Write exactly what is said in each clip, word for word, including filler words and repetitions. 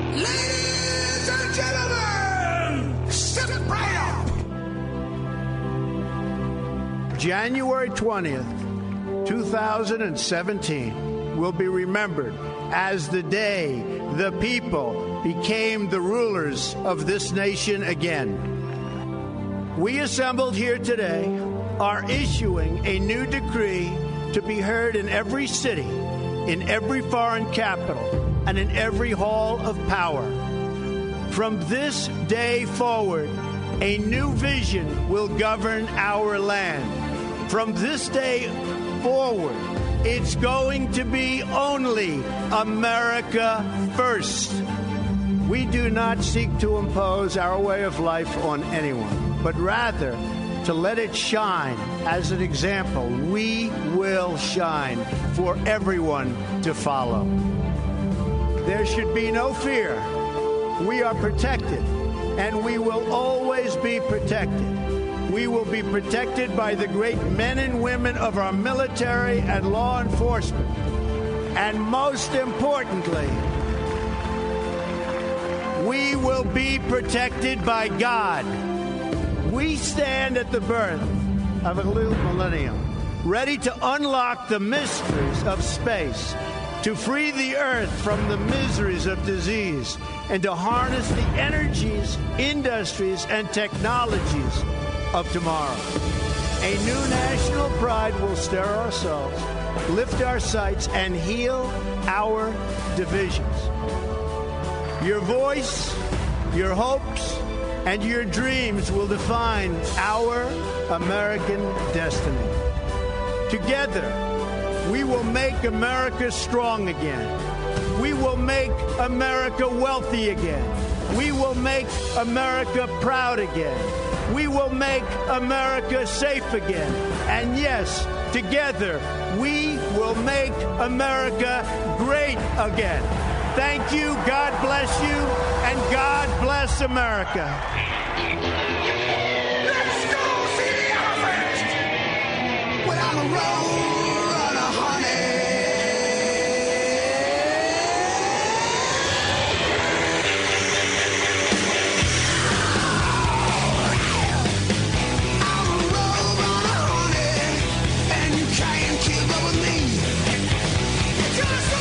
Ladies and gentlemen, sit right up. January twentieth, two thousand seventeen will be remembered as the day the people became the rulers of this nation again. We assembled here today are issuing a new decree to be heard in every city, in every foreign capital, and in every hall of power. From this day forward, a new vision will govern our land. From this day forward, it's going to be only America first. We do not seek to impose our way of life on anyone, but rather to let it shine as an example. We will shine for everyone to follow. There should be no fear. We are protected, and we will always be protected. We will be protected by the great men and women of our military and law enforcement. And most importantly, we will be protected by God. We stand at the birth of a new millennium, ready to unlock the mysteries of space, to free the earth from the miseries of disease, and to harness the energies, industries, and technologies of tomorrow. A new national pride will stir our souls, lift our sights, and heal our divisions. Your voice, your hopes, and your dreams will define our American destiny. Together, we will make America strong again. We will make America wealthy again. We will make America proud again. We will make America safe again. And yes, together, we will make America great again. Thank you, God bless you, and God bless America. Let's go see the elephant without a roll and a honey. I'm a roll and a honey, and you can't keep up with me. Just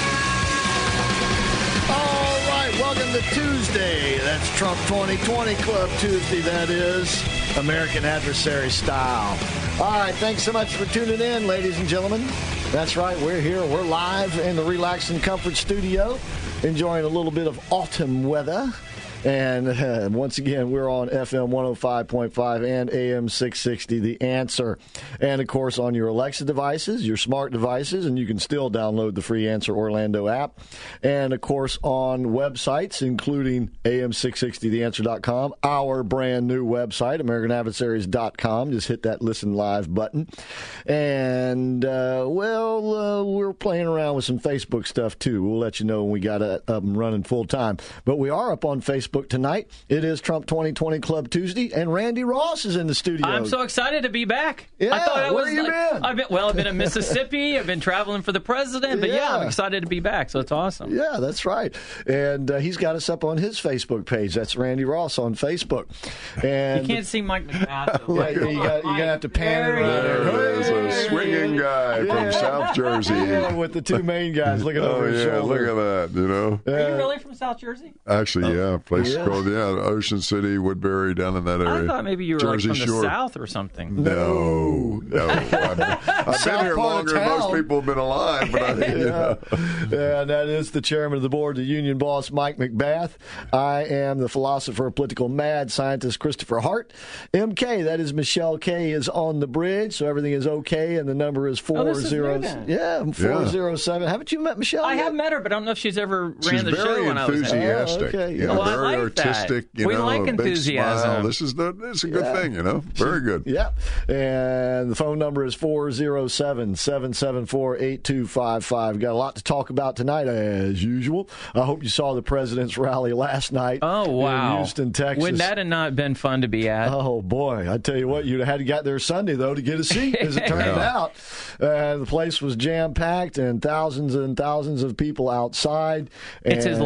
Welcome to Tuesday. That's Trump twenty twenty Club Tuesday, that is. American Adversary style. All right, thanks so much for tuning in, ladies and gentlemen. That's right, we're here. We're live in the Relax and Comfort studio, enjoying a little bit of autumn weather. And uh, once again, we're on F M one oh five point five and A M six sixty, The Answer. And, of course, on your Alexa devices, your smart devices, and you can still download the free Answer Orlando app. And, of course, on websites, including A M six sixty the answer dot com, our brand new website, American Adversaries dot com. Just hit that Listen Live button. And, uh, well, uh, we're playing around with some Facebook stuff, too. We'll let you know when we got it up and running full time. But we are up on Facebook tonight. It is Trump twenty twenty Club Tuesday, and Randy Ross is in the studio. I'm so excited to be back. Yeah, I thought I where was you like, been? I've been? Well, I've been in Mississippi. I've been traveling for the president. But yeah, Yeah. I'm excited to be back, so it's awesome. Yeah, that's right. And uh, he's got us up on his Facebook page. That's Randy Ross on Facebook. And You can't see Mike McMath. though. Yeah, you got, you're going to have to pan it There he around There it is, a Hey! swinging guy Yeah. from South Jersey. Yeah, with the two main guys looking Oh, over his yeah, look shoulder. at that, you know. Are you really from South Jersey? Actually, yeah, a place Yeah. called, yeah, Ocean City, Woodbury, down in that area. I thought maybe you were Jersey like from Shore. the South or something. No, no. I've, I've been South here part of longer than most town. people have been alive, but I, you know. Yeah, and that is the chairman of the board, the union boss, Mike McBath. I am the philosopher, political mad scientist, Christopher Hart. M K, that is Michelle K, is on the bridge, so everything is okay, and the number is four this is zero. new then. Yeah, four zero seven. Haven't you met Michelle? I yet? have met her, but I don't know if she's ever She's ran the very show when I was there. enthusiastic. Oh, okay, You yeah. know, Well, I very like that. artistic. You We know, like a big enthusiasm. smile. This is the this is a good Yeah. thing. You know, very good. Yeah. And the phone number is four oh seven, seven seven four, eight two five five. Got a lot to talk about tonight, as usual. I hope you saw the president's rally last night Oh, wow. in Houston, Texas. Wouldn't that have not been fun to be at? Oh, boy. I tell you what, you'd have had to get there Sunday, though, to get a seat, as it turned Yeah. out. Uh, the place was jam-packed and thousands and thousands of people outside. It's his And- largest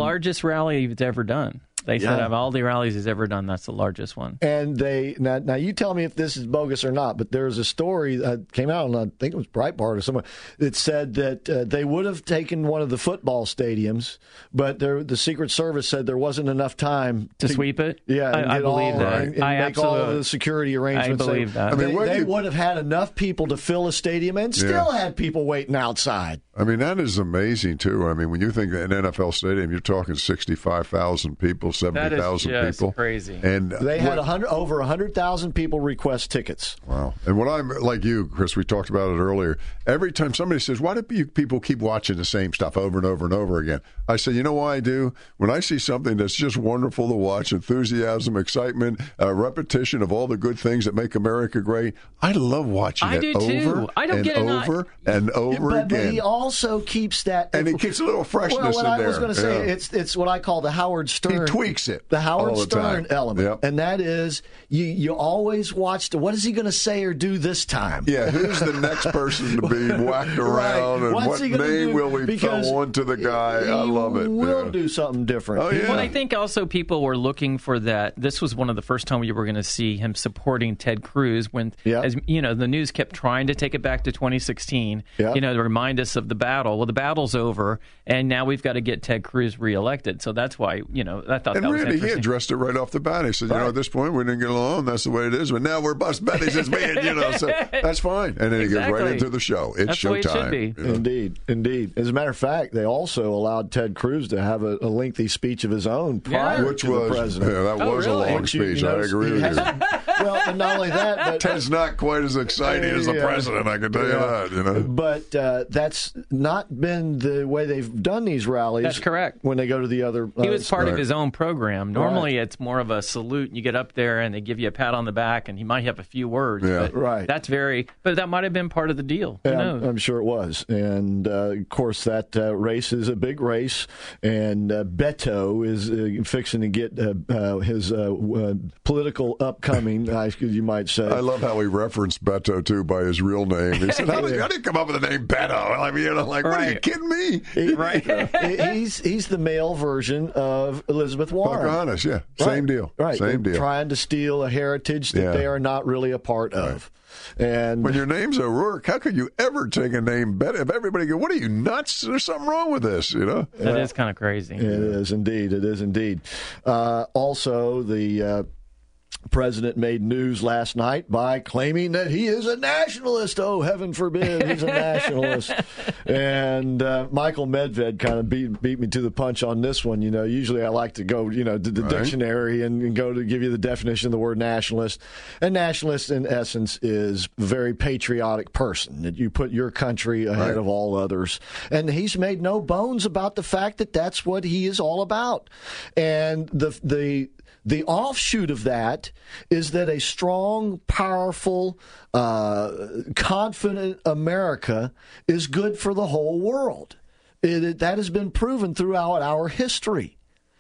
rally he's ever done. They said Yeah. of all the rallies he's ever done, that's the largest one. And they now, now you tell me if this is bogus or not, but there's a story that came out, and I think it was Breitbart or somewhere, that said that uh, they would have taken one of the football stadiums, but there, the Secret Service said there wasn't enough time To sweep it? Yeah, and I- I get believe all, that. and, and I make all absolutely- of the security arrangements. I believe They- that. I mean, they what they you- would have had enough people to fill a stadium and still had people waiting outside. I mean, that is amazing, too. I mean, when you think of an N F L stadium, you're talking sixty-five thousand people, seventy thousand That is just people. crazy. And They had what- a hundred, over one hundred thousand people request tickets. Wow. And what I'm like you, Chris, we talked about it earlier. Every time somebody says, why do you people keep watching the same stuff over and over and over again? I say, you know why I do? When I see something that's just wonderful to watch, enthusiasm, excitement, uh, repetition of all the good things that make America great, I love watching I it do, over too. I don't and get it not- over and over but, but again. he also keeps that, And he keeps a little freshness well, what in I there. was going to say, Yeah. it's it's what I call the Howard Stern. He tweaks it the Howard all the Stern time. element, Yep. and that is you you always watch the, what is he going to say or do this time? Yeah, who's the next person to be whacked around, Right. and What's what he name gonna do? will we Because throw onto the guy? He I love it. Will Yeah. do something different. Oh, yeah. Well, I think also people were looking for that. This was one of the first times you were going to see him supporting Ted Cruz when, Yeah. as you know, the news kept trying to take it back to twenty sixteen, Yeah. you know, to remind us of the battle. Well, the battle's over, and now we've got to get Ted Cruz reelected. So that's why, you know, I thought And that was really, he interesting. addressed it right off the bat. He said, you know, at this point, we didn't get along. That's the way it is. But now we're bust buddies as men, you know, so that's fine. And then he goes right Exactly. into the show. It's That's the way it should showtime. be. you know. Indeed, indeed. As a matter of fact, they also allowed Ted Cruz to have a, a lengthy speech of his own prior Yeah. Which to was, the president. yeah, that Oh, was really? a long Which you- you speech. I notice agree he with you. hasn't- Well, and not only that, but Ted's not quite as exciting as the Yeah. president, I can tell you Yeah. that, you know. But uh, that's not been the way they've done these rallies. That's correct. When they go to the other, uh, He was part Right. of his own program. Normally, it's more of a salute. You get up there and they give you a pat on the back, and he might have a few words. Yeah. but Right. That's very. But that might have been part of the deal. Who Yeah, knows? I'm, I'm sure it was. And, uh, of course, that uh, race is a big race. And uh, Beto is uh, fixing to get uh, uh, his uh, uh, political upcoming, I you might say. I love how he referenced Beto, too, by his real name. He said, how did, how did you come up with the name Beto? I mean, you know, like, what are you Right. kidding me? He- he's he's the male version of Elizabeth Warren. Pocahontas, yeah. Right. Same deal. Right. Same They're deal. Trying to steal a heritage that Yeah. they are not really a part of. And When your name's O'Rourke, how could you ever take a name Beto? If everybody go, what are you, nuts? There's something wrong with this, you know? That is kind of crazy. it is indeed. It is indeed. Uh, also, the uh, president made news last night by claiming that he is a nationalist. Oh, heaven forbid, he's a nationalist. And uh, Michael Medved kind of beat beat me to the punch on this one. You know, usually I like to go, you know, to the Right. dictionary and, and go to give you the definition of the word nationalist. A nationalist, in essence, is a very patriotic person that you put your country ahead Right. of all others. And he's made no bones about the fact that that's what he is all about. And the the The offshoot of that is that a strong, powerful, uh, confident America is good for the whole world. It, that has been proven throughout our history.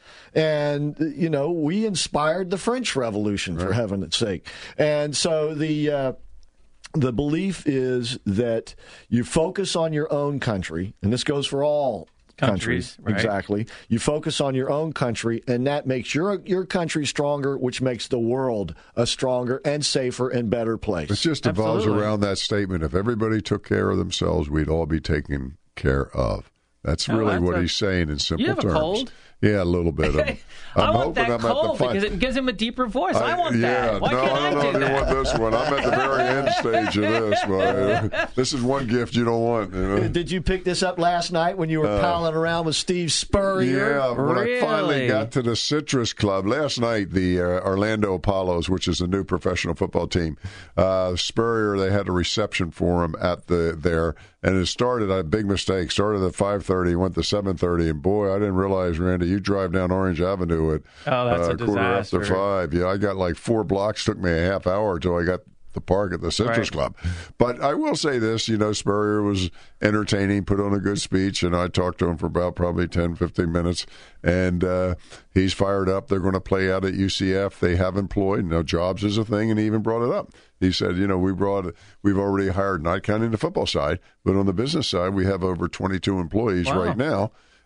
And, you know, we inspired the French Revolution, for heaven's sake. And so the... Uh, The belief is that you focus on your own country, and this goes for all countries, Countries, right. exactly. You focus on your own country, and that makes your your country stronger, which makes the world a stronger and safer and better place. It just evolves Absolutely. around that statement. If everybody took care of themselves, we'd all be taken care of. That's Oh, really that's what a- he's saying in simple You have a terms. cold? Yeah, a little bit. I'm, I I'm want hoping that I'm cold at the because fin- it gives him a deeper voice. I, want yeah, that. Why no, can't I I, don't know do if you that? want this one. I'm at the very end stage of this. But, uh, this is one gift you don't want. You know? Did you pick this up last night when you were palling around with Steve Spurrier? Yeah, when I finally Really? got to the Citrus Club last night, the uh, Orlando Apollos, which is the new professional football team, uh, Spurrier, they had a reception for him at the there, and it started a big mistake. Started at five thirty, went to seven thirty, and boy, I didn't realize, Randy, you drive down Orange Avenue at Oh, that's uh, a quarter after disaster. five. Yeah, I got like four blocks. Took me a half hour until I got the park at the Citrus Right. Club. But I will say this, you know, Spurrier was entertaining, put on a good speech, and I talked to him for about probably ten, fifteen minutes, and uh, he's fired up. They're going to play out at U C F. They have employed. No, jobs is a thing, and he even brought it up. He said, you know, we brought, we've already hired, not counting the football side, but on the business side, we have over twenty-two employees Wow. right now.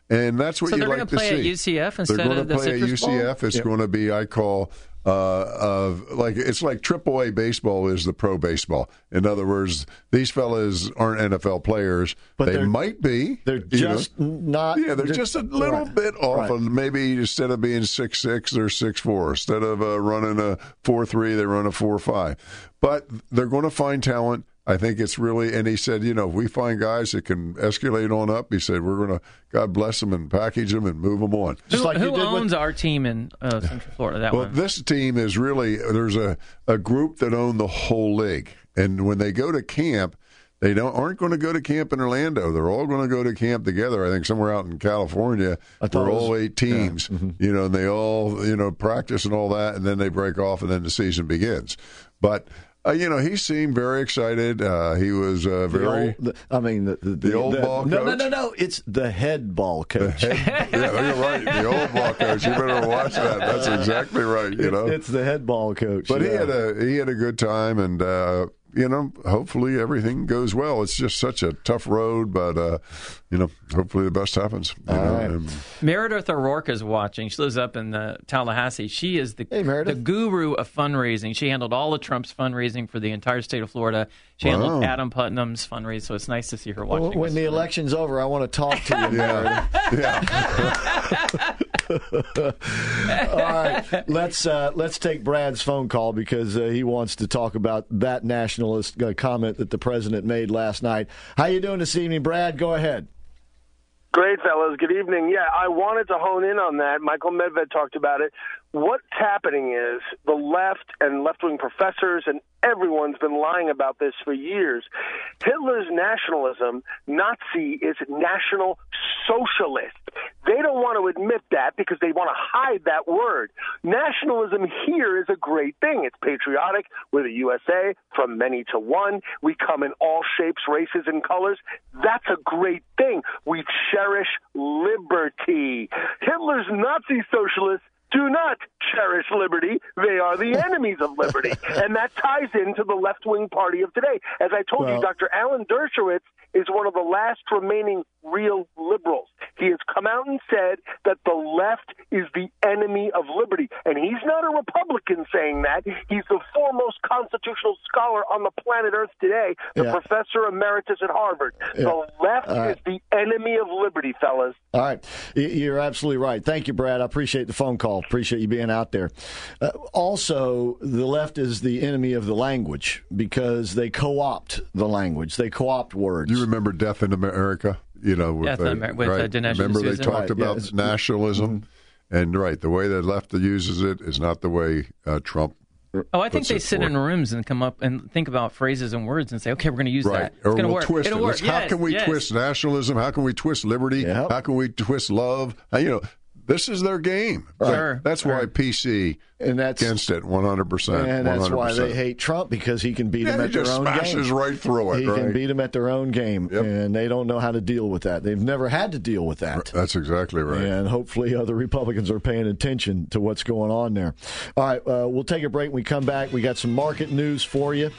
And that's what so you they're like going to to play see. at U C F instead they're going of to the play at Citrus U C F. Bowl? It's Yep. going to be, I call, uh, of like it's like triple A baseball is the pro baseball. In other words, these fellas aren't N F L players. But they they're- might be. They're you just know. not. Yeah, they're just a little right. bit off. Right. Of maybe instead of being six six, they're six four. Instead of uh, running a four three, they run a four five. But they're going to find talent. I think it's really, and he said, you know, if we find guys that can escalate on up, he said, we're going to, God bless them and package them and move them on. Just Who, like you who did with- owns our team in uh, Central Florida? That Well, one. this team is really, there's a, a group that own the whole league. And when they go to camp, they don't aren't going to go to camp in Orlando. They're all going to go to camp together. I think somewhere out in California, I thought for it was- all eight teams, yeah. Mm-hmm. you know, and they all, you know, practice and all that, and then they break off, and then the season begins. But Uh, you know, he seemed very excited. Uh, he was uh, The very. old, the, I mean, the, the, The old ball no, coach? No, no, no, it's the head ball coach. yeah, you're right. The old ball coach. You better watch that. That's exactly right. You It's, know, it's the head ball coach. but he yeah. had a he had a good time, and uh, you know, hopefully everything goes well. It's just such a tough road, but uh, you know, hopefully the best happens. You All know, right. and- Meredith O'Rourke is watching. She lives up in uh, Tallahassee. She is the Hey, Meredith. the guru of fundraising. She handled all of Trump's fundraising for the entire state of Florida. She Wow. handled Adam Putnam's fundraising, so it's nice to see her watching. When this the tonight. election's over, I want to talk to you. yeah, yeah. All right, let's uh, let's take Brad's phone call because uh, he wants to talk about that nationalist uh, comment that the president made last night. How you doing this evening, Brad? Go ahead. Great, fellas. Good evening. Yeah, I wanted to hone in on that. Michael Medved talked about it. What's happening is the left and left-wing professors and everyone's been lying about this for years. Hitler's nationalism, Nazi, is national socialist. They don't want to admit that because they want to hide that word. Nationalism here is a great thing. It's patriotic. We're the U S A, from many to one. We come in all shapes, races, and colors. That's a great thing. We cherish liberty. Hitler's Nazi socialists do not cherish liberty. They are the enemies of liberty. And that ties into the left-wing party of today. As I told Well- you, Doctor Alan Dershowitz is one of the last remaining real liberals. He has come out and said that the left is the enemy of liberty. And he's not a Republican saying that. He's the foremost constitutional scholar on the planet Earth today, the Yeah. professor emeritus at Harvard. Yeah. The left All right. is the enemy of liberty, fellas. All right. Y- You're absolutely right. Thank you, Brad. I appreciate the phone call. Appreciate you being out there. Uh, also, the left is the enemy of the language because they co-opt the language. They co-opt words. You remember Death in America? You know, with, Death in uh, Amer- with, uh, right? Dinesh Remember they D'Souza? talked Right, yeah, about it's- nationalism, and right, the way the left uses it is not the way uh, Trump. Oh, I think puts they it sit forth. in rooms and come up and think about phrases and words and say, okay, we're going to use Right, that. It's or going to we'll work. twist It'll it. work. Let's- How Yes, can we yes. twist nationalism? How can we twist liberty? Yep. How can we twist love? Uh, You know, this is their game. Sure, That's why sure. P C And that's against it one hundred percent. and that's why they hate Trump because he can beat Yeah, them he at their just own smashes game. right through it. He right? can beat them at their own game, Yep. and they don't know how to deal with that. They've never had to deal with that. That's exactly right. And hopefully other Republicans are paying attention to what's going on there. All right, uh, we'll take a break. When we come back, we got some market news for you.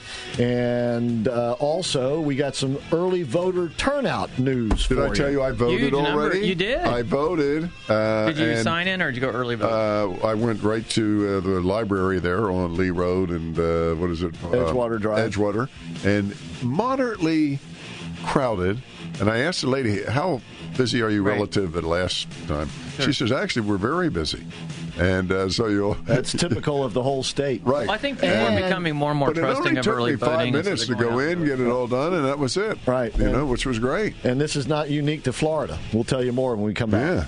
And uh, also, we got some early voter turnout news Did for I tell you I voted Huge number. already? You did. I voted. Uh, Did you and, sign in or did you go early vote? Uh, I went right to uh, the library there on Lee Road and uh, what is it? Edgewater uh, Drive. Edgewater, and moderately crowded. And I asked the lady, "How busy are you Right. relative to last time?" She says, "Actually, we're very busy." And uh, so you'll. That's typical of the whole state. right. Well, I think people And- are becoming more and more But it trusting only of took early me five voting. and so minutes to they're go going out in, get it all done, and that was it. Right. You And- know, which was great. And this is not unique to Florida. We'll tell you more when we come back. Yeah.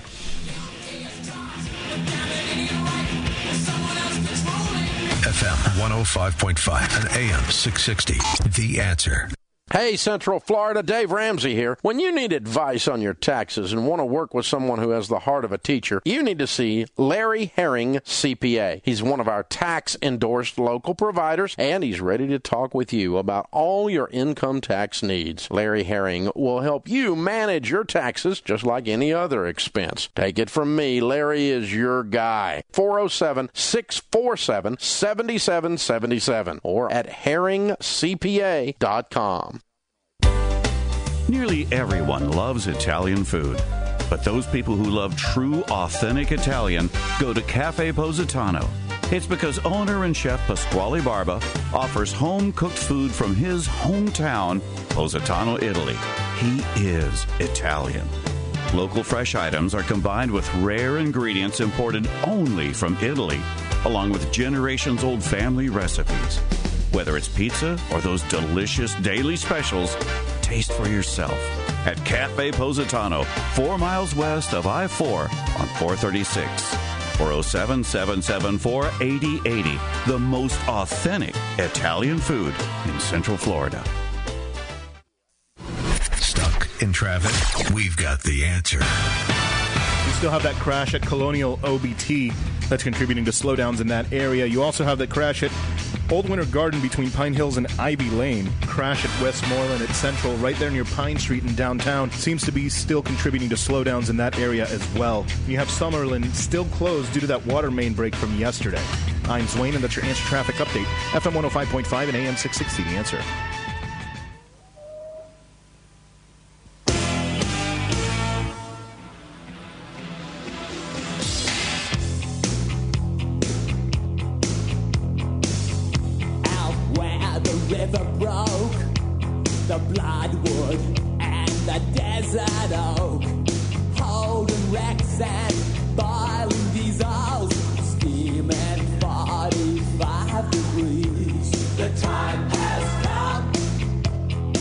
F M one oh five point five and A M six sixty. The Answer. Hey, Central Florida, Dave Ramsey here. When you need advice on your taxes and want to work with someone who has the heart of a teacher, you need to see Larry Herring, C P A. He's one of our tax-endorsed local providers, and he's ready to talk with you about all your income tax needs. Larry Herring will help you manage your taxes just like any other expense. Take it from me, Larry is your guy. four oh seven, six four seven, seven seven seven seven or at herring c p a dot com. Nearly everyone loves Italian food. But those people who love true, authentic Italian go to Cafe Positano. It's because owner and chef Pasquale Barba offers home-cooked food from his hometown, Positano, Italy. He is Italian. Local fresh items are combined with rare ingredients imported only from Italy, along with generations-old family recipes. Whether it's pizza or those delicious daily specials, taste for yourself at Cafe Positano, four miles west of I four on four thirty-six. four oh seven, seven seven four, eight oh eight oh. The most authentic Italian food in Central Florida. Stuck in traffic? We've got the answer. You still have that crash at Colonial O B T that's contributing to slowdowns in that area. You also have that crash at Old Winter Garden between Pine Hills and Ivy Lane. Crash at Westmoreland at Central, right there near Pine Street in downtown. Seems to be still contributing to slowdowns in that area as well. You have Summerlin still closed due to that water main break from yesterday. I'm Zwane, and that's your Answer Traffic Update. F M one oh five point five and A M six sixty, The Answer. River broke, the bloodwood and the desert oak, holding wrecks and boiling diesels, steaming forty-five degrees. The time has come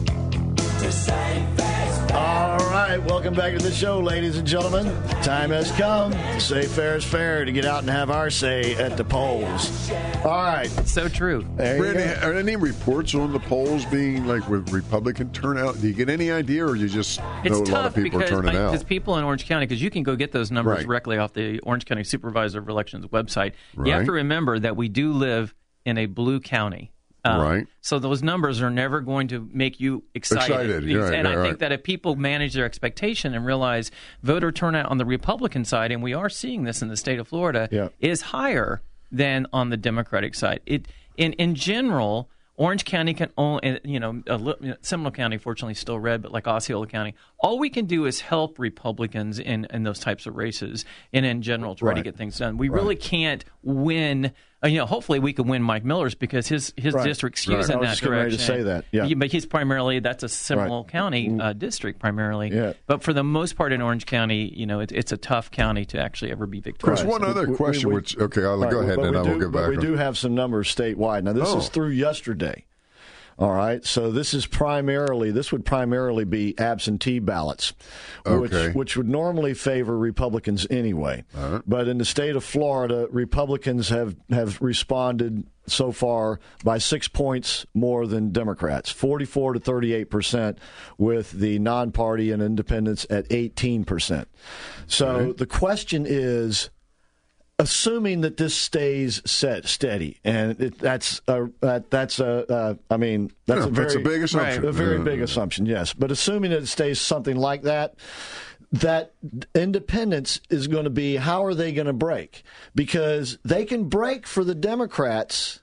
to save fares. All right, welcome back to the show, ladies and gentlemen. Time has come to say fair is fair, to get out and have our say at the polls. All right. So true. Randy, are any reports on the polls being like with Republican turnout? Do you get any idea, or you just it's know a lot of people because, are turning out? Because people in Orange County, because you can go get those numbers Right. directly off the Orange County Supervisor of Elections website. Right. You have to remember that we do live in a blue county. Um, Right. So those numbers are never going to make you excited. Excited, yeah, and yeah, I right. think that if people manage their expectation and realize voter turnout on the Republican side, and we are seeing this in the state of Florida, Yeah. is higher than on the Democratic side. It in in general, Orange County can only, you know, a li- Seminole County, fortunately, is still red, but like Osceola County, all we can do is help Republicans in, in those types of races and in general try to Right. get things done. We Right. really can't win. Uh, you know, hopefully we can win Mike Miller's because his his Right. district skews Right. in I was that just getting ready direction. to say that, yeah. But he's primarily that's a Seminole Right. County uh, district primarily. Yeah. But for the most part in Orange County, you know, it, it's a tough county to actually ever be victorious. There's one other We- we- question, we- which okay, I'll Right, go ahead but and we then I will do- go But back. we on- do have some numbers statewide. Now, this Oh. is through yesterday. All right, so this is primarily this would primarily be absentee ballots, which Okay. which would normally favor Republicans anyway. Uh-huh. But in the state of Florida, Republicans have have responded so far by six points more than Democrats, forty-four to thirty-eight percent, with the non-party and independents at eighteen percent. So Okay. the question is, assuming that this stays set steady, and it, that's a uh, that's a uh, I mean that's Yeah, a very that's a big assumption. a very Yeah. big assumption, yes. But assuming that it stays something like that, that independence is going to be, how are they going to break? Because they can break for the Democrats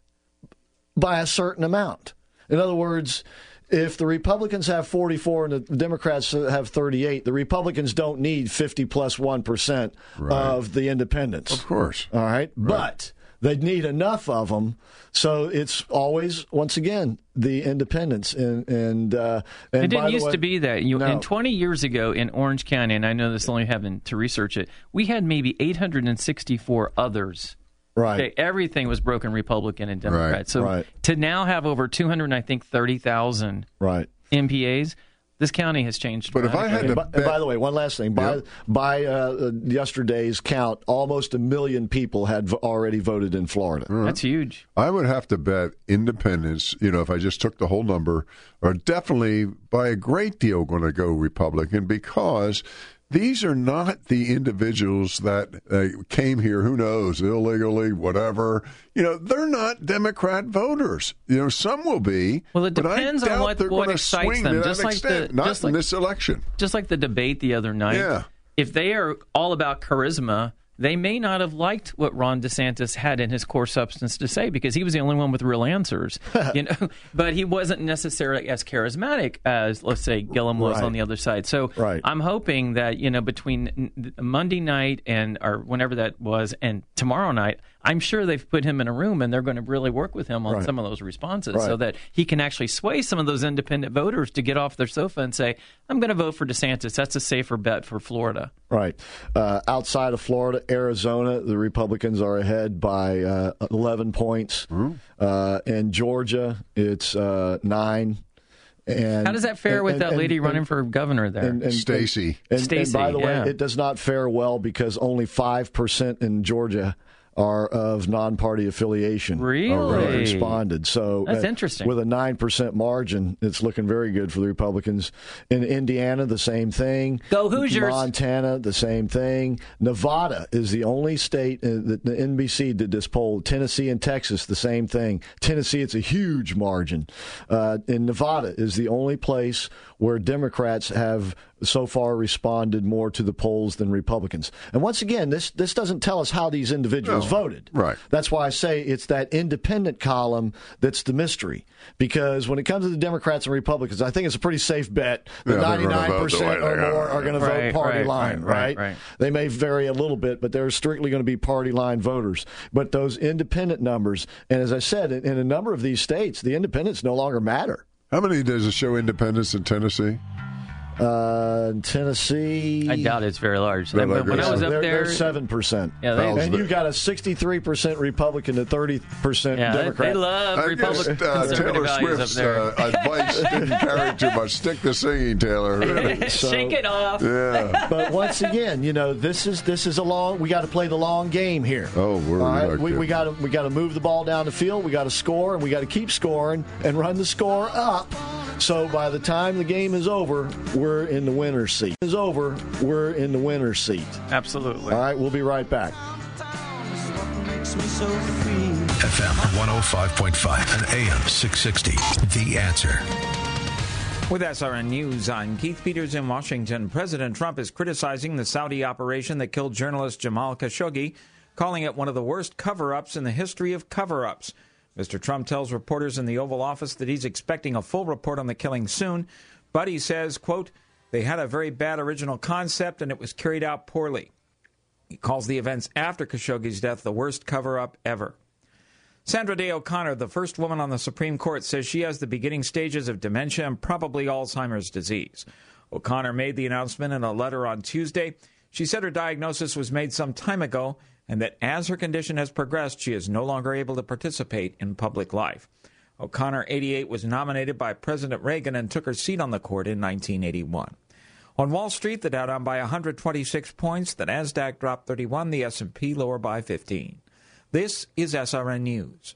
by a certain amount. In other words, if the Republicans have forty-four and the Democrats have thirty-eight, the Republicans don't need fifty plus one percent Right. of the independents. Of course. All right. But they need enough of them. So it's always, once again, the independents. And, and, uh, and It didn't by the used way- to be that. You, No. And twenty years ago in Orange County, and I know this only having to research it, we had maybe eight hundred sixty-four others. Right. Okay, everything was broken Republican and Democrat. Right, So right. to now have over two hundred, I think, thirty thousand Right. M P As, this county has changed. But if I had And to by, and by the way, one last thing. By Yep. by uh, yesterday's count, almost a million people had v- already voted in Florida. That's huge. I would have to bet independents, you know, if I just took the whole number, are definitely by a great deal going to go Republican, because these are not the individuals that uh, came here, who knows, illegally, whatever. You know, they're not Democrat voters. You know, some will be. Well, it but I depends on doubt what- they're what gonna excites swing them. to Just that like extent. the- not just in like- this election. Just like the debate the other night. Yeah. If they are all about charisma, they may not have liked what Ron DeSantis had in his core substance to say because he was the only one with real answers, you know. But he wasn't necessarily as charismatic as, let's say, Gillum was Right. on the other side. So Right. I'm hoping that, you know, between Monday night and or whenever that was and tomorrow night, I'm sure they've put him in a room and they're going to really work with him on Right. some of those responses Right. so that he can actually sway some of those independent voters to get off their sofa and say, I'm going to vote for DeSantis. That's a safer bet for Florida. Right. Uh, outside of Florida, Arizona, the Republicans are ahead by uh, eleven points. Uh, in Georgia, it's uh, nine. And How does that fare and- with and- that and- lady and- running for governor there? and- and- Stacey. And, and Stacey, by the way, yeah. it does not fare well because only five percent in Georgia are of non-party affiliation. Really? Already responded. So That's uh, interesting. With a nine percent margin, it's looking very good for the Republicans. In Indiana, the same thing. Go Hoosiers. Montana, the same thing. Nevada is the only state uh, that the N B C did this poll. Tennessee and Texas, the same thing. Tennessee, it's a huge margin. Uh, and Nevada is the only place where Democrats have so far responded more to the polls than Republicans. And once again, this this doesn't tell us how these individuals No. voted. Right. That's why I say it's that independent column that's the mystery. Because when it comes to the Democrats and Republicans, I think it's a pretty safe bet that Yeah, they're gonna vote the ninety-nine percent way or they are. more are going to Right, vote party right, line, right, right, right, right. They may vary a little bit, but they're strictly going to be party line voters. But those independent numbers, and as I said, in, in a number of these states, the independents no longer matter. How many does it show independence in Tennessee? Uh, Tennessee, I doubt it's very large. They're when like when I this. was up they're, there, they're seven percent. Yeah, they- and you've got a sixty-three percent Republican to thirty percent yeah, they, Democrat. they love I Republican guess uh, conservative Taylor values Swift's up there. uh, advice didn't carry too much. Stick to singing, Taylor. So- Shake it off. Yeah. But once again, you know, this is this is a long. We got to play the long game here. Oh, we're All right? not we, kidding. we got to we got to move the ball down the field. We got to score, and we got to keep scoring and run the score up. So by the time the game is over, we're in the winner's seat. Is over, we're in the winner's seat. Absolutely. All right, we'll be right back. F M one oh five point five and A M six sixty. The Answer. With S R N News, I'm Keith Peters in Washington. President Trump is criticizing the Saudi operation that killed journalist Jamal Khashoggi, calling it one of the worst cover-ups in the history of cover-ups. Mister Trump tells reporters in the Oval Office that he's expecting a full report on the killing soon, but he says, quote, they had a very bad original concept and it was carried out poorly. He calls the events after Khashoggi's death the worst cover-up ever. Sandra Day O'Connor, the first woman on the Supreme Court, says she has the beginning stages of dementia and probably Alzheimer's disease. O'Connor made the announcement in a letter on Tuesday. She said her diagnosis was made some time ago and that as her condition has progressed, she is no longer able to participate in public life. O'Connor, eighty-eight, was nominated by President Reagan and took her seat on the court in nineteen eighty-one. On Wall Street, the Dow down by one hundred twenty-six points, the Nasdaq dropped thirty-one, the S and P lower by fifteen. This is S R N News.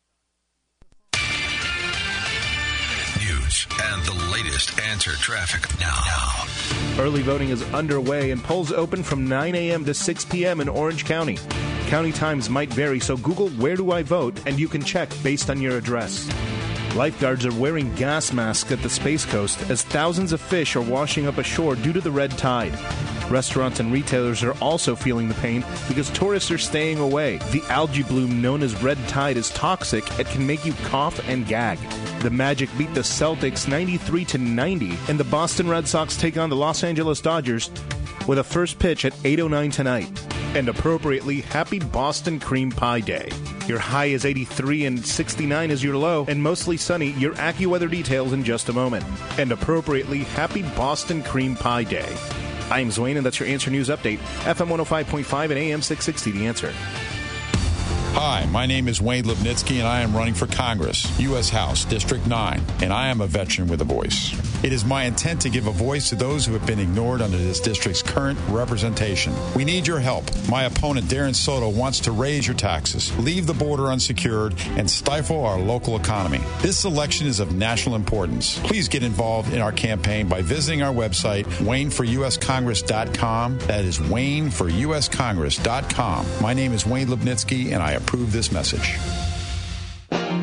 News and the latest Answer traffic now. Early voting is underway and polls open from nine a.m. to six p.m. in Orange County. County times might vary, so Google Where Do I Vote and you can check based on your address. Lifeguards are wearing gas masks at the Space Coast as thousands of fish are washing up ashore due to the red tide. Restaurants and retailers are also feeling the pain because tourists are staying away. The algae bloom known as red tide is toxic. It can make you cough and gag. The Magic beat the Celtics ninety-three to ninety, and the Boston Red Sox take on the Los Angeles Dodgers with a first pitch at eight oh nine tonight. And appropriately, happy Boston Cream Pie Day. Your high is eighty-three and sixty-nine is your low, and mostly sunny. Your AccuWeather details in just a moment. And appropriately, happy Boston Cream Pie Day. I'm Zwane, and that's your Answer News Update. F M one oh five point five and A M six sixty, The Answer. Hi, my name is Wayne Lipnitsky, and I am running for Congress, U S House, District nine, and I am a veteran with a voice. It is my intent to give a voice to those who have been ignored under this district's current representation. We need your help. My opponent, Darren Soto, wants to raise your taxes, leave the border unsecured, and stifle our local economy. This election is of national importance. Please get involved in our campaign by visiting our website, wayne for u s congress dot com. That is wayne for u s congress dot com. My name is Wayne Lipnitsky, and I approve this message.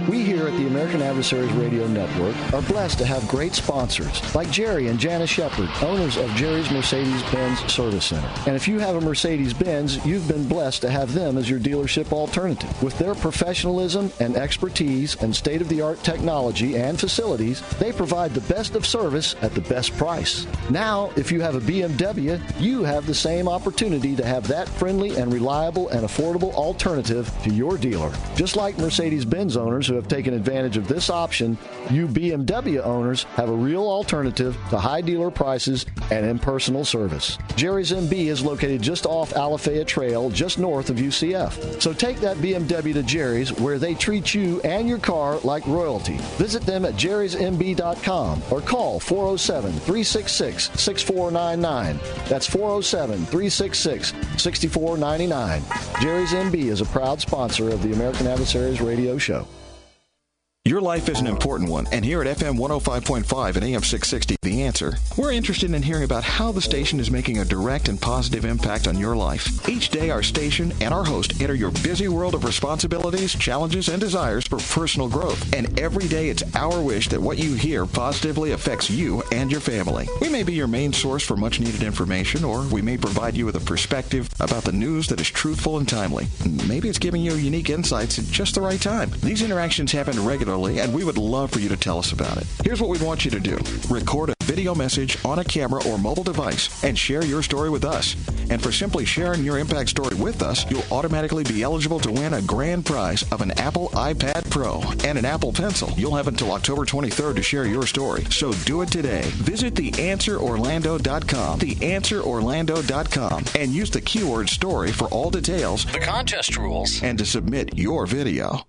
We here at the American Adversaries Radio Network are blessed to have great sponsors like Jerry and Janice Shepard, owners of Jerry's Mercedes-Benz Service Center. And if you have a Mercedes-Benz, you've been blessed to have them as your dealership alternative. With their professionalism and expertise and state-of-the-art technology and facilities, they provide the best of service at the best price. Now, if you have a B M W, you have the same opportunity to have that friendly and reliable and affordable alternative to your dealer. Just like Mercedes-Benz owners who have taken advantage of this option, you B M W owners have a real alternative to high dealer prices and impersonal service. Jerry's M B is located just off Alafaya Trail, just north of U C F. So take that B M W to Jerry's, where they treat you and your car like royalty. Visit them at jerrys m b dot com or call four oh seven, three six six, six four nine nine. That's four oh seven, three six six, six four nine nine. Jerry's M B is a proud sponsor of the American Adversaries Radio Show. Your life is an important one, and here at F M one oh five point five and A M six sixty, The Answer, we're interested in hearing about how the station is making a direct and positive impact on your life. Each day, our station and our host enter your busy world of responsibilities, challenges, and desires for personal growth. And every day, it's our wish that what you hear positively affects you and your family. We may be your main source for much-needed information, or we may provide you with a perspective about the news that is truthful and timely. Maybe it's giving you unique insights at just the right time. These interactions happen regularly, and we would love for you to tell us about it. Here's what we want you to do. Record a video message on a camera or mobile device and share your story with us. And for simply sharing your impact story with us, you'll automatically be eligible to win a grand prize of an Apple iPad Pro and an Apple Pencil. You'll have until October twenty-third to share your story, so do it today. Visit the answer orlando dot com, the answer orlando dot com, and use the keyword story for all details, the contest rules, and to submit your video.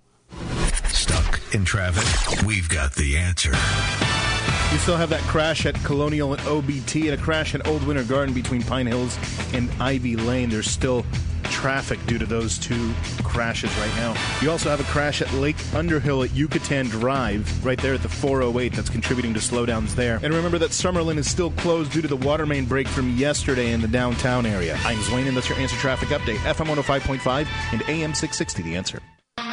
Stuck in traffic? We've got the answer. You still have that crash at Colonial and O B T and a crash at Old Winter Garden between Pine Hills and Ivy Lane. There's still traffic due to those two crashes right now. You also have a crash at Lake Underhill at Yucatan Drive, right there at the four oh eight. That's contributing to slowdowns there. And remember that Summerlin is still closed due to the water main break from yesterday in the downtown area. I'm Zwane, and that's your Answer Traffic Update. F M one oh five point five and A M six sixty, The Answer.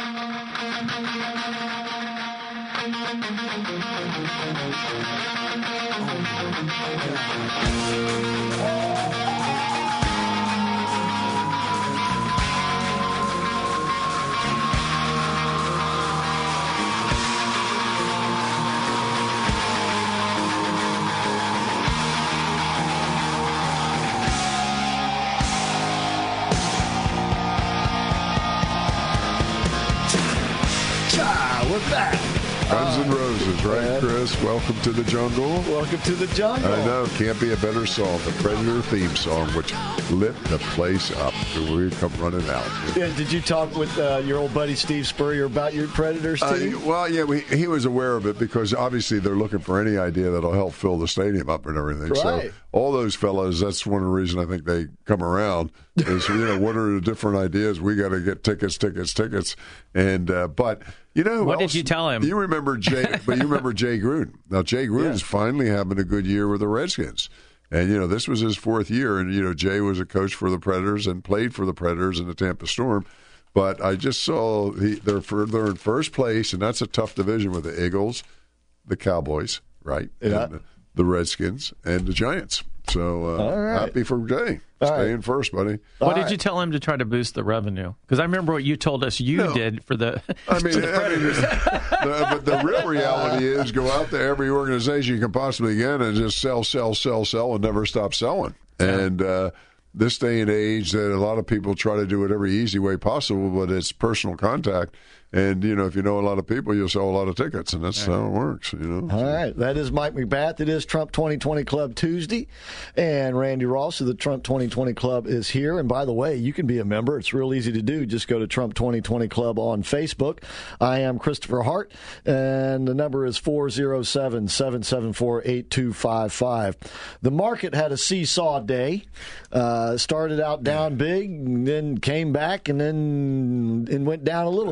We're back. Guns N' Roses, right, yeah. Chris? Welcome to the jungle. Welcome to the jungle. I know. Can't be a better song. The Predator theme song, which lit the place up. We come running out. Yeah, did you talk with uh, your old buddy Steve Spurrier about your Predators, Steve? Uh, well, yeah, we, he was aware of it because obviously they're looking for any idea that'll help fill the stadium up and everything. Right. So all those fellas, that's one of the reasons I think they come around is, you know, what are the different ideas? We got to get tickets, tickets, tickets. And, uh, but, you know, what else, did you tell him? You remember Jay, but you remember Jay Gruden. Now, Jay Gruden's yeah. finally having a good year with the Redskins. And, you know, this was his fourth year. And, you know, Jay was a coach for the Predators and played for the Predators in the Tampa Storm. But I just saw he, they're, for, they're in first place, and that's a tough division with the Eagles, the Cowboys, right, yeah. and the, the Redskins, and the Giants. So uh, right. happy for Jay. All Staying right. first, buddy. What All did right. you tell him to try to boost the revenue? Because I remember what you told us you No. did for the, I mean, for the I mean Predators. the, but the real reality is go out to every organization you can possibly get and just sell, sell, sell, sell, and never stop selling. Yeah. And uh, this day and age, that a lot of people try to do it every easy way possible, but it's personal contact. And, you know, if you know a lot of people, you'll sell a lot of tickets, and that's how it works, you know. All right. That is Mike McBath. It is Trump twenty twenty Club Tuesday. And Randy Ross of the Trump twenty twenty Club is here. And by the way, you can be a member. It's real easy to do. Just go to Trump twenty twenty Club on Facebook. I am Christopher Hart, and the number is four oh seven, seven seven four, eight two five five. The market had a seesaw day. Uh, started out down big, and then came back, and then and went down a little bit. Yeah,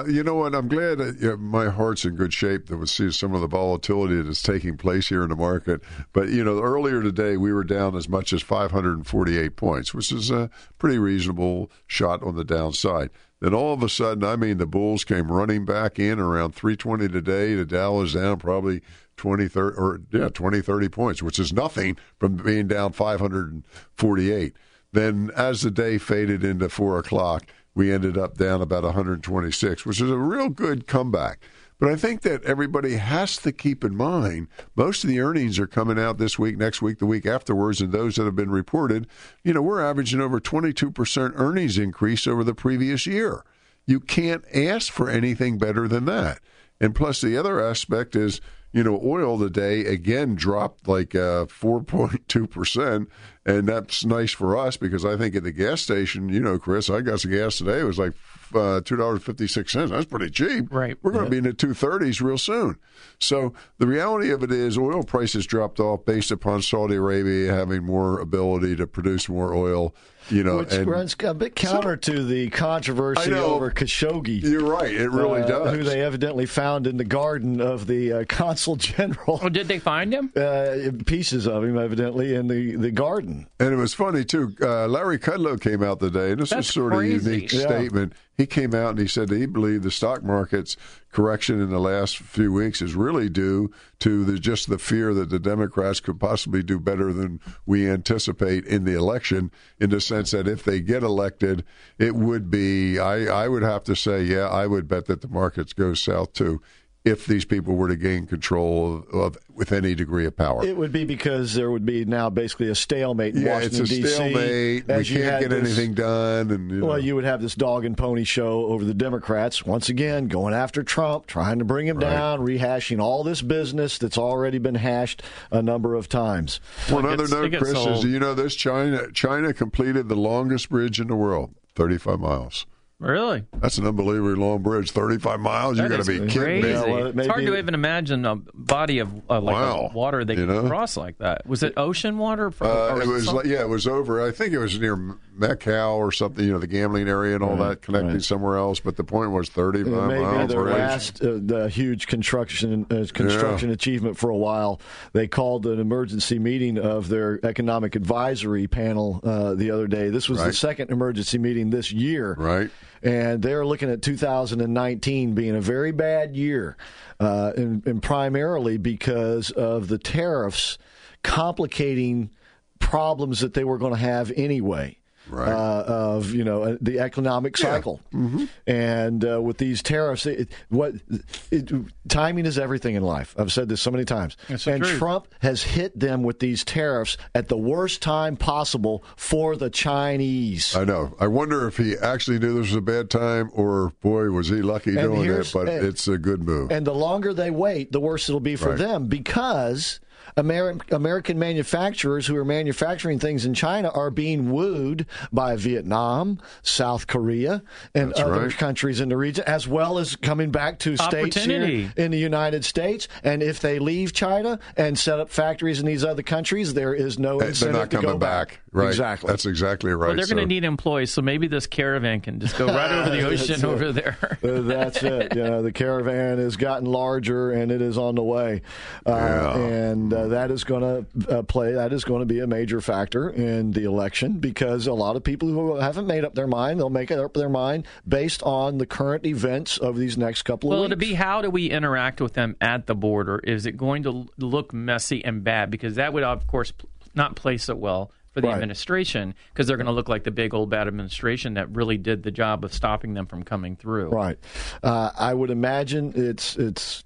Yeah, you know what? I'm glad that you know, my heart's in good shape that we see some of the volatility that is taking place here in the market. But, you know, earlier today we were down as much as five hundred forty-eight points, which is a pretty reasonable shot on the downside. Then all of a sudden, I mean, the bulls came running back in around three twenty today. The Dow was down probably twenty, thirty, or yeah, twenty, thirty points, which is nothing from being down five hundred forty-eight. Then as the day faded into four o'clock, we ended up down about one hundred twenty-six, which is a real good comeback. But I think that everybody has to keep in mind, most of the earnings are coming out this week, next week, the week afterwards, and those that have been reported, you know, we're averaging over twenty-two percent earnings increase over the previous year. You can't ask for anything better than that. And plus the other aspect is, you know, oil today, again, dropped like uh, four point two percent, and that's nice for us because I think at the gas station, you know, Chris, I got some gas today. It was like uh, two dollars and fifty-six cents. That's pretty cheap. Right. We're going to be in the two thirties real soon. So the reality of it is oil prices dropped off based upon Saudi Arabia having more ability to produce more oil. You know, which and runs a bit counter so, to the controversy over Khashoggi. You're right; it really uh, does. Who they evidently found in the garden of the uh, consul general. Oh, did they find him? Uh, pieces of him, evidently, in the, the garden. And it was funny too. Uh, Larry Kudlow came out today, and this That's was sort crazy. of a unique Yeah. statement. He came out and he said that he believed the stock market's correction in the last few weeks is really due to the, just the fear that the Democrats could possibly do better than we anticipate in the election, in the sense that if they get elected, it would be, I, I would have to say, yeah, I would bet that the markets go south too, if these people were to gain control of, of with any degree of power. It would be because there would be now basically a stalemate in yeah, Washington, it's a D C stalemate. We can't get this, anything done. And you know. Well, you would have this dog and pony show over the Democrats, once again, going after Trump, trying to bring him right. down, rehashing all this business that's already been hashed a number of times. One other note, Chris, sold. is do you know this? China, China completed the longest bridge in the world, thirty-five miles. Really? That's an unbelievably long bridge, thirty-five miles. You got to be kidding me. Yeah, well, it it's hard be... to even imagine a body of uh, like wow. a water they you could know? cross like that. Was it ocean water? For, uh, it was, like, yeah, it was over. I think it was near Macau or something. You know, the gambling area and all right, that, connecting right. somewhere else. But the point was thirty-five it may miles. Maybe their last uh, the huge construction uh, construction yeah. achievement for a while. They called an emergency meeting of their economic advisory panel uh, the other day. This was right. the second emergency meeting this year. Right. And they're looking at two thousand nineteen being a very bad year, uh, and, and primarily because of the tariffs complicating problems that they were going to have anyway. Right. Uh, of you know the economic cycle, yeah. mm-hmm. and uh, with these tariffs, it, what it, timing is everything in life. I've said this so many times, That's and true. Trump has hit them with these tariffs at the worst time possible for the Chinese. I know. I wonder if he actually knew this was a bad time, or boy, was he lucky and doing that. But and, it's a good move. And the longer they wait, the worse it'll be for right. them because Ameri- American manufacturers who are manufacturing things in China are being wooed by Vietnam, South Korea, and That's other right. countries in the region, as well as coming back to states here in the United States. And if they leave China and set up factories in these other countries, there is no incentive They're not to coming go back. back. Right. Exactly. That's exactly right. Well, they're so. going to need employees, so maybe this caravan can just go right over the ocean over there. uh, that's it. You know, the caravan has gotten larger, and it is on the way. Uh, yeah. And uh, that is going to uh, play. That is going to be a major factor in the election because a lot of people who haven't made up their mind, they'll make up their mind based on the current events of these next couple of well, weeks. Well, to be how do we interact with them at the border? Is it going to look messy and bad? Because that would, of course, not place it well for the right. administration because they're going to look like the big old bad administration that really did the job of stopping them from coming through. Right. Uh, I would imagine it's it's.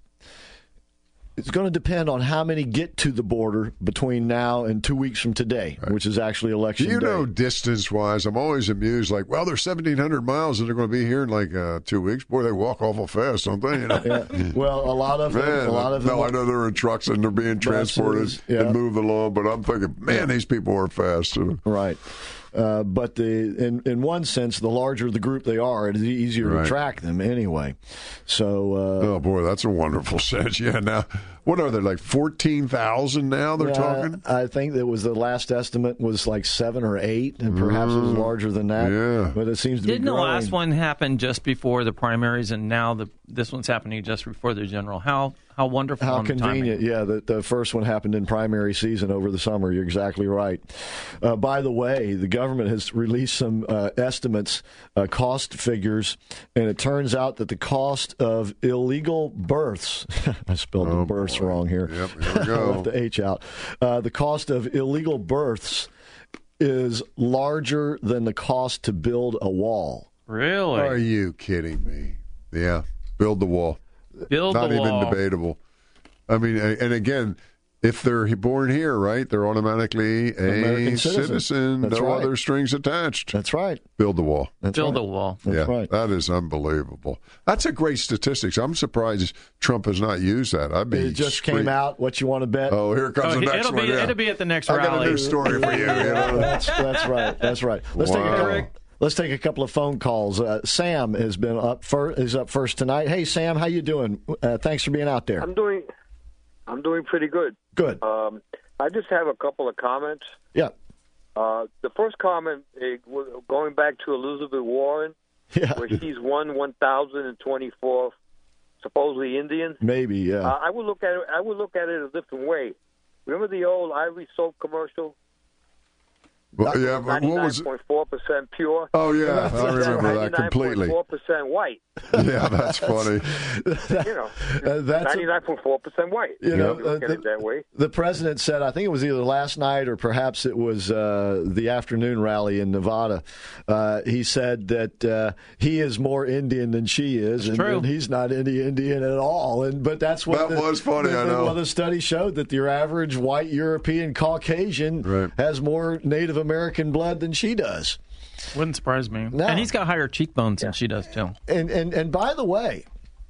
It's going to depend on how many get to the border between now and two weeks from today, right. which is actually election day. Do you day. know, distance-wise, I'm always amused, like, well, they're seventeen hundred miles and they're going to be here in like uh, two weeks. Boy, they walk awful fast, don't they? You know? yeah. Well, a lot of them. Man, a lot of them no, I know they're in trucks and they're being transported buses, yeah. and moved along, but I'm thinking, man, these people are fast. Right. Uh, but the in, in one sense, the larger the group they are, it's easier Right. to track them anyway. So, uh, oh boy, that's a wonderful sense. Yeah, now what are they like fourteen thousand now? They're yeah, talking. I think that was the last estimate was like seven or eight, and perhaps it was larger than that. Yeah, but it seems to Didn't be the growing. last one happen just before the primaries, and now the this one's happening just before the general? How how wonderful! How on the convenient, timing. yeah. The, the first one happened in primary season over the summer. You're exactly right. Uh, by the way, the government has released some uh, estimates, uh, cost figures, and it turns out that the cost of illegal births, I spelled Oh, the births boy. wrong here. Yep, here we I go. left the H out. Uh, the cost of illegal births is larger than the cost to build a wall. Really? Are you kidding me? Yeah, build the wall. Build Not the even wall. debatable. I mean, a- and again, if they're born here, right, they're automatically a American citizen. citizen. That's no right. other strings attached. That's right. Build the wall. That's Build right. a wall. That's yeah, right. that is unbelievable. That's a great statistics. I'm surprised Trump has not used that. I'd be It just scream- came out. What you want to bet? Oh, here comes Oh, the next it'll one. be yeah. it'll be at the next I got a rally. new story for you. you know? that's, that's right. That's right. Let's take a Wow. couple, let's take a couple of phone calls. Uh, Sam has been up first. Is up first tonight. Hey, Sam, how you doing? Uh, thanks for being out there. I'm doing, I'm doing pretty good. Good. Um, I just have a couple of comments. Yeah. Uh, the first comment, eh, w- going back to Elizabeth Warren, Yeah. where she's won one thousand twenty-four supposedly Indians. Maybe. Yeah. Uh, I would look at it. I would look at it a different way. Remember the old Ivory soap commercial? Well, yeah, but what ninety-nine was? point four percent pure. Oh yeah, I remember that completely. Four percent white. Yeah, that's funny. You know, Uh, that's a- ninety-nine point four percent white. You know, if you look uh, at it that way. The president said, I think it was either last night or perhaps it was uh, the afternoon rally in Nevada. Uh, he said that uh, he is more Indian than she is, and, true. and he's not any Indian at all. And but that's what That the, was funny, the, I the- know. Well, the study showed that your average white European Caucasian Right. has more Native American blood than she does. Wouldn't surprise me. No. And he's got higher cheekbones than she does too. And and and by the way,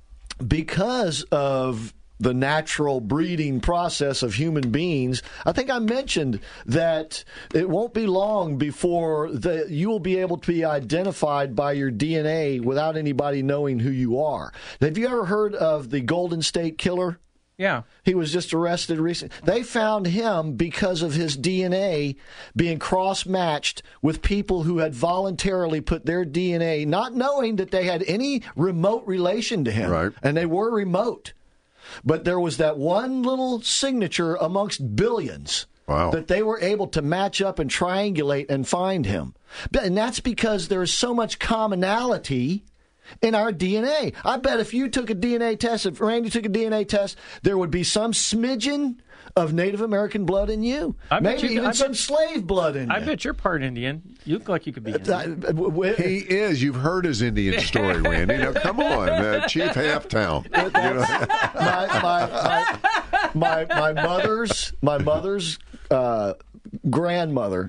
because of the natural breeding process of human beings, I think I mentioned that it won't be long before the, you will be able to be identified by your D N A without anybody knowing who you are. Have you ever heard of the Golden State Killer? Yeah. He was just arrested recently. They found him because of his D N A being cross-matched with people who had voluntarily put their D N A, not knowing that they had any remote relation to him. Right. And they were remote. But there was that one little signature amongst billions Wow. that they were able to match up and triangulate and find him. But- And that's because there is so much commonality in our D N A. I bet if you took a D N A test, if Randy took a D N A test, there would be some smidgen of Native American blood in you. I bet Maybe you- even I some bet- slave blood in I you. bet you're part Indian. You look like you could be Indian. He is. You've heard his Indian story, Randy. Now, come on, uh, Chief Halftown. You know? my, my, my, my, my mother's my mother's uh, grandmother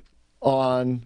on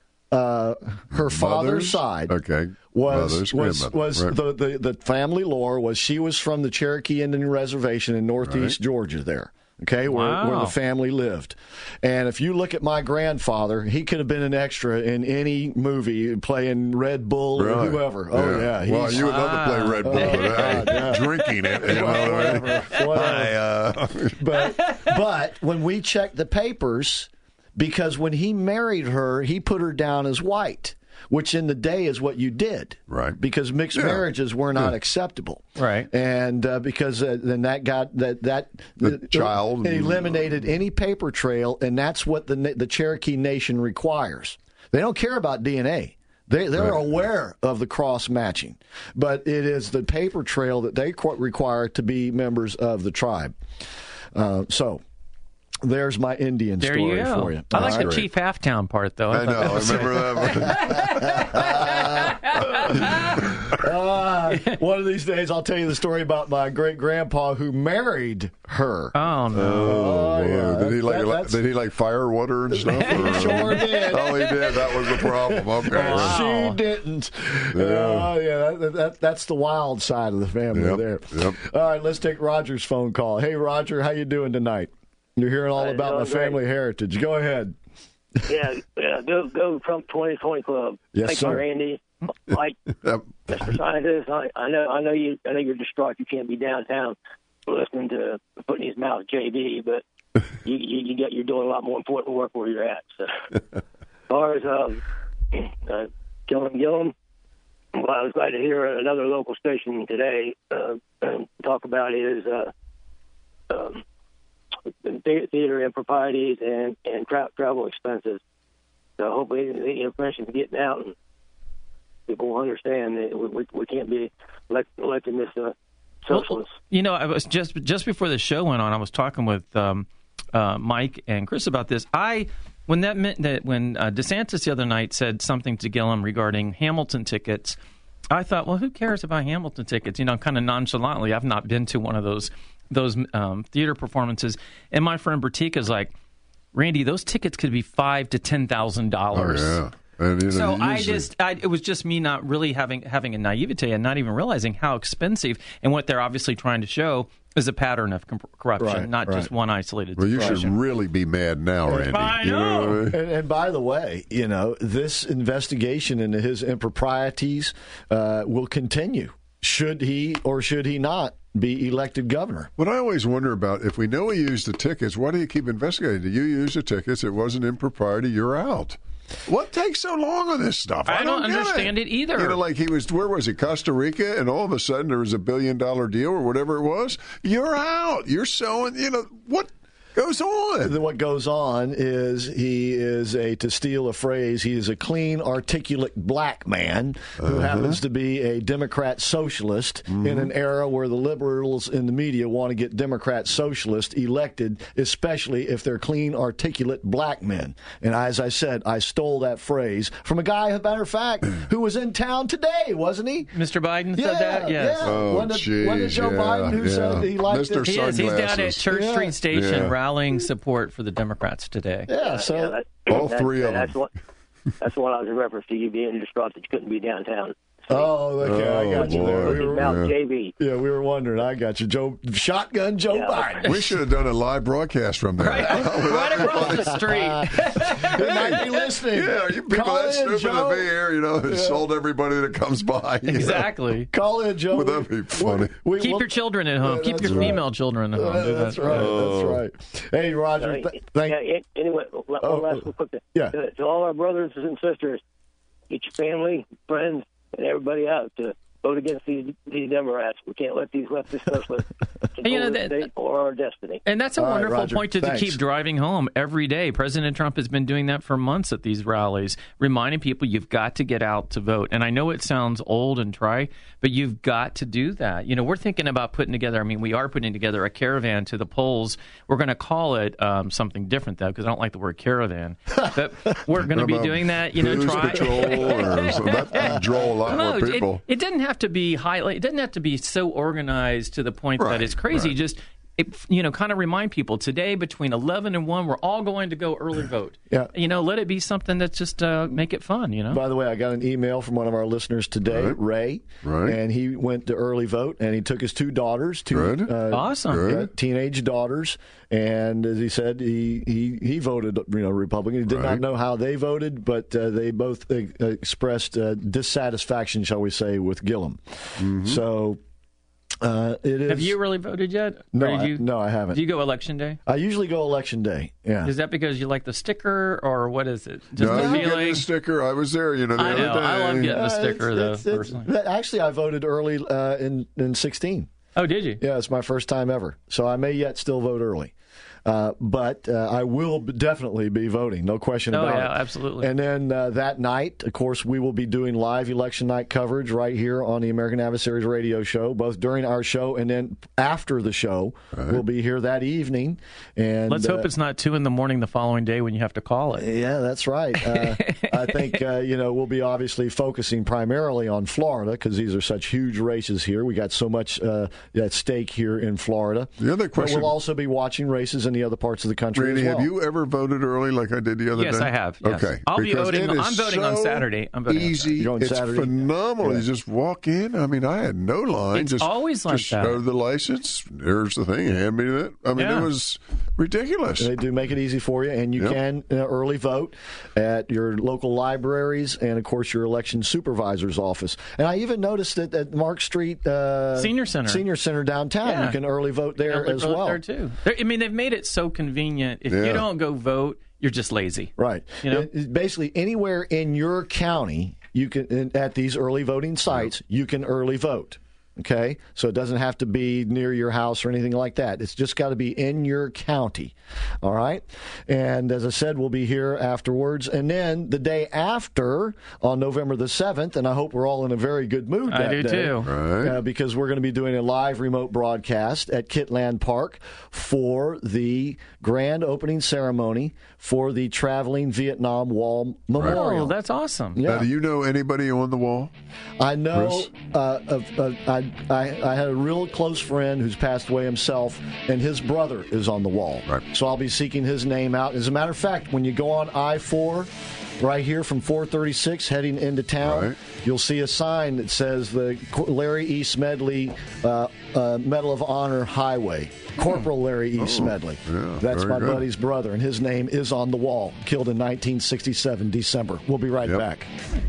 uh, her father's Mother's? side. Okay. Was Mother's was, grandmother, was right. the, the, the family lore was she was from the Cherokee Indian Reservation in northeast Right. Georgia there. Okay, where, Wow. where the family lived. And if you look at my grandfather, he could have been an extra in any movie playing Red Bull or Really? whoever. Oh, yeah. Well, he's- you would love to play Red Bull, Oh, but hey, God, yeah. drinking it. You know, Whatever, whatever. I, uh, but but when we checked the papers, because when he married her, he put her down as white, which in the day is what you did, right? Because mixed Yeah. marriages were not Yeah. acceptable, Right. and uh, because uh, then that got that that The child- it eliminated any paper trail, and that's what the na- the Cherokee Nation requires. They don't care about D N A. They, they're Right. aware of the cross matching, but it is the paper trail that they qu- require to be members of the tribe. Uh, so there's my Indian There story you go. for you. I like All the right. Chief Halftown part, though. I thought know. that I was- remember that one. Uh, one of these days, I'll tell you the story about my great grandpa who married her. Oh no! Oh, boy. yeah. Did he That- like that's- did he like fire water and stuff? He or- sure did. Oh, he did. That was the problem. Okay. She didn't. Yeah. Oh, yeah. That, that, that's the wild side of the family Yep, there. yep. All right, let's take Roger's phone call. Hey, Roger, how you doing tonight? You're hearing all Hey, about my doing great. family heritage. Go ahead. Yeah, yeah. Go, go Trump twenty twenty Club. Yes, Thank sir. you, Randy. Like, Yep. Mister Scientist, I, I know, I know you, I know you're distraught. You can't be downtown listening to putting his mouth J D, but you, you, you get, you're doing a lot more important work where you're at. So, as far as um, uh, Gillum Gillum, well, I was glad to hear another local station today uh, talk about his uh, um, theater improprieties and and tra- travel expenses. So hopefully the information is getting out and people will understand that we, we, we can't be elect, electing this uh, socialist. Well, you know, I was just just before the show went on, I was talking with um, uh, Mike and Chris about this. I when that meant that when uh, DeSantis the other night said something to Gillum regarding Hamilton tickets, I thought, well, who cares about Hamilton tickets? You know, kind of nonchalantly. I've not been to one of those those um, theater performances, and my friend Bertika's like, Randy, those tickets could be five to ten thousand dollars. Oh, yeah. And, you know, so usually, I just, I, it was just me not really having having a naivete and not even realizing how expensive and what they're obviously trying to show is a pattern of com- corruption, Right, not right. just one isolated well, you situation. should really be mad now, Randy. I You know. what I mean? And, and by the way, you know, this investigation into his improprieties uh, will continue. Should he or should he not be elected governor? What I always wonder about, if we know he used the tickets, why do you keep investigating? Did you use the tickets? It wasn't impropriety. You're out. What takes so long on this stuff? I I, don't get understand it either. You know, like he was, where was he, Costa Rica, and all of a sudden there was a billion dollar deal or whatever it was. You're out. You're sowing, you know, what goes on? What goes on is he is a, to steal a phrase, he is a clean, articulate black man who Uh-huh. happens to be a Democrat socialist Mm-hmm. in an era where the liberals in the media want to get Democrat socialists elected, especially if they're clean, articulate black men. And as I said, I stole that phrase from a guy, as a matter of fact, who was in town today, wasn't he? Mister Biden Yeah, said that? Yes. yeah. Oh, Wasn't it- wasn't it geez, Joe yeah, Biden who yeah. said he liked Mister it? He is. He's down at Sunglasses. Church Yeah. Street Station Yeah. rallying support for the Democrats today. Yeah, so Yeah, that- All that- three of that's them. What, that's the one I was in reference to you being distraught that you couldn't be downtown. Oh, okay, I Oh, got you there. Lord. We were, About Yeah. J B. yeah, we were wondering. I got you, Joe. Shotgun Joe Yeah. Biden. We should have done a live broadcast from there. Right, right across the street. They might be listening. Yeah, you people Call that in, stupid Joe. to be here, you know, and sold everybody that comes by. you know. Exactly. Call in, Joe. Would that be funny? We- Keep we'll- your children at home. Yeah, Keep that's your right. female children at home. Uh, Do that's that. right. Oh. That's right. Hey, Roger. Uh, Th- thank. yeah, it- anyway, one Oh, last oh, quick thing. yeah. To, to all our brothers and sisters, get your family, friends, and everybody out to vote against these these Democrats. We can't let these leftist socialists control You know, the that- state or our destiny. And that's a All right, wonderful Roger. point to, to Thanks. keep driving home every day. President Trump has been doing that for months at these rallies, reminding people you've got to get out to vote. And I know it sounds old and trite, but you've got to do that. You know, we're thinking about putting together, I mean, we are putting together a caravan to the polls. We're going to call it um, something different, though, because I don't like the word caravan. But we're going to be About doing that, you know, Booze try. Patrol or so that would draw a lot No, more it- people. It, doesn't have to be highlight. It doesn't have to be so organized to the point Right, that it's crazy. right. Just it, you know, kind of remind people today between eleven and one, we're all going to go early vote. Yeah. You know, let it be something that's just uh, make it fun. You know. By the way, I got an email from one of our listeners today, Right. Ray, Right. and he went to early vote, and he took his two daughters, two Good. uh, Awesome. Good. uh, teenage daughters, and as he said, he he, he voted, you know, Republican. He did Right. not know how they voted, but uh, they both uh, expressed uh, dissatisfaction, shall we say, with Gillum. Mm-hmm. So. Uh, it is. Have you really voted yet? No, Or did I- you, no, I haven't. Do you go election day? I usually go election day. Yeah. Is that because you like the sticker, or what is it? Just No, the you get feeling. the sticker. I was there, you know, the I other know. day. I love getting the Uh, sticker, it's- though. it's- it's- personally. actually, I voted early uh, in in sixteen. Oh, did you? Yeah, it's my first time ever, so I may yet still vote early. Uh, but uh, I will b- definitely be voting, no question Oh, about yeah, it. absolutely. And then uh, that night, of course, we will be doing live election night coverage right here on the American Adversaries radio show, both during our show and then after the show. We'll be here that evening. And Let's hope uh, it's not two in the morning the following day when you have to call it. Yeah, that's right. Uh, I think, uh, you know, we'll be obviously focusing primarily on Florida because these are such huge races here. We got so much uh, at stake here in Florida. The other question- But we'll also be watching races in in the other parts of the country Randy, as well. have you ever voted early like I did the other Yes, day? I have. Yes. Okay. I'll be Because voting. it is I'm voting on so Saturday. I'm voting on easy. Saturday. You're on It's Saturday? phenomenal. Yeah. You just walk in. I mean, I had no line. It's just always like just that. show the license. Here's the thing. Hand me that. I mean, Yeah. it was ridiculous. They do make it easy for you, and you Yep. can uh, early vote at your local libraries and, of course, your election supervisor's office. And I even noticed that at Mark Street uh, Senior Center. Senior Center downtown, Yeah. you can early vote there Early as vote well. There too. They're- I mean, they've made it so convenient. If Yeah. you don't go vote, you're just lazy. Right. You know? It- it- basically, anywhere in your county, you can in- at these early voting sites, you can early vote. Okay, so it doesn't have to be near your house or anything like that. It's just got to be in your county. All right, and as I said, we'll be here afterwards, and then the day after on November the seventh, and I hope we're all in a very good mood. I that do day, too. Right. uh, because we're going to be doing a live remote broadcast at Kitland Park for the grand opening ceremony for the Traveling Vietnam Wall Memorial. Oh, that's awesome. Yeah. Now, do you know anybody on the wall? I know. Chris? Uh, of, uh, I, I I had a real close friend who's passed away himself, and his brother is on the wall. Right. So I'll be seeking his name out. As a matter of fact, when you go on I four, right here from four thirty-six heading into town, Right. you'll see a sign that says the Larry E. Smedley uh, uh, Medal of Honor Highway. Corporal Larry E. Oh, Smedley. yeah, That's very my good. buddy's brother, and his name is on the wall. Killed in nineteen sixty-seven, December. We'll be right Yep. back.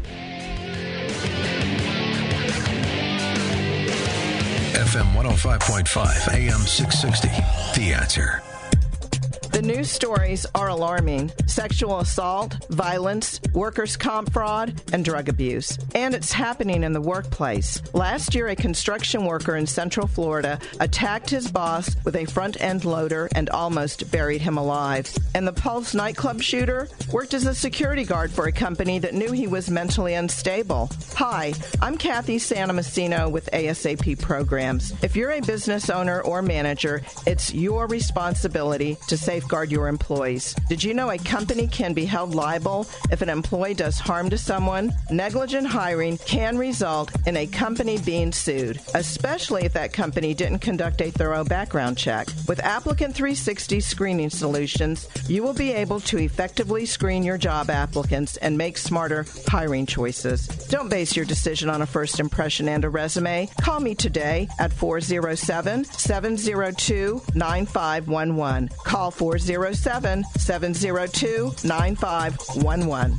F M one oh five point five, A M six sixty. The Answer. The news stories are alarming. Sexual assault, violence, workers' comp fraud, and drug abuse. And it's happening in the workplace. Last year, a construction worker in Central Florida attacked his boss with a front-end loader and almost buried him alive. And the Pulse nightclub shooter worked as a security guard for a company that knew he was mentally unstable. Hi, I'm Kathy Santomassino with A S A P Programs. If you're a business owner or manager, it's your responsibility to safeguard your employees. Did you know a company can be held liable if an employee does harm to someone? Negligent hiring can result in a company being sued, especially if that company didn't conduct a thorough background check. With Applicant three sixty Screening Solutions, you will be able to effectively screen your job applicants and make smarter hiring choices. Don't base your decision on a first impression and a resume. Call me today at four oh seven, seven oh two, nine five one one. Call four oh seven, seven oh two, nine five one one.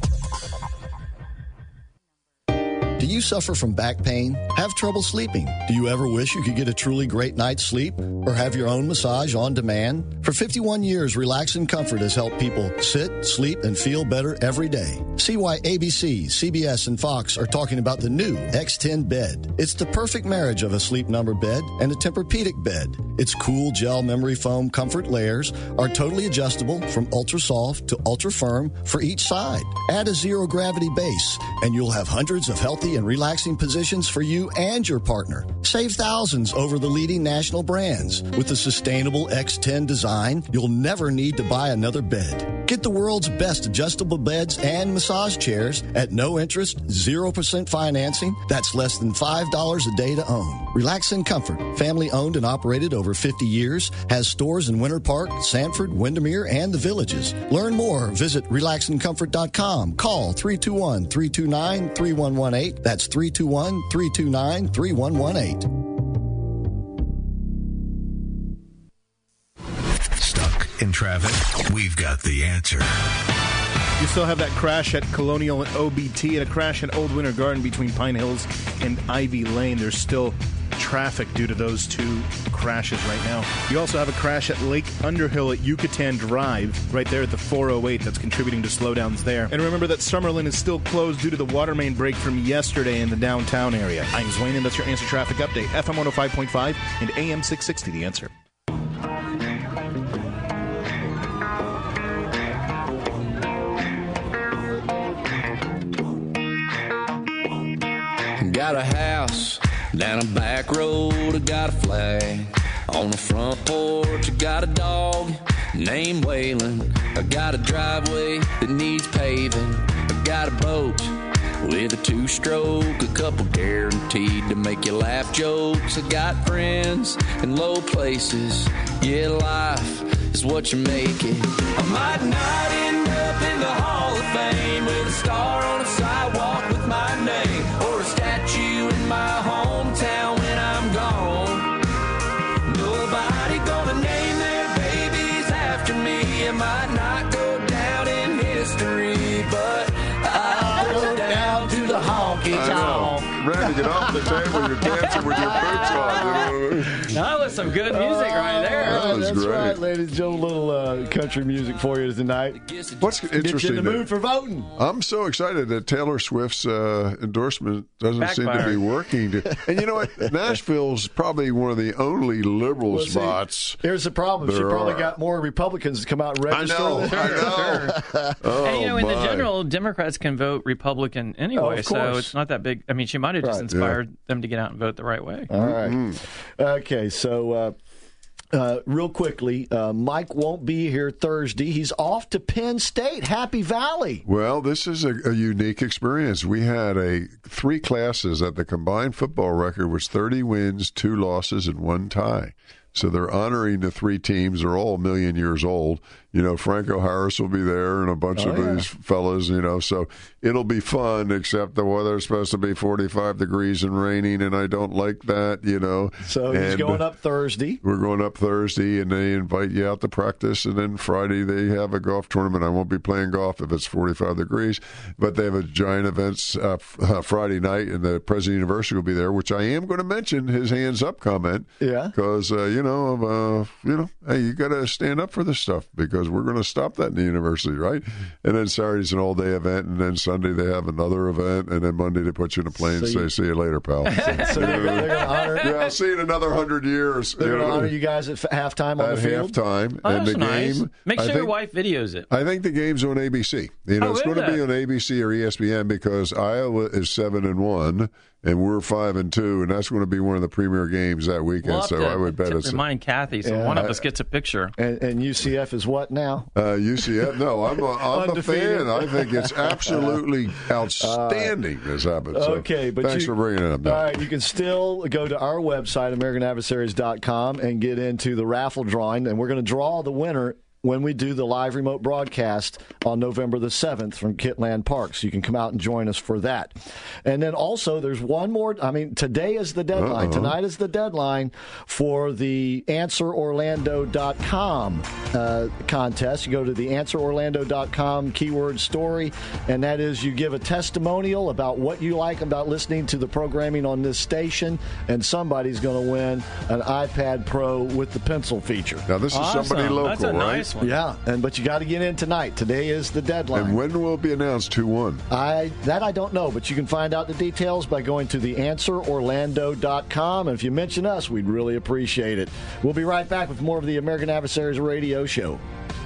Do you suffer from back pain? Have trouble sleeping? Do you ever wish you could get a truly great night's sleep or have your own massage on demand? For fifty-one years, Relax and Comfort has helped people sit, sleep, and feel better every day. See why A B C, C B S, and Fox are talking about the new X ten bed. It's the perfect marriage of a Sleep Number bed and a Tempur-Pedic bed. Its cool gel memory foam comfort layers are totally adjustable from ultra soft to ultra firm for each side. Add a zero gravity base and you'll have hundreds of healthy and relaxing positions for you and your partner. Save thousands over the leading national brands. With the sustainable X ten design, you'll never need to buy another bed. Get the world's best adjustable beds and massage chairs at no interest, zero percent financing. That's less than five dollars a day to own. Relax and Comfort, family owned and operated over fifty years, has stores in Winter Park, Sanford, Windermere, and the Villages. Learn more. Visit relax and comfort dot com. Call three two one, three two nine, three one one eight. That's three two one, three two nine, three one one eight. Stuck in traffic? We've got the answer. You still have that crash at Colonial and O B T and a crash at Old Winter Garden between Pine Hills and Ivy Lane. There's still traffic due to those two crashes right now. You also have a crash at Lake Underhill at Yucatan Drive, right there at the four oh eight, that's contributing to slowdowns there. And remember that Summerlin is still closed due to the water main break from yesterday in the downtown area. I'm Zwane, and that's your Answer Traffic Update. F M one oh five point five and A M six sixty, The Answer. Got a house down a back road, I got a flag on the front porch. I got a dog named Waylon. I got a driveway that needs paving. I got a boat with a two-stroke, a couple guaranteed to make you laugh jokes. I got friends in low places. Yeah, life is what you make it. I might not end up in the Hall of Fame with a star on a sidewalk with my name, or a statue in my hometown when I'm gone. Nobody gonna name their babies after me. I might not go down in history, but I'll go down to the honky tonk. Randy, get off the table. You're dancing with your boots on. That was some good music right there. That was That's great. right, ladies and gentlemen. A little uh, country music for you tonight. What's Get interesting? you in the that- mood for voting. I'm so excited that Taylor Swift's uh, endorsement doesn't seem to Backfired. be working. To, and you know what? Nashville's probably one of the only liberal Well, see, spots. Here's the problem. She there probably are. got more Republicans to come out and I register. know. than- I know. Oh, and, you know, in the my. general, Democrats can vote Republican Oh, anyway, of so course. it's not that big. I mean, she might have just Right. inspired them to get out and vote the right way. All right. Mm-hmm. Okay, so uh, uh, real quickly, uh, Mike won't be here Thursday. He's off to Penn State. Happy Valley. Well, this is a, a unique experience. We had a three classes that the combined football record was thirty wins, two losses, and one tie. So they're honoring the three teams. They're all a million years old. You know, Franco Harris will be there and a bunch Oh, of yeah. these fellas, you know. So it'll be fun, except the weather's supposed to be forty-five degrees and raining, and I don't like that, you know. So he's And, going up Thursday. We're going up Thursday, and they invite you out to practice, and then Friday they have a golf tournament. I won't be playing golf if it's forty-five degrees, but they have a giant events uh, f- uh, Friday night, and the president of the university will be there, which I am going to mention his hands up comment. Yeah. Because, uh, you know, uh, you know, hey, you got to stand up for this stuff because we're going to stop that in the university, right? And then Saturday's an all-day event, and then Sunday they have another event, and then Monday they put you in a plane So and say, you- see you later, pal. So they're, they're going to honor. Yeah, I'll see you in another hundred years. They're you going to know. honor you guys at f- halftime on At the field. halftime, Oh, and that's the nice. game. Make I sure your think- wife videos it. I think the game's on A B C. You know, Oh, it's is going to be it? on A B C or E S P N because Iowa is seven and one, and we're five and two, and that's going to be one of the premier games that weekend. We'll have so to I would bet t- it's remind Kathy so Yeah. one of us gets a picture. And, and U C F is what now? uh, U C F. No, I'm a, I'm a Undefeated. fan. I think it's absolutely outstanding. This happened. So Okay, but thanks you, for bringing it up. All Now. right, you can still go to our website, American Adversaries dot com, and get into the raffle drawing, and we're going to draw the winner when we do the live remote broadcast on November the seventh from Kitland Park. So you can come out and join us for that. And then also, there's one more. I mean, today is the deadline. Uh-oh. Tonight is the deadline for the answer orlando dot com uh, contest. You go to the answer orlando dot com keyword story, and that is you give a testimonial about what you like about listening to the programming on this station, and somebody's going to win an iPad Pro with the pencil feature. Now this is Awesome. somebody local, That's a right? nice one. Yeah, and but you got to get in tonight. Today is the deadline. And when will it be announced who won? I that I don't know, but you can find out the details by going to the answer orlando dot com. And if you mention us, we'd really appreciate it. We'll be right back with more of the American Adversaries Radio Show.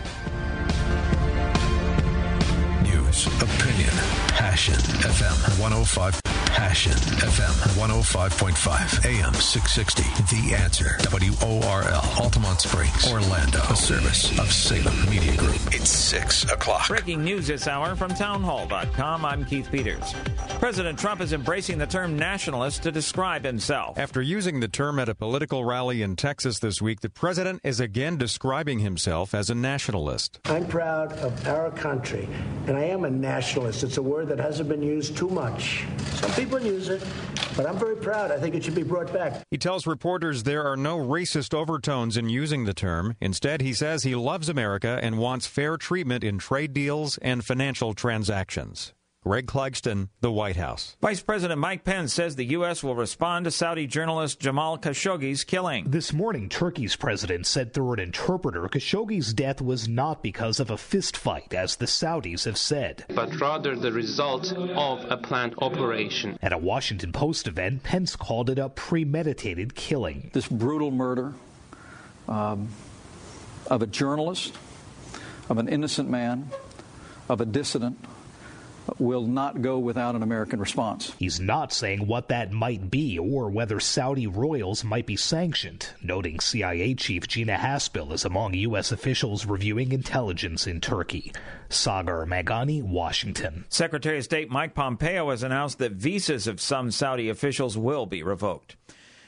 News, opinion, passion. F M one oh five. Passion. F M one oh five point five. A M six sixty. The Answer. W O R L. Altamont Springs. Orlando. A service of Salem Media Group. It's six o'clock. Breaking news this hour from townhall dot com. I'm Keith Peters. President Trump is embracing the term nationalist to describe himself. After using the term at a political rally in Texas this week, the president is again describing himself as a nationalist. I'm proud of our country, and I am a nationalist. It's a word that hasn't been used too much. Some people use it, but I'm very proud. I think it should be brought back. He tells reporters there are no racist overtones in using the term. Instead, he says he loves America and wants fair treatment in trade deals and financial transactions. Greg Clugston, the White House. Vice President Mike Pence says the U S will respond to Saudi journalist Jamal Khashoggi's killing. This morning, Turkey's president said through an interpreter Khashoggi's death was not because of a fist fight, as the Saudis have said, but rather the result of a planned operation. At a Washington Post event, Pence called it a premeditated killing. This brutal murder um, of a journalist, of an innocent man, of a dissident, will not go without an American response. He's not saying what that might be or whether Saudi royals might be sanctioned, noting C I A Chief Gina Haspel is among U S officials reviewing intelligence in Turkey. Sagar Magani, Washington. Secretary of State Mike Pompeo has announced that visas of some Saudi officials will be revoked.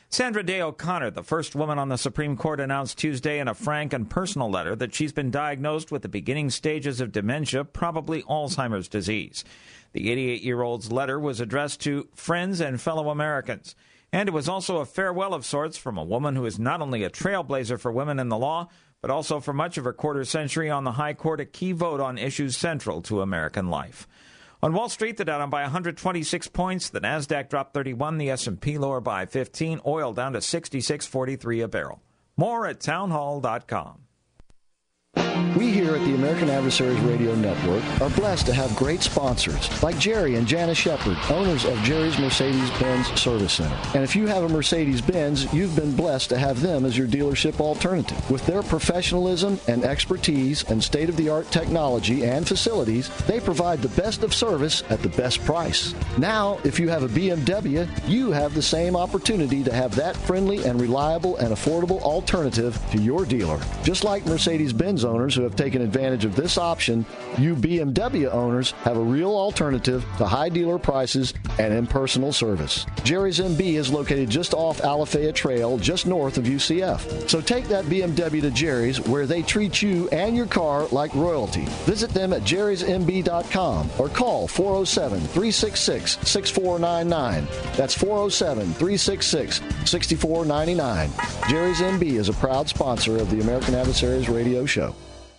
Sandra Day O'Connor, the first woman on the Supreme Court, announced Tuesday in a frank and personal letter that she's been diagnosed with the beginning stages of dementia, probably Alzheimer's disease. The eighty-eight-year-old's letter was addressed to friends and fellow Americans, and it was also a farewell of sorts from a woman who is not only a trailblazer for women in the law, but also for much of her quarter century on the High Court, a key vote on issues central to American life. On Wall Street, the Dow down by one hundred twenty-six points, the Nasdaq dropped thirty-one, the S and P lower by fifteen, oil down to sixty-six forty-three a barrel. More at townhall dot com. We here at the American Adversaries Radio Network are blessed to have great sponsors like Jerry and Janice Shepard, owners of Jerry's Mercedes-Benz Service Center. And if you have a Mercedes-Benz, you've been blessed to have them as your dealership alternative. With their professionalism and expertise and state-of-the-art technology and facilities, they provide the best of service at the best price. Now, if you have a B M W, you have the same opportunity to have that friendly and reliable and affordable alternative to your dealer. Just like Mercedes-Benz owners who have taken advantage of this option, you B M W owners have a real alternative to high dealer prices and impersonal service. Jerry's M B is located just off Alafaya Trail, just north of U C F. So take that B M W to Jerry's, where they treat you and your car like royalty. Visit them at jerrys m b dot com or call four oh seven, three six six, six four nine nine. That's four oh seven, three six six, six four nine nine. Jerry's M B is a proud sponsor of the American Adversaries Radio Show.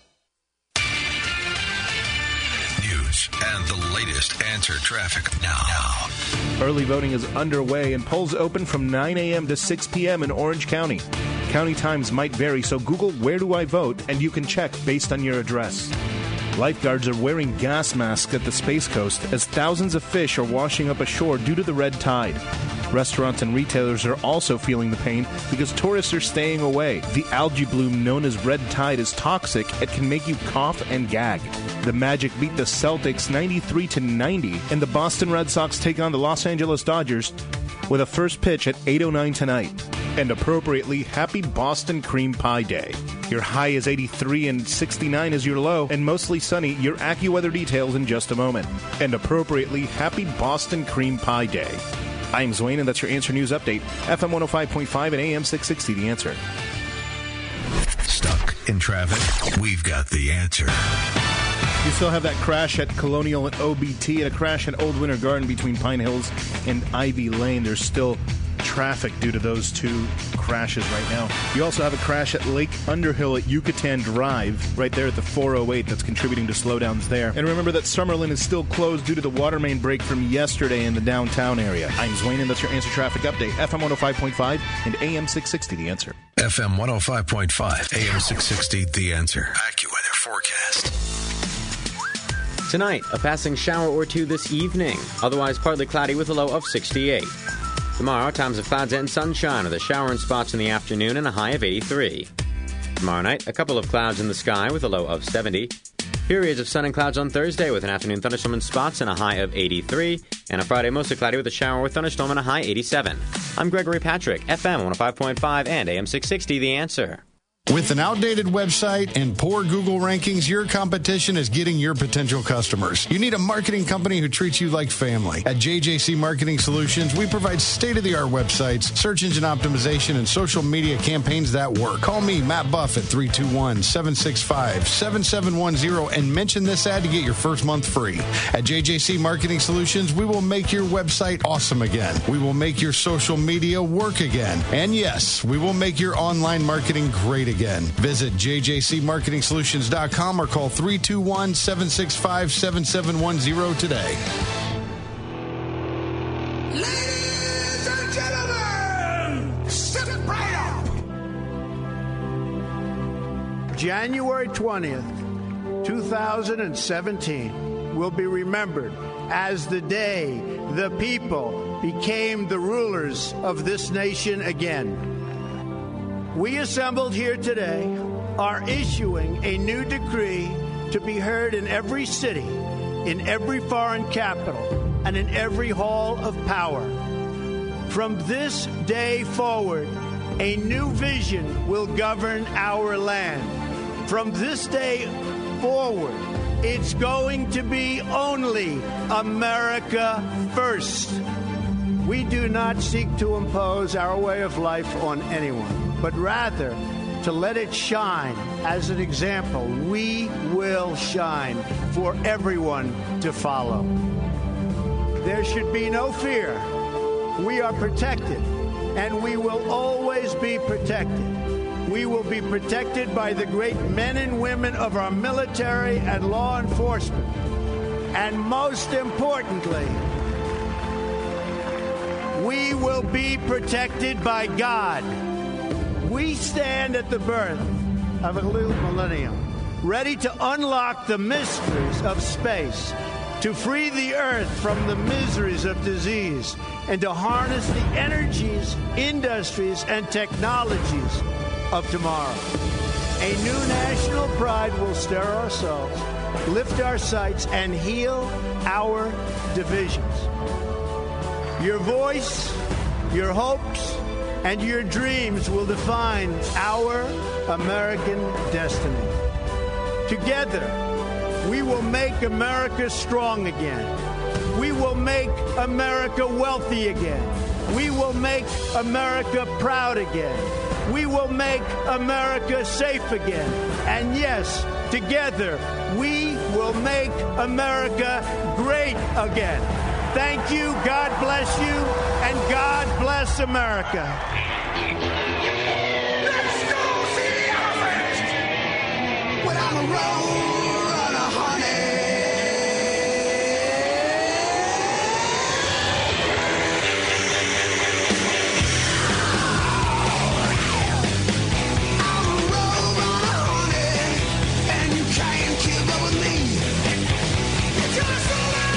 And the latest Answer Traffic now. Early voting is underway, and polls open from nine a.m. to six p.m. in Orange County. County times might vary, so Google "Where do I vote?" and you can check based on your address. Lifeguards are wearing gas masks at the Space Coast as thousands of fish are washing up ashore due to the red tide. Restaurants and retailers are also feeling the pain because tourists are staying away. The algae bloom known as red tide is toxic. It can make you cough and gag. The Magic beat the Celtics ninety-three to ninety, and the Boston Red Sox take on the Los Angeles Dodgers with a first pitch at eight oh nine tonight. And appropriately, happy Boston Cream Pie Day. Your high is eighty-three and sixty-nine is your low, and mostly sunny. Your AccuWeather details in just a moment. And appropriately, happy Boston Cream Pie Day. I'm Zwane, and that's your Answer News Update. F M one oh five point five and A M six sixty, The Answer. Stuck in traffic? We've got the answer. You still have that crash at Colonial and O B T and a crash at Old Winter Garden between Pine Hills and Ivy Lane. There's still traffic due to those two crashes right now. You also have a crash at Lake Underhill at Yucatan Drive, right there at the four oh eight, that's contributing to slowdowns there. And remember that Summerlin is still closed due to the water main break from yesterday in the downtown area. I'm Zwane, and that's your Answer Traffic Update. F M one oh five point five and A M six sixty, The Answer. F M one oh five point five, A M six sixty, The Answer. AccuWeather forecast. Tonight, a passing shower or two this evening. Otherwise, partly cloudy with a low of sixty-eight. Tomorrow, times of clouds and sunshine with a shower in spots in the afternoon and a high of eighty-three. Tomorrow night, a couple of clouds in the sky with a low of seventy. Periods of sun and clouds on Thursday with an afternoon thunderstorm in spots and a high of eighty-three. And a Friday mostly cloudy with a shower or thunderstorm and a high eighty-seven. I'm Gregory Patrick, F M one oh five point five and A M six sixty, The Answer. With an outdated website and poor Google rankings, your competition is getting your potential customers. You need a marketing company who treats you like family. At J J C Marketing Solutions, we provide state-of-the-art websites, search engine optimization, and social media campaigns that work. Call me, Matt Buff, at three two one, seven six five, seven seven one zero and mention this ad to get your first month free. At J J C Marketing Solutions, we will make your website awesome again. We will make your social media work again. And yes, we will make your online marketing great again. Visit j j c marketing solutions dot com or call three two one, seven six five, seven seven one zero today. Ladies and gentlemen, step right up. January twentieth, two thousand seventeen will be remembered as the day the people became the rulers of this nation again. We assembled here today are issuing a new decree to be heard in every city, in every foreign capital, and in every hall of power. From this day forward, a new vision will govern our land. From this day forward, it's going to be only America first. We do not seek to impose our way of life on anyone, but rather to let it shine as an example. We will shine for everyone to follow. There should be no fear. We are protected, and we will always be protected. We will be protected by the great men and women of our military and law enforcement. And most importantly, we will be protected by God. We stand at the birth of a new millennium, ready to unlock the mysteries of space, to free the earth from the miseries of disease, and to harness the energies, industries, and technologies of tomorrow. A new national pride will stir our souls, lift our sights, and heal our divisions. Your voice, your hopes, and your dreams will define our American destiny. Together, we will make America strong again. We will make America wealthy again. We will make America proud again. We will make America safe again. And yes, together, we will make America great again. Thank you, God bless you, and God bless America. Let's go see the elephant! When I'm a road runner, honey. I'm a road runner, honey, and you can't keep up with me. Because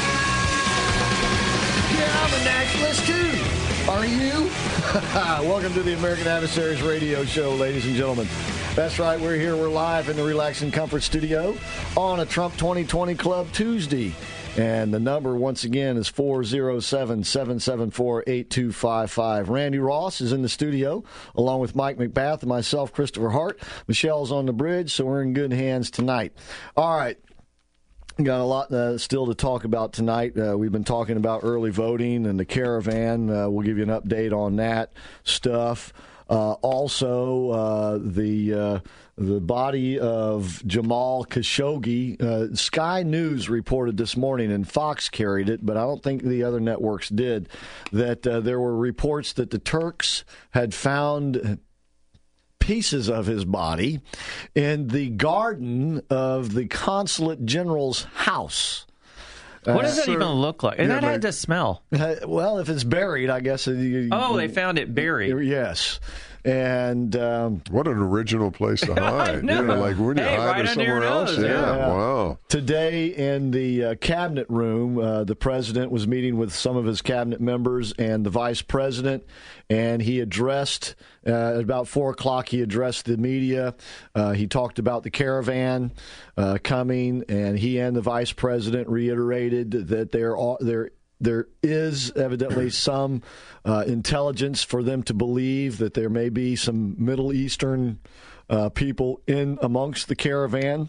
Yeah, I'm a nationalist too. Are you? Welcome to the American Adversaries Radio Show, ladies and gentlemen. That's right, we're here. We're live in the Relax and Comfort Studio on a Trump twenty twenty Club Tuesday. And the number, once again, is four oh seven, seven seven four, eight two five five. Randy Ross is in the studio, along with Mike McBath and myself, Christopher Hart. Michelle's on the bridge, so we're in good hands tonight. All right. Got a lot uh, still to talk about tonight. Uh, we've been talking about early voting and the caravan. Uh, we'll give you an update on that stuff. Uh, also, uh, the uh, the body of Jamal Khashoggi. Uh, Sky News reported this morning, and Fox carried it, but I don't think the other networks did, that uh, there were reports that the Turks had found pieces of his body in the garden of the consulate general's house. What does Uh, that even look like? And yeah, that had but- to smell. Uh, well, if it's buried, I guess. Uh, you, Oh, they found it buried. Yes. And um, what an original place to hide. know. You know, like, wouldn't you Hey, hide right it under your somewhere else? nose, Yeah. yeah. Wow. Today in the uh, cabinet room, uh, the president was meeting with some of his cabinet members and the vice president, and he addressed, uh, at about four o'clock, he addressed the media. Uh, he talked about the caravan uh, coming, and he and the vice president reiterated that there are there. There is evidently some uh, intelligence for them to believe that there may be some Middle Eastern uh, people in amongst the caravan.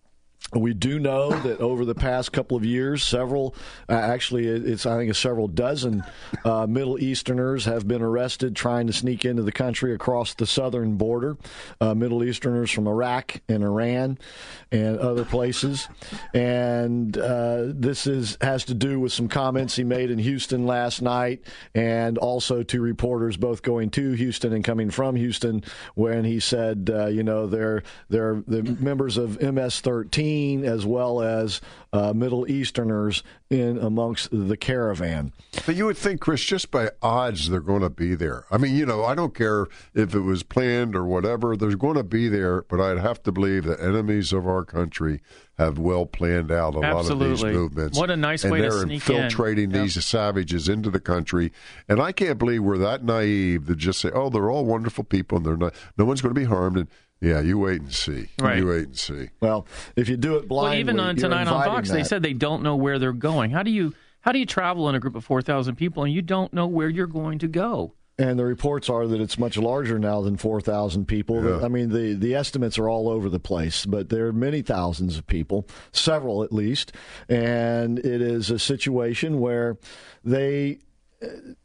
We do know that over the past couple of years, several, uh, actually, it's I think it's several dozen uh, Middle Easterners have been arrested trying to sneak into the country across the southern border. Uh, Middle Easterners from Iraq and Iran and other places. And uh, this is has to do with some comments he made in Houston last night, and also to reporters both going to Houston and coming from Houston, when he said, uh, you know, they're they're the members of M S thirteen. As well as uh, Middle Easterners in amongst the caravan. But you would think, Chris, just by odds, they're going to be there. I mean, you know, I don't care if it was planned or whatever. They're going to be there, but I'd have to believe the enemies of our country have well planned out a Absolutely. lot of these movements. What a nice and way to they're sneak in. infiltrating Yep. these savages into the country. And I can't believe we're that naive to just say, oh, they're all wonderful people and they're not, no one's going to be harmed. And yeah, you wait and see. Right. You wait and see. Well, if you do it blindly, Well, even on you're tonight on inviting Fox, they that. said they don't know where they're going. How do you how do you travel in a group of four thousand people and you don't know where you're going to go? And the reports are that it's much larger now than four thousand people. Yeah. I mean, the, the estimates are all over the place, but there are many thousands of people, several at least. And it is a situation where they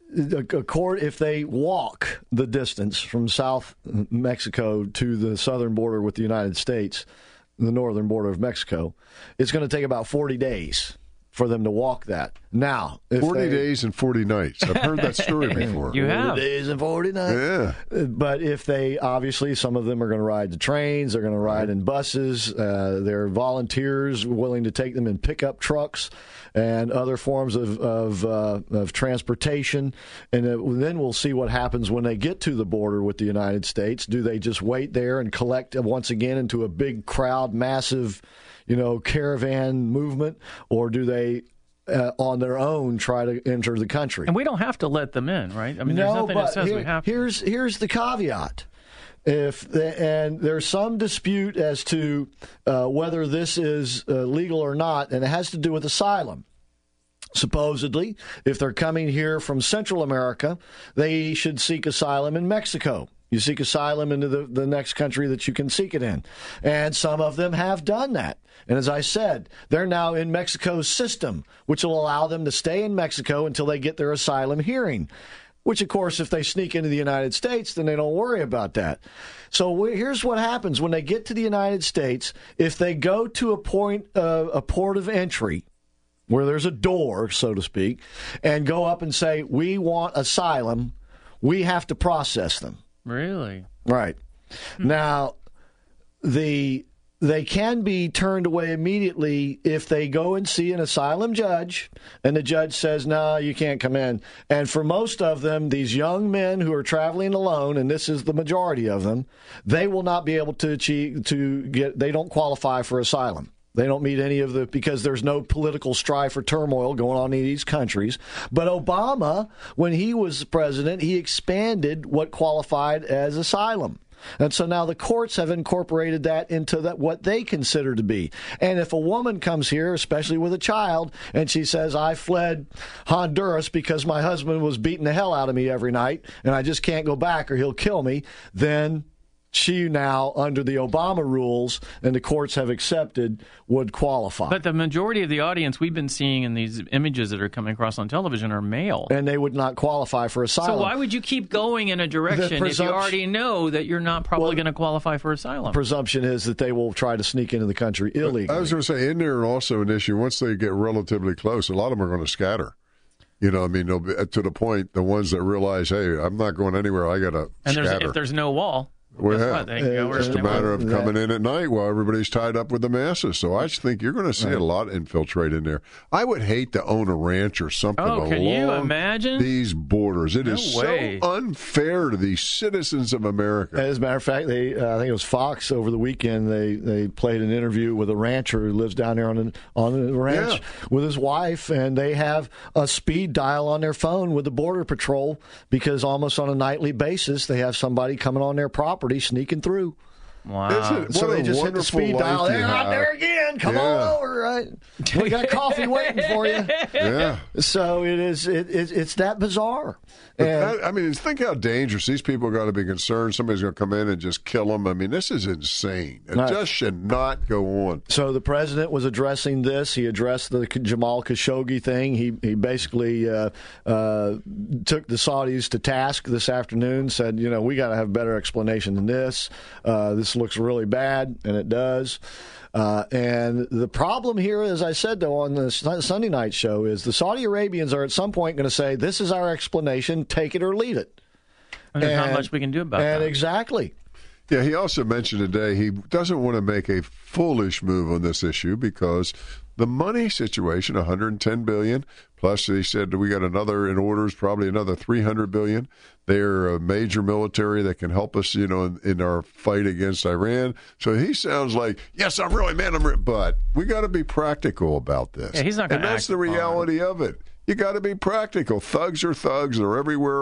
accord, if they walk the distance from South Mexico to the southern border with the United States, the northern border of Mexico, it's going to take about forty days for them to walk that. Now, if forty they, days and forty nights. I've heard that story before. You have. forty days and forty nights. Yeah. But if they, obviously, some of them are going to ride the trains, they're going to ride in buses, uh, they're volunteers willing to take them in pickup trucks and other forms of of, uh, of transportation. And uh, then we'll see what happens when they get to the border with the United States. Do they just wait there and collect once again into a big crowd, massive, you know, caravan movement, or do they, uh, on their own, try to enter the country? And we don't have to let them in, right? I mean, there's no, nothing but that says here, we have to. Here's here's the caveat. If the, and there's some dispute as to uh, whether this is uh, legal or not, and it has to do with asylum. Supposedly, if they're coming here from Central America, they should seek asylum in Mexico. You seek asylum into the, the next country that you can seek it in. And some of them have done that. And as I said, they're now in Mexico's system, which will allow them to stay in Mexico until they get their asylum hearing. Which, of course, if they sneak into the United States, then they don't worry about that. So we, here's what happens when they get to the United States. If they go to a point, uh, a port of entry, where there's a door, so to speak, and go up and say, we want asylum, we have to process them. Really? Right. Hmm. Now, the they can be turned away immediately if they go and see an asylum judge, and the judge says, no, you can't come in. And for most of them, these young men who are traveling alone, and this is the majority of them, they will not be able to achieve, to get, they don't qualify for asylum. They don't meet any of the, because there's no political strife or turmoil going on in these countries. But Obama, when he was president, he expanded what qualified as asylum. And so now the courts have incorporated that into that what they consider to be. And if a woman comes here, especially with a child, and she says, I fled Honduras because my husband was beating the hell out of me every night, and I just can't go back or he'll kill me, then she now, under the Obama rules, and the courts have accepted, would qualify. But the majority of the audience we've been seeing in these images that are coming across on television are male. And they would not qualify for asylum. So why would you keep going in a direction if you already know that you're not probably well, going to qualify for asylum? Presumption is that they will try to sneak into the country illegally. I was going to say, in there also an issue, once they get relatively close, a lot of them are going to scatter. You know, I mean, to the point, the ones that realize, hey, I'm not going anywhere, I got to And scatter. There's, if there's no wall... Well, yeah. What, they go it's just a matter of coming in at night while everybody's tied up with the masses. So I just think you're going to see right. a lot infiltrate in there. I would hate to own a ranch or something oh, along can you imagine? these borders. It no is way. so unfair to the citizens of America. As a matter of fact, they uh, I think it was Fox over the weekend. They they played an interview with a rancher who lives down there on the, on the ranch yeah. with his wife, and they have a speed dial on their phone with the Border Patrol because almost on a nightly basis they have somebody coming on their property sneaking through. Wow. So they just hit the speed dial. They're out there again. Come yeah. on over. Right? We got coffee waiting for you. Yeah. So it is. It, it, it's that bizarre. And, and, I mean, think how dangerous. These people got to be concerned somebody's going to come in and just kill them. I mean, this is insane. It right. just should not go on. So the president was addressing this. He addressed the Jamal Khashoggi thing. He he basically uh, uh, took the Saudis to task this afternoon, said, you know, we got to have a better explanation than this. Uh, this looks really bad, and it does. Uh, and the problem here, as I said, though, on the Sunday night show, is the Saudi Arabians are at some point going to say, this is our explanation, take it or leave it. And there's and, not much we can do about and that. Exactly. Yeah, he also mentioned today he doesn't want to make a foolish move on this issue because the money situation, one hundred ten billion dollars, plus he said we got another in orders, probably another three hundred billion dollars. They're a major military that can help us, you know, in, in our fight against Iran. So he sounds like, yes, I'm really mad, I'm re-, but we got to be practical about this. Yeah, he's not going to. And that's the reality of it. You got to be practical. Thugs are thugs. They're everywhere.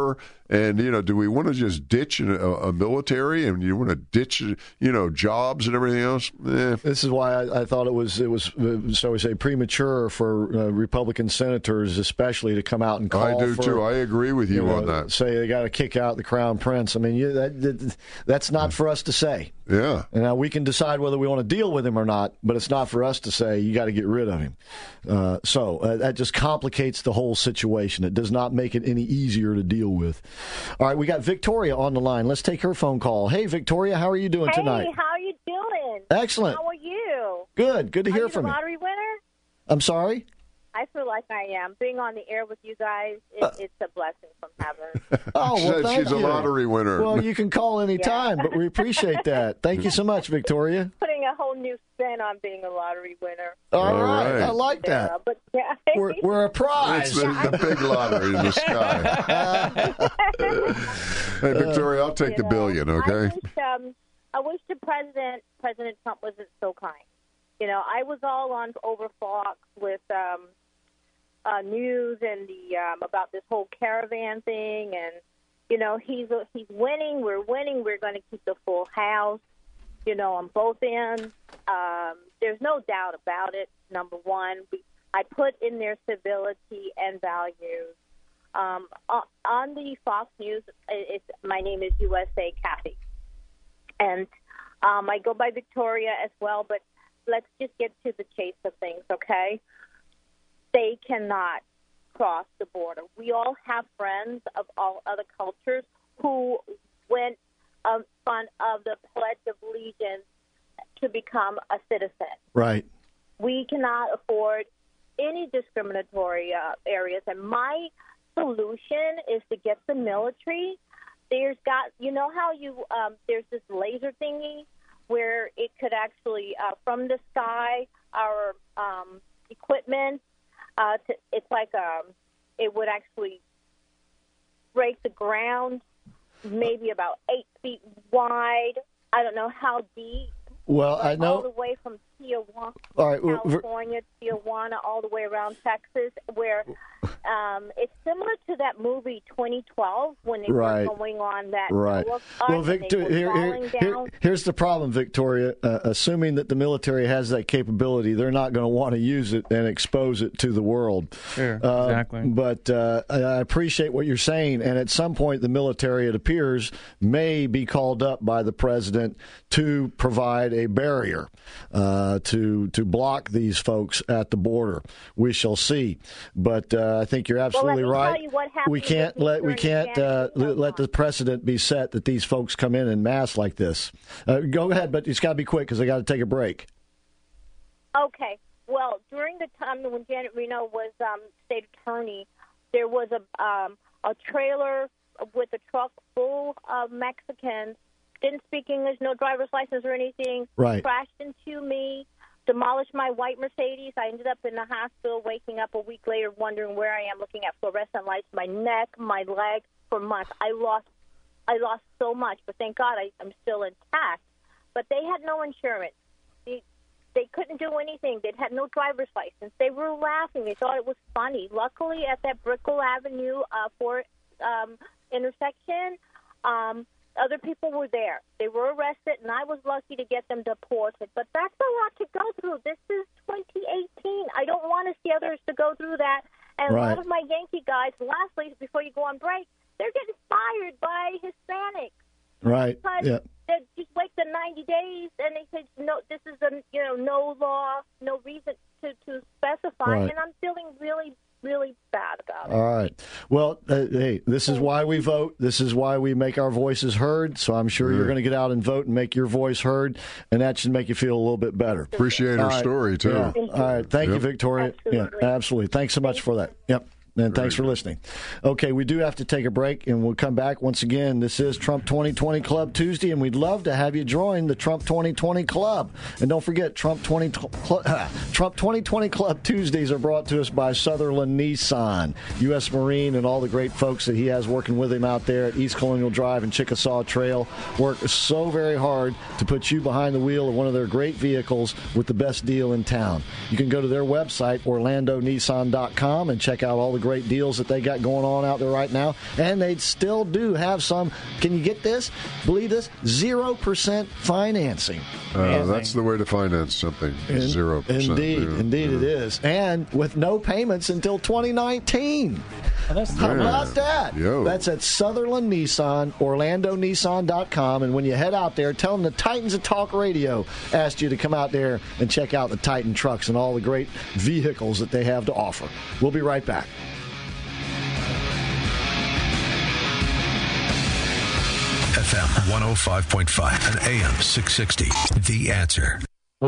And, you know, do we want to just ditch a, a military and you want to ditch, you know, jobs and everything else? Eh. This is why I, I thought it was, it was, uh, so we say, premature for uh, Republican senators, especially, to come out and call. I do for, too. I agree with you, you know, on that. Say they got to kick out the crown prince. I mean, you, that, that that's not for us to say. Yeah. And now we can decide whether we want to deal with him or not, but it's not for us to say you got to get rid of him. Uh, so uh, that just complicates the whole situation. It does not make it any easier to deal with. All right, we got Victoria on the line. Let's take her phone call. Hey, Victoria, how are you doing hey, tonight? Hey, how are you doing? Excellent. How are you? Good. Good to are hear you from the you. lottery winner? I'm sorry? I feel like I am. Being on the air with you guys, it, uh, it's a blessing from heaven. Oh, well, thank She's you. a lottery winner. Well, you can call any time, Yeah. but we appreciate that. Thank you so much, Victoria. Putting a whole new spin on being a lottery winner. All, All right. right. I like that. Yeah, but yeah. We're, we're a prize. It's the, the big lottery in the sky. Hey, Victoria, I'll take You the know, billion, I okay? wish, um, I wish the president, President Trump, wasn't so kind. You know, I was all on over Fox with um, uh, news and the um, about this whole caravan thing, and you know, he's he's winning. We're winning. We're going to keep the full house. You know, on both ends. Um, there's no doubt about it. Number one, we, I put in there civility and values. Um, on, on the Fox News, it's, my name is U S A Kathy, and um, I go by Victoria as well. But let's just get to the chase of things, okay? They cannot cross the border. We all have friends of all other cultures who went in front of the Pledge of Allegiance to become a citizen. Right. We cannot afford any discriminatory uh, areas. And my solution is to get the military. There's got, you know how you, um, there's this laser thingy where it could actually, uh, from the sky, our um, equipment, uh, to, it's like um, it would actually break the ground, maybe about eight feet wide. I don't know how deep. Well, I know. All the way from Tijuana, All right, well, California, Tijuana, all the way around Texas, where um, it's similar to that movie twenty twelve when they Right. were going on that. Right. Noah's Well, Ark and they Victor, were here, falling here, here, down. here's the problem, Victoria. Uh, assuming that the military has that capability, they're not going to want to use it and expose it to the world. Sure, Uh, exactly. But uh, I I appreciate what you're saying, and at some point, the military, it appears, may be called up by the president to provide a barrier uh, to to block these folks at the border. We shall see. But uh, I think you're absolutely well, let me right. Tell you what happened We can't with me let we during can't the uh, Afghanistan let the precedent be set that these folks come in en masse like this. Uh, go ahead, but it's got to be quick because I got to take a break. Okay. Well, during the time when Janet Reno was um, state attorney, there was a um, a trailer with a truck full of Mexicans, didn't speak English, no driver's license or anything, Right. crashed into me, demolished my white Mercedes. I ended up in the hospital, waking up a week later, wondering where I am, looking at fluorescent lights, my neck, my leg, for months. I lost, I lost so much, but thank God I, I'm still intact. But they had no insurance. They, they couldn't do anything. They had no driver's license. They were laughing. They thought it was funny. Luckily, at that Brickell Avenue uh, for um, intersection, um, other people were there. They were arrested, and I was lucky to get them deported. But that's a lot to go through. This is twenty eighteen. I don't want to see others to go through that. And Right. a lot of my Yankee guys, lastly, before you go on break, they're getting fired by Hispanics. Right. Because Yeah. they just wait the ninety days, and they said, no, this is a, you know, no law, no reason to, to specify. Right. And I'm feeling really, really bad about it. All right. Well, uh, hey, this is why we vote. This is why we make our voices heard. So I'm sure you're going to get out and vote and make your voice heard, and that should make you feel a little bit better. Appreciate her All right. story, too. Yeah. All right. Thank you, Yep. Victoria. Absolutely. Yeah, absolutely. Thanks so much for that. Yep. And thanks for listening. Okay, we do have to take a break, and we'll come back once again. This is Trump twenty twenty Club Tuesday, and we'd love to have you join the Trump twenty twenty Club. And don't forget, Trump twenty Cl- Trump twenty twenty Club Tuesdays are brought to us by Sutherland Nissan, U S Marine, and all the great folks that he has working with him out there at East Colonial Drive and Chickasaw Trail. Work so very hard to put you behind the wheel of one of their great vehicles with the best deal in town. You can go to their website, orlando nissan dot com, and check out all the great deals that they got going on out there right now. And they still do have some, can you get this? Believe this? zero percent financing. Uh, that's the way to finance something. Zero percent. Indeed, yeah. indeed yeah. it is. And with no payments until twenty nineteen. Oh, that's How Yeah. about that? Yo. That's at Sutherland Nissan, Orlando Nissan dot com. And when you head out there, tell them the Titans of Talk Radio asked you to come out there and check out the Titan trucks and all the great vehicles that they have to offer. We'll be right back. F M one oh five point five and A M six sixty. The Answer.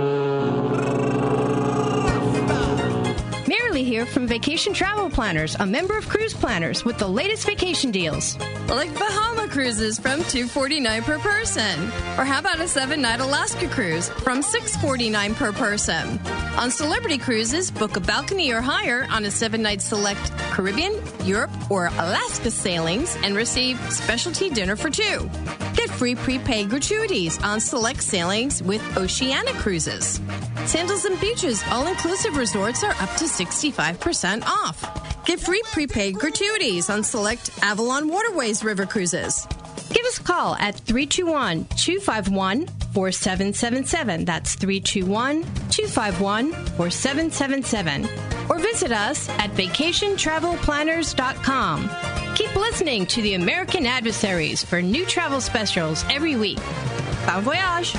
Marilee here from Vacation Travel Planners, a member of Cruise Planners, with the latest vacation deals. Like Bahama cruises from two hundred forty-nine dollars per person. Or how about a seven-night Alaska cruise from six hundred forty-nine dollars per person? On Celebrity Cruises, book a balcony or higher on a seven-night select Caribbean, Europe, or Alaska sailings and receive specialty dinner for two. Get free prepaid gratuities on select sailings with Oceania Cruises. Sandals and Beaches all-inclusive resorts are up to sixty-five percent off. Get free prepaid gratuities on select Avalon Waterways River Cruises. Give us a call at three two one, two five one, four seven seven seven. That's three two one, two five one, four seven seven seven. Or visit us at vacation travel planners dot com. Keep listening to the American Adversaries for new travel specials every week. Bon voyage!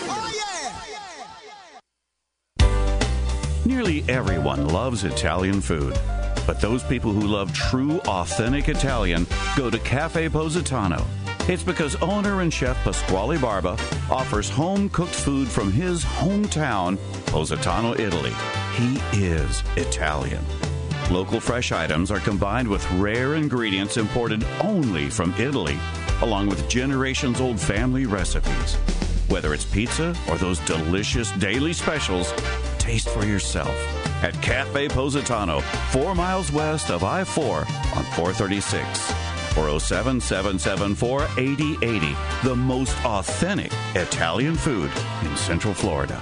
Nearly everyone loves Italian food. But those people who love true, authentic Italian go to Cafe Positano. It's because owner and chef Pasquale Barba offers home-cooked food from his hometown, Positano, Italy. He is Italian. Local fresh items are combined with rare ingredients imported only from Italy, along with generations-old family recipes. Whether it's pizza or those delicious daily specials, taste for yourself at Cafe Positano, four miles west of I four on four thirty-six. Or oh seven, seven seven four, eight oh eight oh, the most authentic Italian food in Central Florida.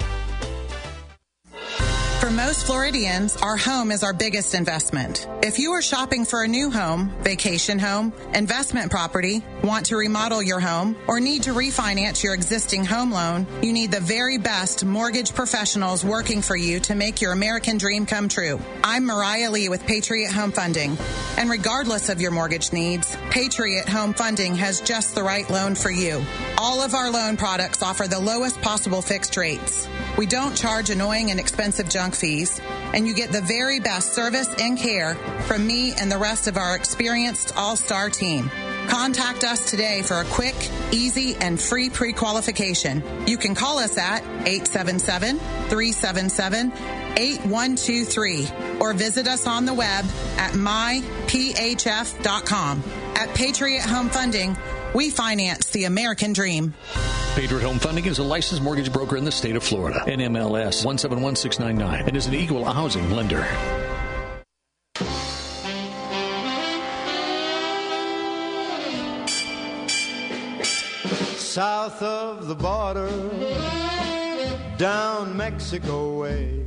For most Floridians, our home is our biggest investment. If you are shopping for a new home, vacation home, investment property, want to remodel your home, or need to refinance your existing home loan, you need the very best mortgage professionals working for you to make your American dream come true. I'm Mariah Lee with Patriot Home Funding. And regardless of your mortgage needs, Patriot Home Funding has just the right loan for you. All of our loan products offer the lowest possible fixed rates. We don't charge annoying and expensive junk fees, and you get the very best service and care from me and the rest of our experienced all-star team. Contact us today for a quick, easy, and free pre-qualification. You can call us at eight seven seven, three seven seven, eight one two three or visit us on the web at my p h f dot com. At Patriot Home Funding, we finance the American dream. Patriot Home Funding is a licensed mortgage broker in the state of Florida. N M L S one seven one six nine nine and is an equal housing lender. South of the border, down Mexico way.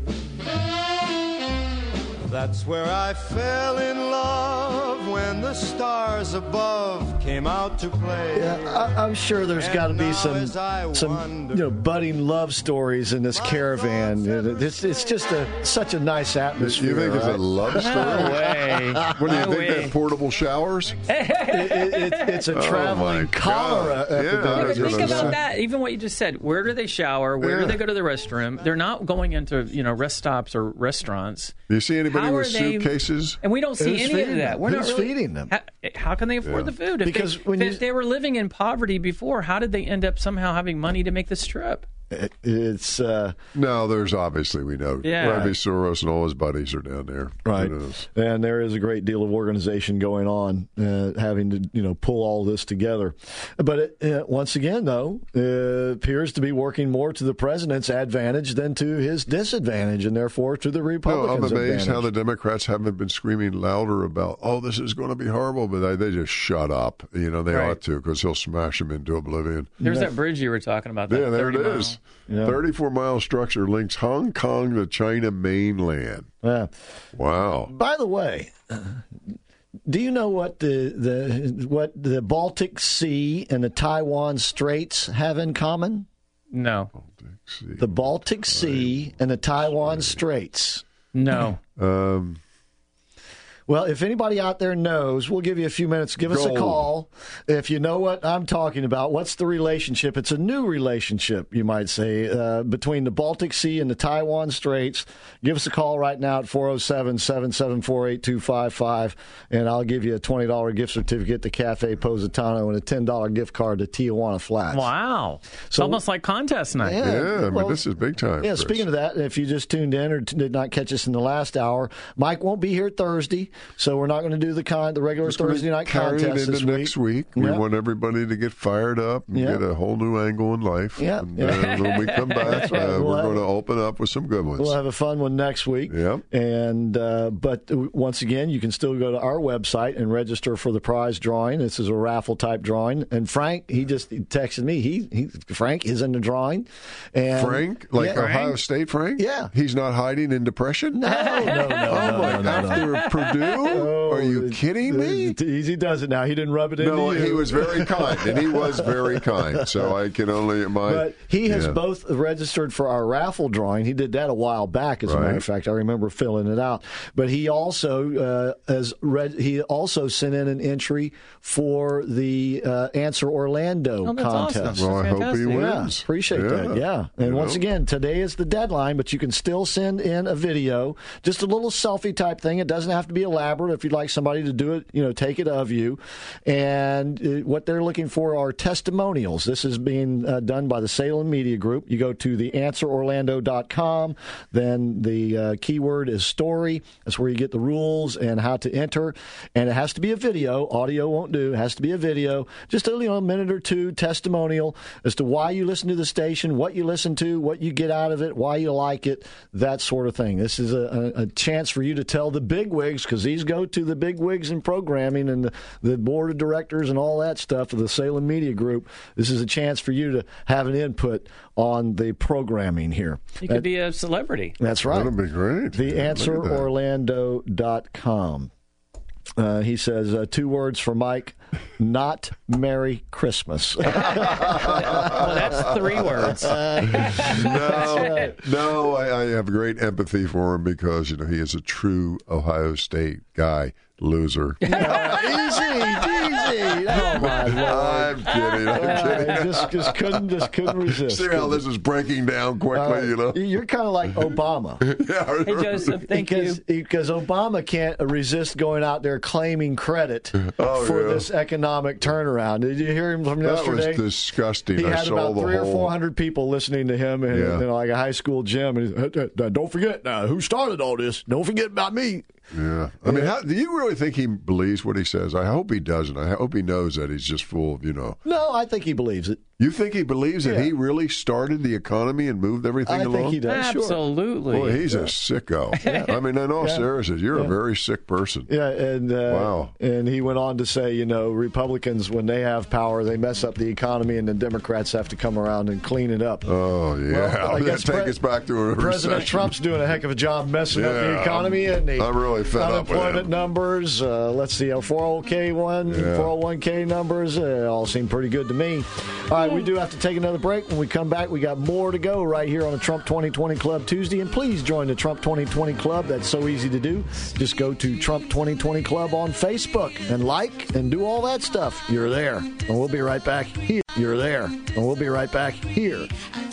That's where I fell in love when the stars above came out to play. Yeah, I, I'm sure there's got to be some, some you know, budding love stories in this caravan. It's, it's just a such a nice atmosphere. You think right? it's a love story? No way. What do you No think? way. They have portable showers? It, it, it, it's a Oh, traveling my cholera God. Yeah, epidemic. I was Think gonna about say. that. Even what you just said. Where do they shower? Where Yeah. do they go to the restroom? They're not going into you know rest stops or restaurants. Do you see anybody How with are they- suitcases? And we don't see Who's any feeding of that. them? We're Who's not really, feeding them? How, how can they afford Yeah. the food? If Because they, when if you- they were living in poverty before, how did they end up somehow having money to make this trip? It, it's uh, No, there's obviously, we know. Yeah. Larry Soros and all his buddies are down there. right, Who knows? and there is a great deal of organization going on, uh, having to you know pull all this together. But it, uh, once again, though, uh, appears to be working more to the president's advantage than to his disadvantage, and therefore to the No, Republicans' I'm amazed advantage. how the Democrats haven't been screaming louder about, oh, this is going to be horrible, but they, they just shut up. You know, they Right. ought to, because he'll smash them into oblivion. There's that bridge you were talking about. That Yeah, there it thirty is. Yes. Yeah. thirty-four mile structure links Hong Kong to China mainland. Yeah. Wow. By the way, do you know what the, the what the Baltic Sea and the Taiwan Straits have in common? No. The Baltic Sea and the Taiwan Straits. No. Um. Well, if anybody out there knows, we'll give you a few minutes. Give us Gold. a call if you know what I'm talking about. What's the relationship? It's a new relationship, you might say, uh, between the Baltic Sea and the Taiwan Straits. Give us a call right now at four oh seven, seven seven four, eight two five five, and I'll give you a twenty dollars gift certificate to Cafe Positano and a ten dollars gift card to Tijuana Flats. Wow. It's So- almost like contest night. Yeah, Yeah, I mean, well, this is big time. Yeah, Chris. speaking of that, if you just tuned in or t- did not catch us in the last hour, Mike won't be here Thursday, so we're not going to do the con- the regular Just gonna Thursday night carry contest it into this week. next week. We Yeah. want everybody to get fired up and Yeah. get a whole new angle in life. Yeah. And, Yeah. uh, when we come back, That's right. uh, We'll we're have- going to open up with some good ones. We'll have a fun one next week. Yep. And uh, but once again, you can still go to our website and register for the prize drawing. This is a raffle type drawing. And Frank, he just texted me. He, he Frank is in the drawing. And Frank, like Yeah. Ohio State Frank? Yeah. He's not hiding in depression? No, no, no, no, Oh, my, no, no, no. after Purdue? Are you kidding me? It's easy does it now. He didn't rub it in. No, you. he was very kind, and he was very kind. So I can only my. But he has yeah. both registered for our raffle drawing. He did that a while back, as a matter Right. of fact. I remember filling it out. But he also uh, has read. He also sent in an entry for the uh, Answer Orlando Oh, that's contest. awesome. Well, I That's hope he fantastic. Yeah, wins. appreciate that. Yeah. And You once know? again, today is the deadline, but you can still send in a video, just a little selfie type thing. It doesn't have to be elaborate. If you'd like somebody to do it, you know, take it of you. And uh, what they're looking for are testimonials. This is being uh, done by the Salem Media Group. You go to the answer orlando dot com, then the uh, keyword is story. That's where you get the rules and how to enter. And it has to be a video. Audio won't do. It has to be a video. Just a you know, a minute or two testimonial as to why you listen to the station, what you listen to, what you get out of it, why you like it, that sort of thing. This is a, a, a chance for you to tell the bigwigs, because these go to the bigwigs in programming and the, the board of directors and all that stuff of the Salem Media Group. This is a chance for you to have an input on the programming here. You could Uh, be a celebrity. That's right. That'd be great. the Yeah, answer look at that. orlando dot com. Uh, he says, uh, two words for Mike, not Merry Christmas. Well, that's three words. No, no, I, I have great empathy for him because you know he is a true Ohio State guy. Loser. easy, easy. Oh, my Lord. I'm kidding. I'm Uh, kidding. just, just couldn't, just couldn't resist. See how this is breaking down quickly, Uh, you know? You're kind of like Obama. Yeah. Hey, Joseph, thank because, you. Because Obama can't resist going out there claiming credit Oh, for yeah. this economic turnaround. Did you hear him from That yesterday? was disgusting. He I had saw about the three whole. or four hundred people listening to him in, Yeah. in like a high school gym. And he's, "Uh, uh, don't forget now who started all this. Don't forget about me. Yeah. I mean, how, do you really think he believes what he says? I hope he doesn't. I hope he knows that he's just full of, you know. No, I think he believes it. You think he believes that Yeah. he really started the economy and moved everything I along? think he does. Sure. Absolutely. Boy, he's a sicko. I mean, in all Yeah. seriousness, you're Yeah. a very sick person. Yeah, and uh, Wow. and he went on to say, you know, Republicans, when they have power, they mess up the economy, and the Democrats have to come around and clean it up. Oh, yeah. Well, I guess Take Pre- us back to a President recession. Trump's doing a heck of a job messing up the Yeah, economy, isn't he? I'm really fed up with Unemployment him. numbers, uh, let's see, our four oh K one, Yeah. four oh one K numbers, uh, all seem pretty good to me. All right, we do have to take another break. When we come back, we got more to go right here on the Trump twenty twenty Club Tuesday. And please join the Trump twenty twenty Club. That's so easy to do. Just go to Trump twenty twenty Club on Facebook and like and do all that stuff. You're there. And we'll be right back here. You're there. And we'll be right back here.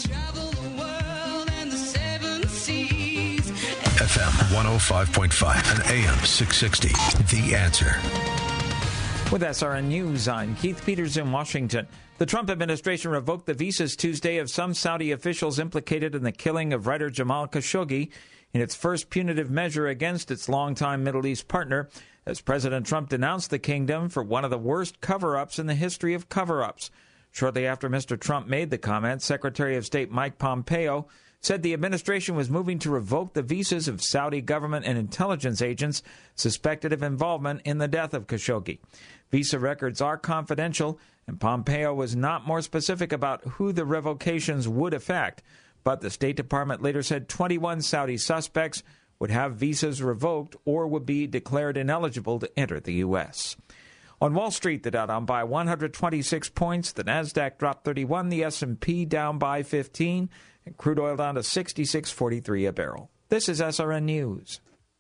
F M one oh five point five and A M six sixty. The Answer. With S R N News, I'm Keith Peters in Washington. The Trump administration revoked the visas Tuesday of some Saudi officials implicated in the killing of writer Jamal Khashoggi in its first punitive measure against its longtime Middle East partner, as President Trump denounced the kingdom for one of the worst cover-ups in the history of cover-ups. Shortly after Mister Trump made the comment, Secretary of State Mike Pompeo said the administration was moving to revoke the visas of Saudi government and intelligence agents suspected of involvement in the death of Khashoggi. Visa records are confidential, and Pompeo was not more specific about who the revocations would affect. But the State Department later said twenty-one Saudi suspects would have visas revoked or would be declared ineligible to enter the U S. On Wall Street, the Dow down by one hundred twenty-six points, the Nasdaq dropped thirty-one, the S and P down by fifteen, and crude oil down to sixty-six forty-three a barrel. This is S R N News.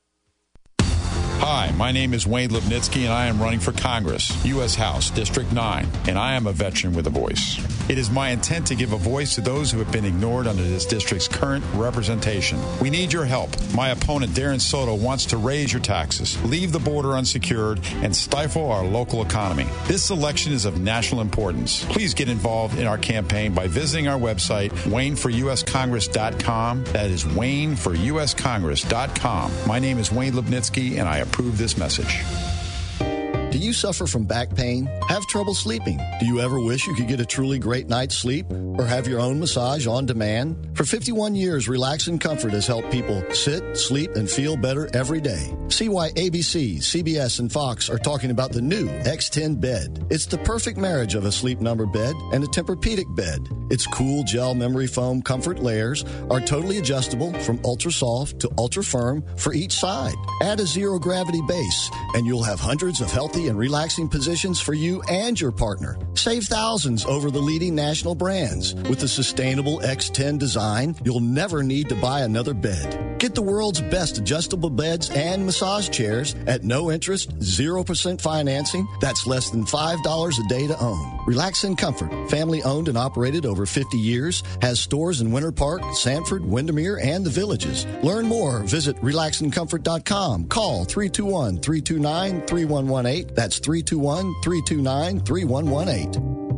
Hi, my name is Wayne Lipnitsky, and I am running for Congress, U S House, District nine, and I am a veteran with a voice. It is my intent to give a voice to those who have been ignored under this district's current representation. We need your help. My opponent, Darren Soto, wants to raise your taxes, leave the border unsecured, and stifle our local economy. This election is of national importance. Please get involved in our campaign by visiting our website, wayne for u s congress dot com. That is wayne for u s congress dot com. My name is Wayne Lipnitsky, and I approve this message. Do you suffer from back pain? Have trouble sleeping? Do you ever wish you could get a truly great night's sleep or have your own massage on demand? For fifty-one years, Relax and Comfort has helped people sit, sleep, and feel better every day. See why A B C, C B S, and Fox are talking about the new X ten bed. It's the perfect marriage of a Sleep Number bed and a Tempur-Pedic bed. Its cool gel memory foam comfort layers are totally adjustable from ultra soft to ultra firm for each side. Add a zero gravity base and you'll have hundreds of healthy and relaxing positions for you and your partner. Save thousands over the leading national brands. With the sustainable X ten design, you'll never need to buy another bed. Get the world's best adjustable beds and massage chairs at no interest, zero percent financing. That's less than five dollars a day to own. Relax and Comfort, family owned and operated over fifty years, has stores in Winter Park, Sanford, Windermere, and the Villages. Learn more. Visit relax and comfort dot com. Call three two one, three two nine, three one one eight. That's three two one, three two nine, three one one eight.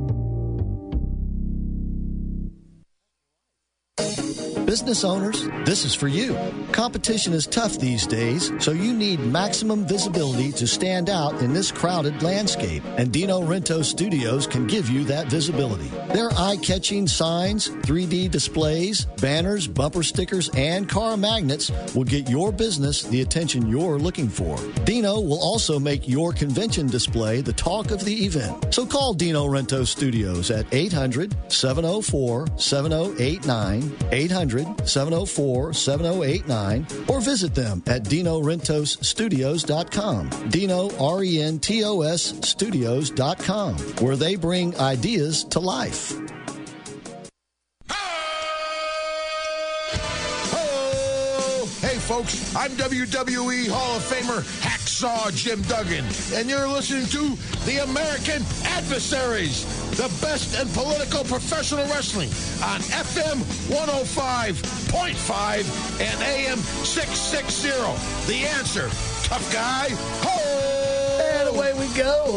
Business owners, this is for you. Competition is tough these days, so you need maximum visibility to stand out in this crowded landscape, and Dino Rento Studios can give you that visibility. Their eye-catching signs, three D displays, banners, bumper stickers, and car magnets will get your business the attention you're looking for. Dino will also make your convention display the talk of the event. So call Dino Rento Studios at eight hundred, seven oh four, seven oh eight nine, eight hundred, seven oh four, seven oh eight nine, or visit them at dino rentos studios dot com. Dino, R E N T O S, studios dot com, where they bring ideas to life. Hey, folks, I'm W W E Hall of Famer Hacksaw Jim Duggan, and you're listening to The American Adversaries, the best in political professional wrestling on F M one oh five point five and A M six sixty. The Answer. Tough guy. Ho! And away we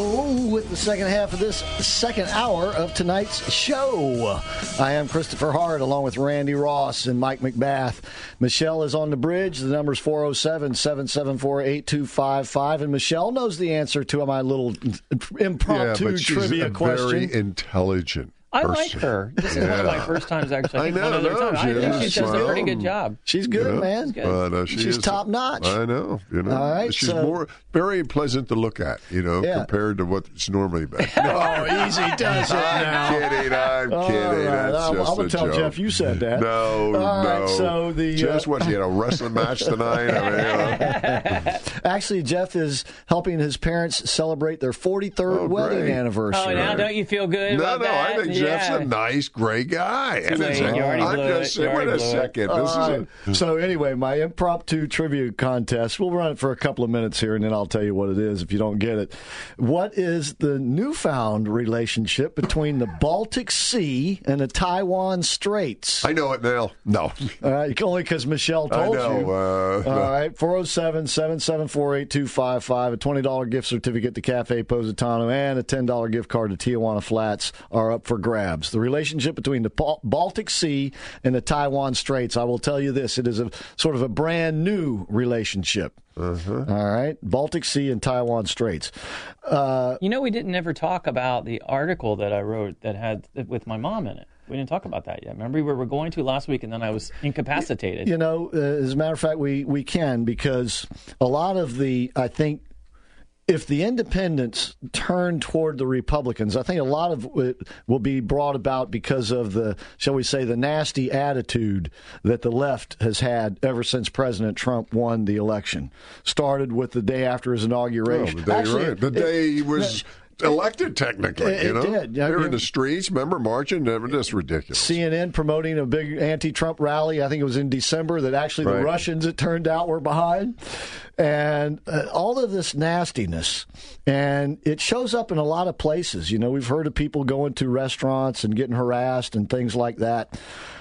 go with the second half of this second hour of tonight's show. I am Christopher Hart, along with Randy Ross and Mike McBath. Michelle is on the bridge. The number's four oh seven, seven seven four, eight two five five. And Michelle knows the answer to my little impromptu yeah, but she's trivia a question. Very intelligent. I person. like her. This is yeah. one of my first times actually. I, think I know, one other no, time. she I think is. she does Well, a pretty good job. She's good, yeah. man. Good. But, uh, she She's is, top notch. I know. You know. All right, She's so, more very pleasant to look at, you know, yeah. compared to what's normally been. Oh, easy does it now. I'm kidding. I'm All kidding. right. That's I'm, just I'm going a to tell joke. Jeff you said that. No, All no. right, so the, just uh, what, you had a wrestling match tonight? I mean, you know. Actually, Jeff is helping his parents celebrate their forty-third Oh, wedding great. anniversary. Oh, now don't you feel good No, about no, that? I think yeah. Jeff's a nice, great guy. Too late. And You already I'm blew just it. You saying, wait already a blew it. second. All This right. is a, So anyway, my impromptu trivia contest, we'll run it for a couple of minutes here, and then I'll tell you what it is if you don't get it. What is the newfound relationship between the Baltic Sea and the Taiwan Straits? I know it now. No. All right, only because Michelle I told know. you. Uh, All right, four oh seven, seven seven four, eight two five five, a twenty dollars gift certificate to Cafe Positano, and a ten dollars gift card to Tijuana Flats are up for grabs. The relationship between the Bal- Baltic Sea and the Taiwan Straits, I will tell you this, it is a sort of a brand new relationship. Uh-huh. All right, Baltic Sea and Taiwan Straits. Uh, You know, we didn't ever talk about the article that I wrote that had with my mom in it. We didn't talk about that yet. Remember, we were going to last week, and then I was incapacitated. You know, uh, as a matter of fact, we, we can, because a lot of the, I think, if the independents turn toward the Republicans, I think a lot of it will be brought about because of the, shall we say, the nasty attitude that the left has had ever since President Trump won the election. Started with the day after his inauguration. Oh, the day, Actually, right. The it, day he was... It, elected, technically, it, you know? It did. They were I mean, in the streets, remember, marching? They were just ridiculous. C N N promoting a big anti-Trump rally, I think it was in December, that actually the right. Russians, it turned out, were behind. And uh, all of this nastiness, and it shows up in a lot of places. You know, we've heard of people going to restaurants and getting harassed and things like that.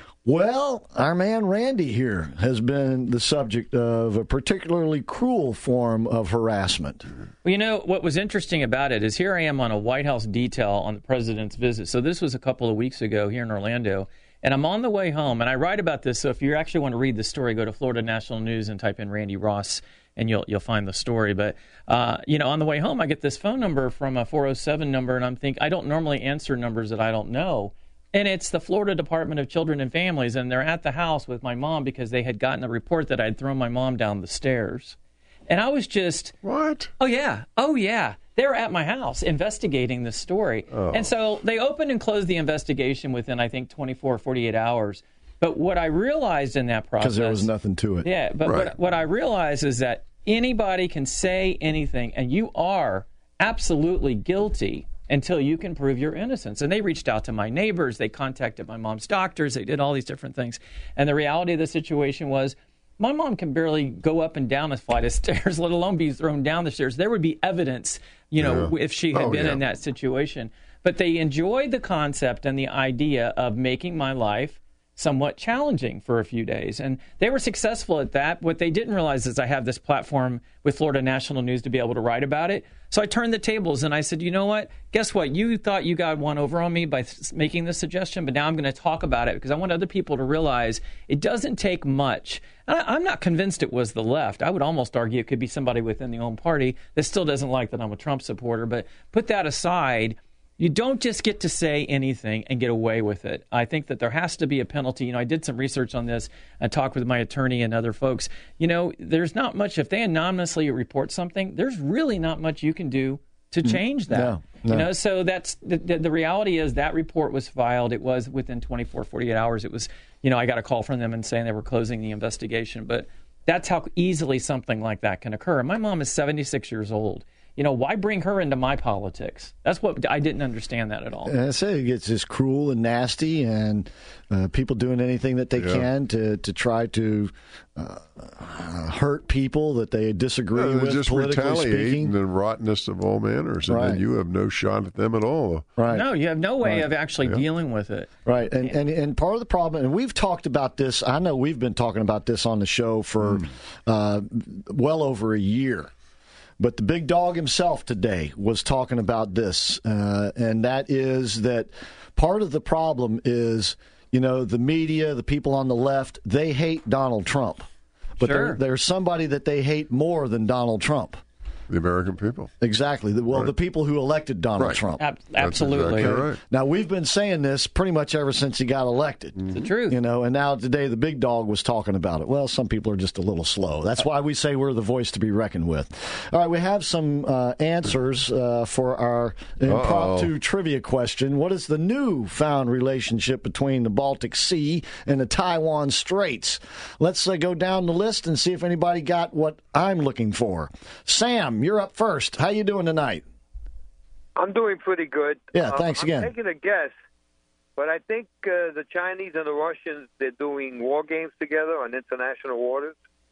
Well, our man Randy here has been the subject of a particularly cruel form of harassment. Well, you know, what was interesting about it is here I am on a White House detail on the president's visit. So this was a couple of weeks ago here in Orlando, and I'm on the way home, and I write about this. So if you actually want to read the story, go to Florida National News and type in Randy Ross, and you'll you'll find the story. But, uh, you know, on the way home, I get this phone number from a four oh seven number, and I'm thinking, I don't normally answer numbers that I don't know. And it's the Florida Department of Children and Families, and they're at the house with my mom because they had gotten a report that I'd thrown my mom down the stairs. And I was just... What? Oh, yeah. Oh, yeah. They were at my house investigating this story. Oh. And so they opened and closed the investigation within, I think, twenty-four, forty-eight hours. But what I realized in that process... Because there was nothing to it. Yeah, but right. what, what I realized is that anybody can say anything, and you are absolutely guilty until you can prove your innocence. And they reached out to my neighbors. They contacted my mom's doctors. They did all these different things. And the reality of the situation was my mom can barely go up and down a flight of stairs, let alone be thrown down the stairs. There would be evidence, you know, yeah. if she had oh, been yeah. in that situation. But they enjoyed the concept and the idea of making my life somewhat challenging for a few days. And they were successful at that. What they didn't realize is I have this platform with Florida National News to be able to write about it. So I turned the tables and I said, you know what? Guess what? You thought you got one over on me by th- making this suggestion, but now I'm going to talk about it because I want other people to realize it doesn't take much. And I, I'm not convinced it was the left. I would almost argue it could be somebody within the own party that still doesn't like that I'm a Trump supporter. But put that aside, you don't just get to say anything and get away with it. I think that there has to be a penalty. You know, I did some research on this and talked with my attorney and other folks. You know, there's not much, if they anonymously report something, there's really not much you can do to change that. No, no. You know, so that's the, the, the reality is that report was filed. It was within twenty-four, forty-eight hours. It was, you know, I got a call from them and saying they were closing the investigation. But that's how easily something like that can occur. My mom is seventy-six years old. You know, why bring her into my politics? That's what I didn't understand that at all. I say it gets just cruel and nasty, and uh, people doing anything that they Yeah. can to, to try to uh, hurt people that they disagree Yeah, with, just politically retaliate speaking. the rottenness of all manners, and Right. then you have no shot at them at all. Right. No, you have no way Right. of actually Yeah. dealing with it. Right, and, and and part of the problem, and we've talked about this, I know we've been talking about this on the show for Mm. uh, well over a year. But the big dog himself today was talking about this, uh, and that is that part of the problem is, you know, the media, the people on the left, they hate Donald Trump. But Sure. there, there's somebody that they hate more than Donald Trump. The American people. Exactly. The- Well, Right. the people who elected Donald Right. Trump. Ab- That's absolutely. exactly right. Now, we've been saying this pretty much ever since he got elected. It's the truth. You know, and now today the big dog was talking about it. Well, some people are just a little slow. That's why we say we're the voice to be reckoned with. All right, we have some uh, answers uh, for our impromptu Uh-oh. trivia question. What is the new-found relationship between the Baltic Sea and the Taiwan Straits? Let's uh, go down the list and see if anybody got what I'm looking for. Sam, you're up first. How you doing tonight? I'm doing pretty good. Yeah, thanks I'm again. taking a guess, but I think uh, the Chinese and the Russians, they're doing war games together on international waters.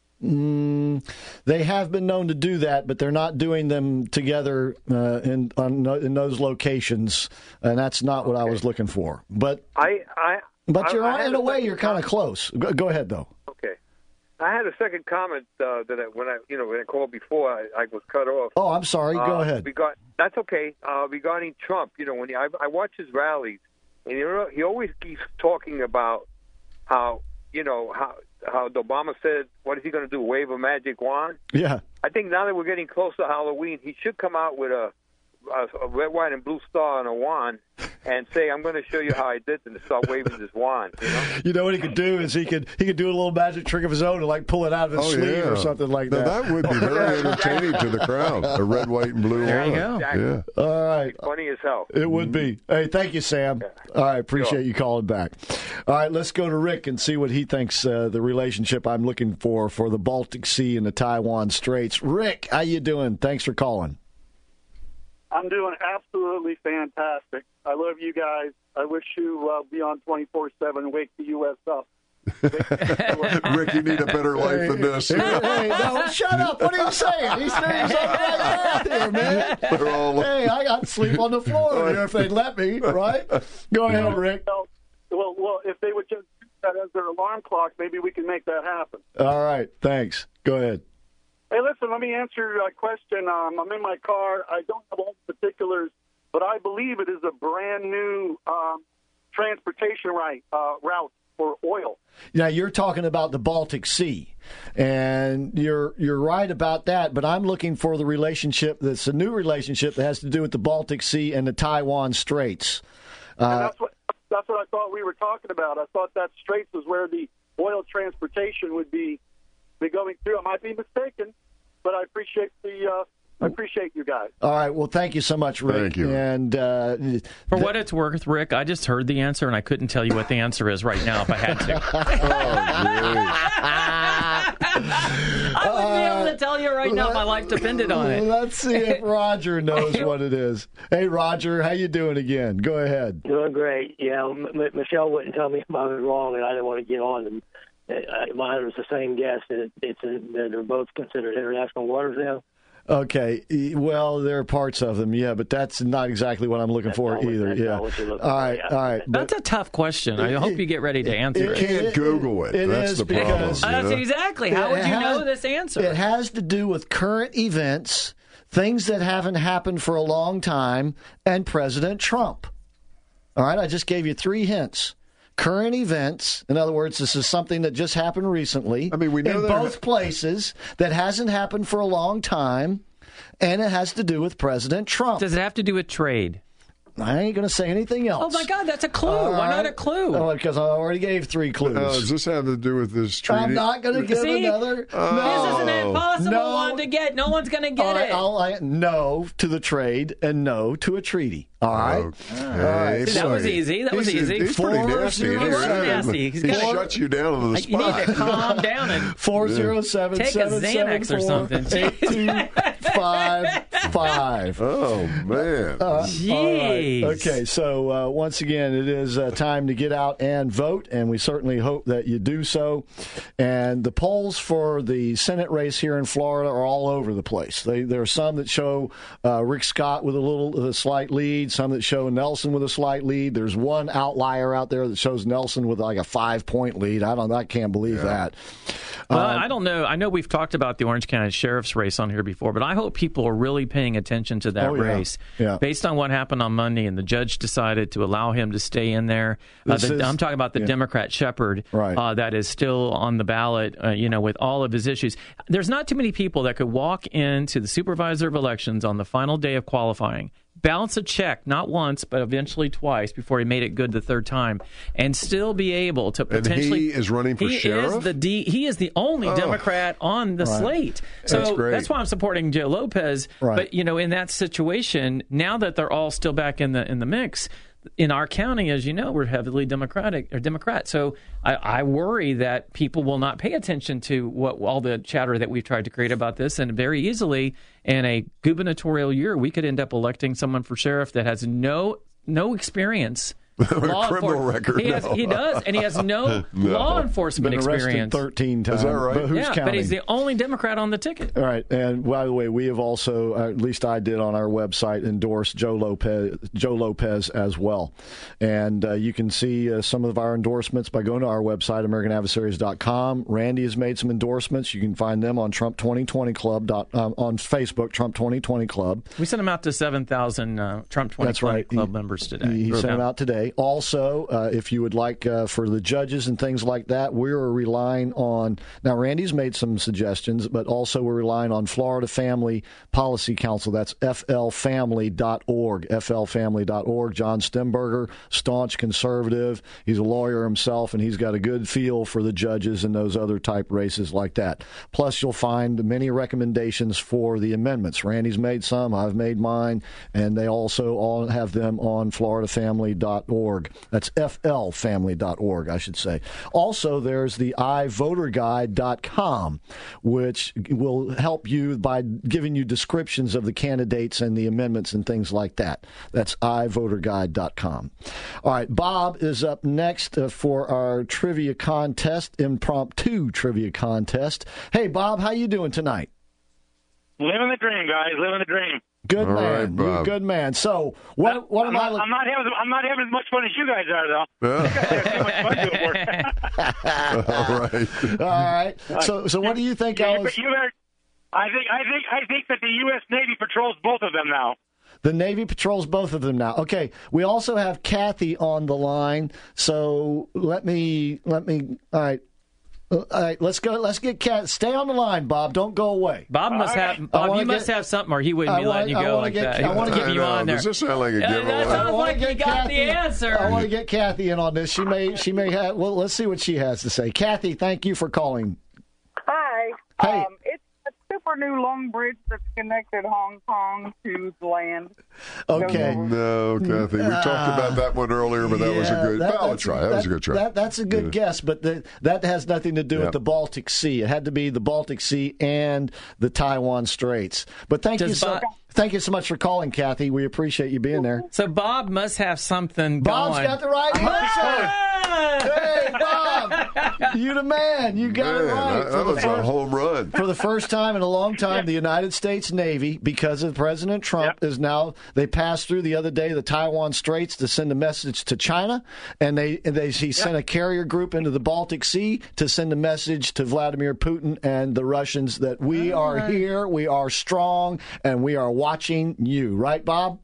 Mm, they have been known to do that, but they're not doing them together uh, in on, in those locations, and that's not what I was looking for. But I, I, but I- you're I had in a way second you're kind of comment. close. Go, go ahead though. Okay. I had a second comment uh, that I, when I, you know, when I called before, I, I was cut off. Oh, I'm sorry. Go Uh, ahead. Regard, that's okay. Uh, regarding Trump, you know, when he, I, I watch his rallies, and you know, he always keeps talking about how, you know, how how Obama said, what is he going to do, wave a magic wand? Yeah. I think now that we're getting close to Halloween, he should come out with a a, a red, white, and blue star on a wand and say, "I'm going to show you how I did," and start waving his wand. You know? You know what he could do is he could he could do a little magic trick of his own and like pull it out of his Oh, sleeve yeah. or something like Now, that. that would be very entertaining to the crowd. A red, white, and blue There you wand. go. Yeah. All right. Funny as hell. It would be. Hey, thank you, Sam. All right, appreciate you calling back. All right, let's go to Rick and see what he thinks uh, the relationship I'm looking for for the Baltic Sea and the Taiwan Straits. Rick, how you doing? Thanks for calling. I'm doing absolutely fantastic. I love you guys. I wish you uh, be on twenty-four seven, wake the U S up. Rick, you need a better life than this. Hey, hey, no, shut up. What are you saying? He's doing something right out there, man. They're all- Hey, I got to sleep on the floor here if they'd let me, right? Go ahead, Rick. So, well, well, if they would just use that as their alarm clock, maybe we can make that happen. All right, thanks. Go ahead. Hey, listen, let me answer your uh, question. Um, I'm in my car. I don't have all the particulars, but I believe it is a brand new um, transportation right, uh, route for oil. Now you're talking about the Baltic Sea, and you're you're right about that. But I'm looking for the relationship that's a new relationship that has to do with the Baltic Sea and the Taiwan Straits. And Uh, that's what that's what I thought we were talking about. I thought that Straits was where the oil transportation would be be going through. I might be mistaken, but I appreciate the uh, I appreciate you guys. all right. Well, thank you so much, Rick. Thank you. And uh, For what it's worth, Rick, I just heard the answer, and I couldn't tell you what the answer is right now if I had to. I wouldn't be able to tell you right now if my life depended on it. Let's see if Roger knows what it is. Hey, Roger, how you doing again? Go ahead. Doing great. Yeah, M- M- Michelle wouldn't tell me if I was wrong, and I didn't want to get on. And uh, mine was the same guess. That it's in, that they're both considered international waters now. Okay. e- Well, there are parts of them, yeah, but that's not exactly what I'm looking That's for not what- either. that's Yeah. not what you're looking All for, right. yeah. All right. That's a tough question. I hope you get ready to answer it. You can't Google it. it That's is the problem. because- you That's know? exactly. How It would you has- know this answer? It has to do with current events, things that haven't happened for a long time, and President Trump. All right, I just gave you three hints. Current events, in other words, this is something that just happened recently. I mean, we know in there- both places that hasn't happened for a long time, and it has to do with President Trump. Does it have to do with trade? I ain't going to say anything else. Oh, my God, that's a clue. All Why not right. a clue? Oh, because I already gave three clues. Uh, does this have to do with this treaty? I'm not going to give See? another. This is an impossible No. one to get. No one's going to get All right, it. I'll, I, no to the trade and no to a treaty. All right. Okay. All right. See, that was So easy. That was he's, easy. He's pretty Four, nasty. zero, He He was really- nasty. He's He got- shuts you down on the You need spot. to calm down and Four zero seven Take a seven seven Xanax or four something. eight two five five. Oh, man. Uh, Jeez. all right. Okay, so uh, once again, it is uh, time to get out and vote, and we certainly hope that you do so. And the polls for the Senate race here in Florida are all over the place. They, there are some that show uh, Rick Scott with a little, a slight lead, some that show Nelson with a slight lead. There's one outlier out there that shows Nelson with like a five-point lead. I don't, I can't believe that. Well, Um, I don't know. I know we've talked about the Orange County Sheriff's race on here before, but I hope people are really paying attention to that Oh, yeah. race. Yeah. Based on what happened on Monday, and the judge decided to allow him to stay in there. Uh, This the, is- I'm talking about the yeah. Democrat Shepard Right. uh, that is still on the ballot, uh, you know, with all of his issues. There's not too many people that could walk into the supervisor of elections on the final day of qualifying, bounce a check, not once, but eventually twice before he made it good the third time, and still be able to And potentially. he is running for he sheriff? Is the D, he is the only Oh. Democrat on the Right. slate. So That's great. why I'm supporting Joe Lopez. Right. But, you know, in that situation, now that they're all still back in the in the mix, in our county, as you know, we're heavily Democratic or Democrat. So I, I worry that people will not pay attention to what all the chatter that we've tried to create about this, and very easily in a gubernatorial year, we could end up electing someone for sheriff that has no no experience. Law criminal enfor- record, He, has, no. he does, and he has no, No. law enforcement Been arrested experience. thirteen times. Is that right? But who's yeah, counting? but he's the only Democrat on the ticket. All right, and by the way, we have also, uh, at least I did on our website, endorsed Joe Lopez, Joe Lopez as well, and uh, you can see uh, some of our endorsements by going to our website, American Adversaries dot com. Randy has made some endorsements. You can find them on Trump twenty twenty Club dot, um, on Facebook, Trump twenty twenty Club. We sent him out to seven thousand uh, Trump twenty That's twenty right. Club He- members today. He, he sent them out today. say. Also, uh, if you would like uh, for the judges and things like that, we're relying on, now Randy's made some suggestions, but also we're relying on Florida Family Policy Council. That's F L family dot org, F L family dot org. John Stemberger, staunch conservative. He's a lawyer himself, and he's got a good feel for the judges and those other type races like that. Plus, you'll find many recommendations for the amendments. Randy's made some, I've made mine, and they also all have them on Florida Family dot org. That's F L family dot org, I should say. Also, there's the i voter guide dot com, which will help you by giving you descriptions of the candidates and the amendments and things like that. That's i voter guide dot com. All right, Bob is up next uh, for our trivia contest, impromptu trivia contest. Hey, Bob, how you doing tonight? Living the dream, guys. Living the dream. Good All man. right, You're a Bob. good man. So, what what I'm am I? not, I'm not having I'm not having as much fun as you guys are, though. You guys have too much fun doing work. All right. All right. So, so what do you think? You, I was you better, I think I think I think that the U S Navy patrols both of them now. The Navy patrols both of them now. Okay. We also have Kathy on the line. So let me let me. All right. All right, let's go. Let's get Kat. Stay on the line, Bob. Don't go away. Bob must right. have. Bob, wanna you must get- have something, or he wouldn't I be wanna- letting you I go wanna like get- that. He I wanna wants to get- keep you I know. on there. Does this sound like a Uh, giveaway? that I sounds wanna like get you got the Kathy- answer. I want to get Kathy in on this. She may. She may have. Well, let's see what she has to say. Kathy, thank you for calling. Hi. Hey. Um, it's a super new long bridge that's connected Hong Kong to the land. Okay. No, Kathy. We talked about that one earlier, but that was a Yeah, good. that- Valid that's- try. That, was a good try. That, that's a good Yeah. guess, but the, that has nothing to do Yep. with the Baltic Sea. It had to be the Baltic Sea and the Taiwan Straits. But thank Does you so Bob- thank you so much for calling, Kathy. We appreciate you being there. So Bob must have something Bob's going. got the right answer. Hey, Bob, you the man. You got it Man, right. that, For that the was a first- home run. For the first time in a long time, the United States Navy, because of President Trump, is now, they passed through the other day the Taiwan Straits to send a message to China, and they, and they he sent a carrier group into the Baltic Sea to send a message to Vladimir Putin and the Russians that we are here, we are strong, and we are watching you. Right, Bob?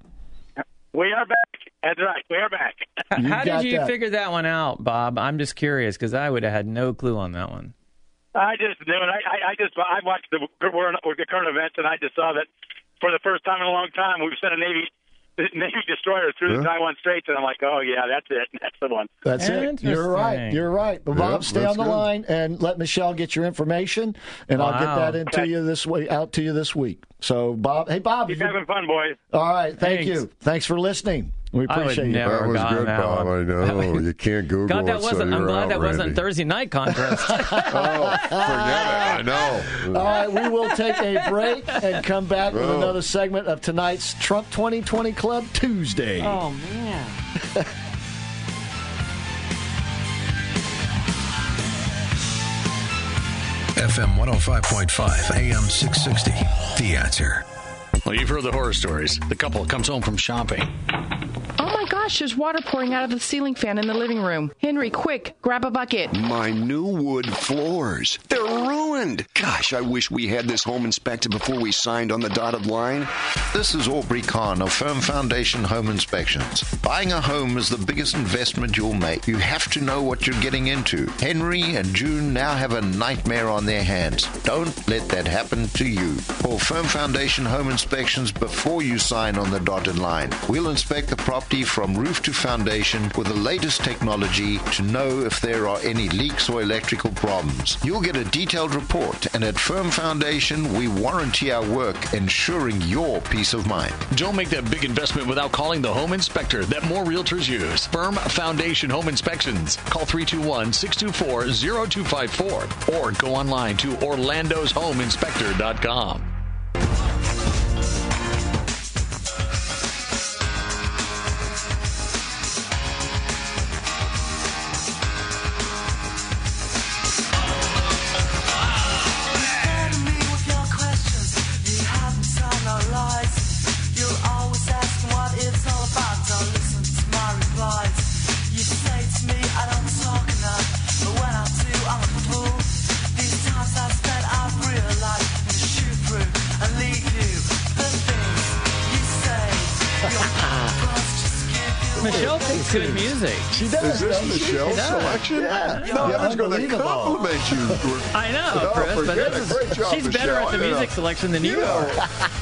We are back. That's right. We are back. You How got did you that. figure that one out, Bob? I'm just curious because I would have had no clue on that one. I just knew it. I, I, I just I watched the, the current events, and I just saw that for the first time in a long time, we've sent a Navy Navy destroyer through the Yeah. Taiwan Straits, and I'm like, oh yeah, that's it. That's the one. That's it. You're right. You're right. But Yeah, Bob, stay that's on the good. line and let Michelle get your information, and I'll get Wow. that into you this way, out to you this week. So, Bob, hey, Bob, Keep if you- having fun, boys. all right. Thank Thanks. you. Thanks for listening. We I would appreciate you. never That was gotten good, that Bob. one. I know. You can't Google God, that it, so wasn't. I'm you're glad out, that wasn't Randy. Thursday night contest. Oh, forget it. I know. All right, we will take a break and come back with Oh. another segment of tonight's Trump twenty twenty Club Tuesday. Oh man. F M one oh five point five, A M six sixty. The Answer. Well, you've heard the horror stories. The couple comes home from shopping. Oh my gosh, there's water pouring out of the ceiling fan in the living room. Henry, quick, grab a bucket. My new wood floors. They're ruined. Gosh, I wish we had this home inspected before we signed on the dotted line. This is Aubrey Kahn of Firm Foundation Home Inspections. Buying a home is the biggest investment you'll make. You have to know what you're getting into. Henry and June now have a nightmare on their hands. Don't let that happen to you. Call Firm Foundation Home Inspections before you sign on the dotted line. We'll inspect the property from roof to foundation with the latest technology to know if there are any leaks or electrical problems. You'll get a detailed report, and at Firm Foundation, we warranty our work, ensuring your peace of mind. Don't make that big investment without calling the home inspector that more realtors use. Firm Foundation Home Inspections. Call three two one, six two four, zero two five four or go online to orlandos home inspector dot com. These times I've spent, I've realized, and shoot through Michelle picks good music. She does. Is this doesn't she? Michelle's She does. selection? Yeah. No, I was going to Unbelievable. compliment you. I know, Oh, Chris, but forget this it. Great is, job, she's better Michelle. at the You know. music selection than you are.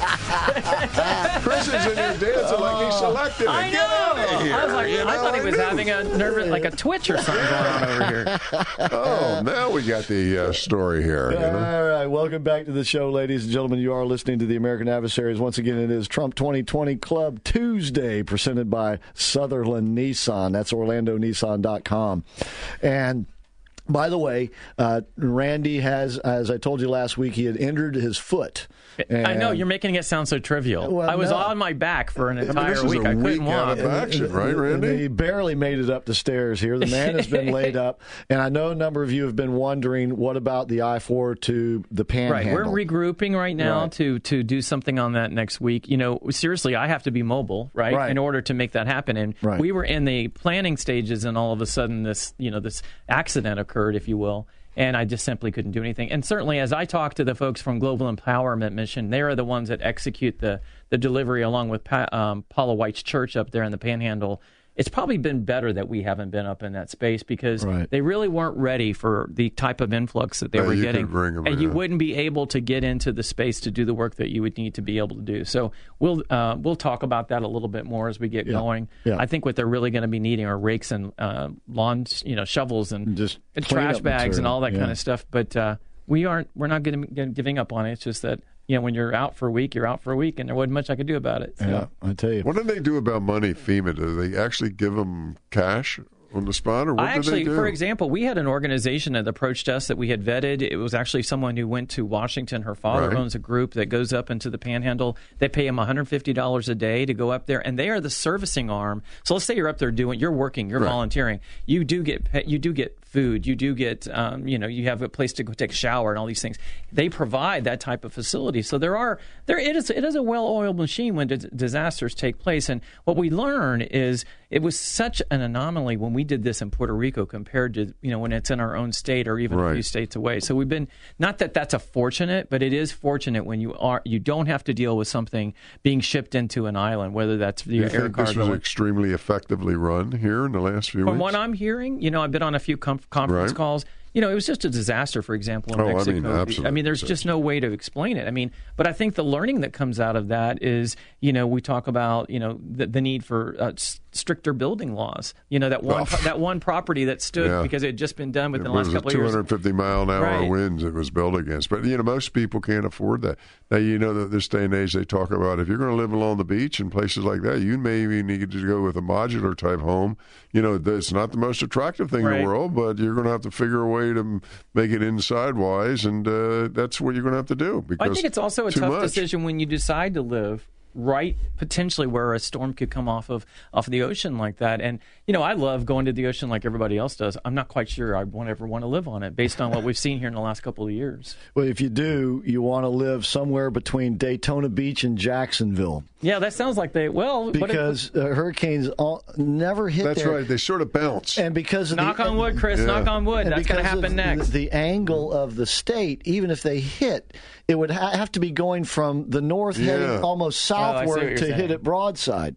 Chris is in here dancing like he selected it. I Get know. out of here. I was like, You I know, thought he was knew. having a nervous, like a twitch or something going on over here. Oh, now we got the uh, story here. You know? All right, welcome back to the show, ladies and gentlemen. You are listening to the American Adversaries. Once again, it is Trump twenty twenty Club Tuesday, presented by Sutherland Nissan. That's Orlando Nissan dot com. And by the way, uh, Randy has, as I told you last week, he had injured his foot. And I know, you're making it sound so trivial. Well, I was no. on my back for an I mean, entire this is week. a I couldn't week walk. out of action, right, Randy? He barely made it up the stairs here. The man has been laid up. And I know a number of you have been wondering, what about the I four to the Panhandle? Right, we're regrouping right now Right. to to do something on that next week. You know, seriously, I have to be mobile, right, Right. in order to make that happen. And Right. we were in the planning stages, and all of a sudden, this you know this accident occurred, if you will. And I just simply couldn't do anything. And certainly, as I talk to the folks from Global Empowerment Mission, they are the ones that execute the, the delivery along with pa- um, Paula White's church up there in the Panhandle. It's probably been better that we haven't been up in that space because Right. they really weren't ready for the type of influx that they Yeah, were you getting. could bring 'em and in. you wouldn't be able to get into the space to do the work that you would need to be able to do. So we'll uh, we'll talk about that a little bit more as we get Yeah. going. Yeah. I think what they're really going to be needing are rakes and uh, lawn, you know, shovels and Just and cleanup trash bags and material. all that Yeah. kind of stuff. But uh, we aren't. We're not getting, getting, giving up on it. It's just that you know when you're out for a week, you're out for a week, and there wasn't much I could do about it. So. Yeah, I tell you. What did they do about money, FEMA? Do they actually give them cash on the spot, or what I did actually, they do? for example, we had an organization that approached us that we had vetted. It was actually someone who went to Washington. Her father Right. owns a group that goes up into the Panhandle. They pay him one hundred fifty dollars a day to go up there, and they are the servicing arm. So let's say you're up there doing, you're working, you're Right. volunteering. You do get, pa- you do get food. You do get, um, you know, you have a place to go take a shower and all these things. They provide that type of facility. So there are, there it is, it is a well-oiled machine when dis- disasters take place. And what we learn is it was such an anomaly when we did this in Puerto Rico compared to, you know, when it's in our own state or even a Right. few states away. So we've been, not that that's a fortunate, but it is fortunate when you are, you don't have to deal with something being shipped into an island, whether that's Do you via air think this cargo. was extremely effectively run here in the last few From weeks? what I'm hearing, you know, I've been on a few com- conference Right. calls. You know, it was just a disaster, for example, in Oh, I mean, Mexico. absolutely there's just no way to explain it. I mean, but I think the learning that comes out of that is, you know, we talk about, you know, the, the need for uh, s- stricter building laws. You know, that one Oh. that one property that stood Yeah. because it had just been done within It the last was couple a of years. two hundred fifty mile an hour Right. winds it was built against. But, you know, most people can't afford that. Now, you know that this day and age they talk about if you're going to live along the beach and places like that, you maybe need to go with a modular type home. You know, it's not the most attractive thing in Right. the world, but you're going to have to figure a way to make it inside wise, and uh, that's what you're going to have to do. Because I think it's also a too tough much. decision when you decide to live right potentially where a storm could come off of off of the ocean like that. And you know, I love going to the ocean like everybody else does. I'm not quite sure I would ever want to live on it based on what we've seen here in the last couple of years. Well, if you do, you want to live somewhere between Daytona Beach and Jacksonville. Yeah, that sounds like they well what if- Because uh, hurricanes all, never hit That's there. right. They sort of bounce. And because of knock the, on wood, Chris. Yeah. Knock on wood. and That's going to because happen of next. The, the angle of the state, even if they hit, it would ha- have to be going from the north Yeah. heading almost Oh, I see what southward you're to hit saying. it broadside,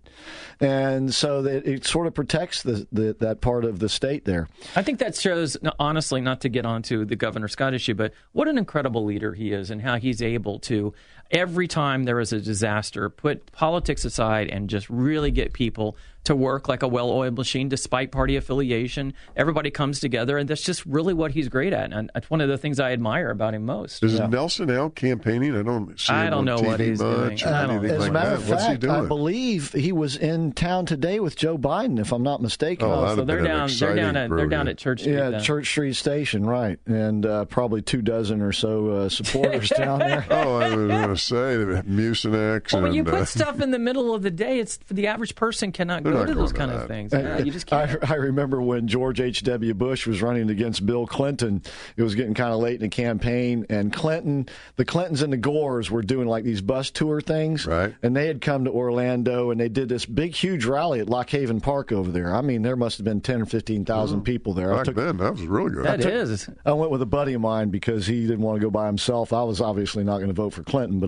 and so that it sort of protects the, the that part of the state there. I think that shows, no, honestly, not to get onto the Governor Scott issue, but what an incredible leader he is and how he's able to, every time there is a disaster, put politics aside and just really get people to work like a well-oiled machine despite party affiliation. Everybody comes together, and that's just really what he's great at. And it's one of the things I admire about him most. Is Yeah. Nelson out campaigning? I don't see I him don't on know T V what he's much doing. or I don't anything As like a matter that. of What's he fact, I doing? believe he was in town today with Joe Biden, if I'm not mistaken. Oh, Oh, that'd so have they're been an down, they're down exciting at they're down program. at Church Street. Yeah, then. Church Street Station, right, and uh, probably two dozen or so uh, supporters down there. Oh, I was going to say the Mucinex. Well, when and, you put uh, stuff in the middle of the day, it's the average person cannot They're go not to going those to kind that. of things. Yeah, you just can't. I, I remember when George H W. Bush was running against Bill Clinton. It was getting kind of late in the campaign, and Clinton, the Clintons and the Gores were doing like these bus tour things, Right. and they had come to Orlando, and they did this big, huge rally at Lock Haven Park over there. I mean, there must have been ten or fifteen thousand people there. I Back took- then, that was really good. That is. I went with a buddy of mine because he didn't want to go by himself. I was obviously not going to vote for Clinton, but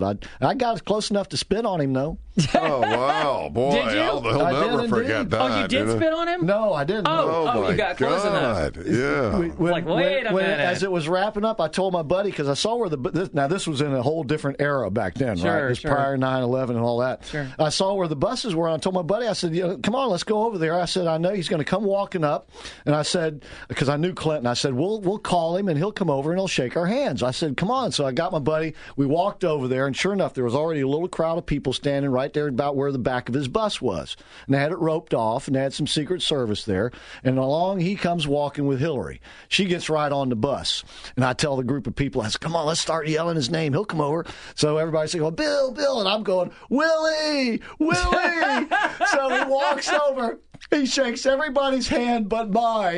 I I got close enough to spit on him, though. Oh, wow. Boy, Did you? I'll, he'll I never did forget indeed. that. Oh, you did you know? spit on him? No, I didn't. Oh, Oh, oh, my you got close God. enough. Yeah. When, Like, wait when, a when- minute. As it was wrapping up, I told my buddy, because I saw where the this, now this was in a whole different era back then, Sure, right? This sure. prior nine eleven and all that. Sure. I saw where the buses were. And I told my buddy, I said, you know, "Come on, let's go over there." I said, "I know he's going to come walking up," and I said, because I knew Clinton, I said, "We'll we'll call him and he'll come over and he'll shake our hands." I said, "Come on." So I got my buddy. We walked over there, and sure enough, there was already a little crowd of people standing right there about where the back of his bus was, and they had it roped off, and they had some Secret Service there. And along he comes walking with Hillary. She gets right on the bus, and I tell the group of people, I said, "Come on, let's start yelling his name. He'll come over." So everybody's saying, "Well, Bill, Bill," and I'm going, "Willie, Willie." So he walks over. He shakes everybody's hand but mine,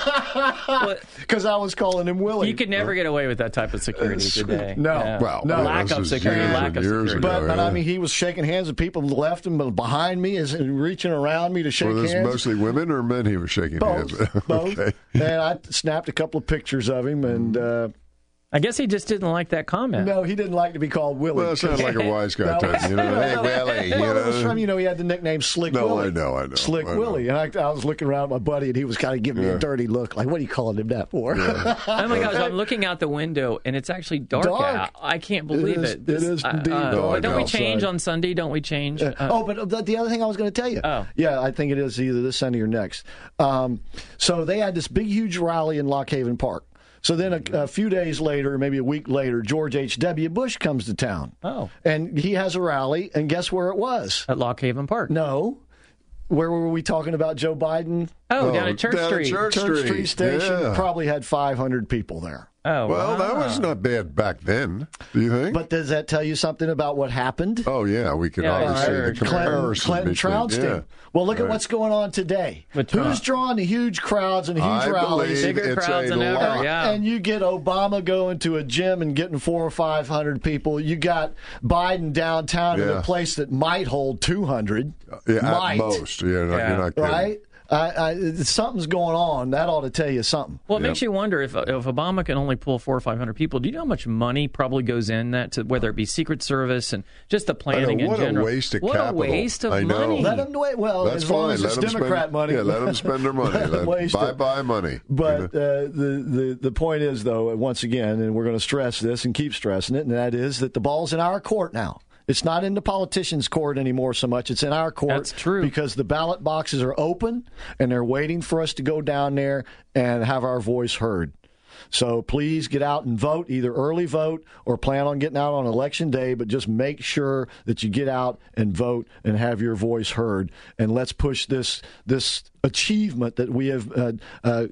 because I was calling him Willie. You could never get away with that type of security today. No, Yeah. well, no. no, lack this of is security, years lack and of years security. ago. But, but yeah. I mean, he was shaking hands with people left him, but behind me is reaching around me to shake Were this hands. mostly women or men he was shaking Both, hands with? both. Okay. And I snapped a couple of pictures of him, and uh, I guess he just didn't like that comment. no, he didn't like to be called Willie. Well, it sounds like a wise guy That type. was- You know, hey, Willie, you Well, it was know. from, you know, he had the nickname Slick No, Willie. I know, I know. Slick I know. Willie. And I, I was looking around at my buddy, and he was kind of giving me Yeah. a dirty look, like, what are you calling him that for? Oh my gosh! I'm looking out the window and it's actually dark, Dark. out. I can't believe It is- it. it is uh, indeed uh, dark Don't we outside. change on Sunday? Don't we change? Uh, Uh, oh, but the, the other thing I was going to tell you. Oh. Yeah, I think it is either this Sunday or next. Um, so they had this big, huge rally in Lock Haven Park. So then a, a few days later, maybe a week later, George H W. Bush comes to town. Oh. And he has a rally, and guess where it was? At Lock Haven Park. No. Where were we talking about Joe Biden? Oh, Oh, down at Church down at Street. Church Church Street, Street, Station yeah. probably had five hundred people there. Oh, Well, wow. that was not bad back then, do you think? But does that tell you something about what happened? oh, yeah, we can Yeah, obviously sure, the sure. Clinton, comparison Clinton between- trounced yeah. him. Well, look at Right. what's going on today. With Who's Trump. drawing the huge crowds and huge I rallies? believe Bigger it's crowds a than ever, lot. yeah. And you get Obama going to a gym and getting four or five hundred people. You got Biden downtown in Yeah. a place that might hold two hundred. Yeah, might, at most. Yeah, you're not, Yeah. you're not kidding. right? I, I, something's going on. That ought to tell you something. Well, it Yep. makes you wonder if if Obama can only pull four or five hundred people. Do you know how much money probably goes in that, to whether it be Secret Service and just the planning I know, what in general? a waste of what capital. a waste of I know. money. Let them do it. Well, That's as long fine. as Let it's them Democrat spend, money. Yeah, let them spend their money. Let them Let, waste bye it. bye money. But You know? uh, the, the the point is, though, once again, and we're going to stress this and keep stressing it, and that is that the ball's in our court now. It's not in the politicians' court anymore so much. It's in our court. That's true. Because the ballot boxes are open, and they're waiting for us to go down there and have our voice heard. So please get out and vote, either early vote or plan on getting out on election day, but just make sure that you get out and vote and have your voice heard. And let's push this this achievement that we have uh, uh,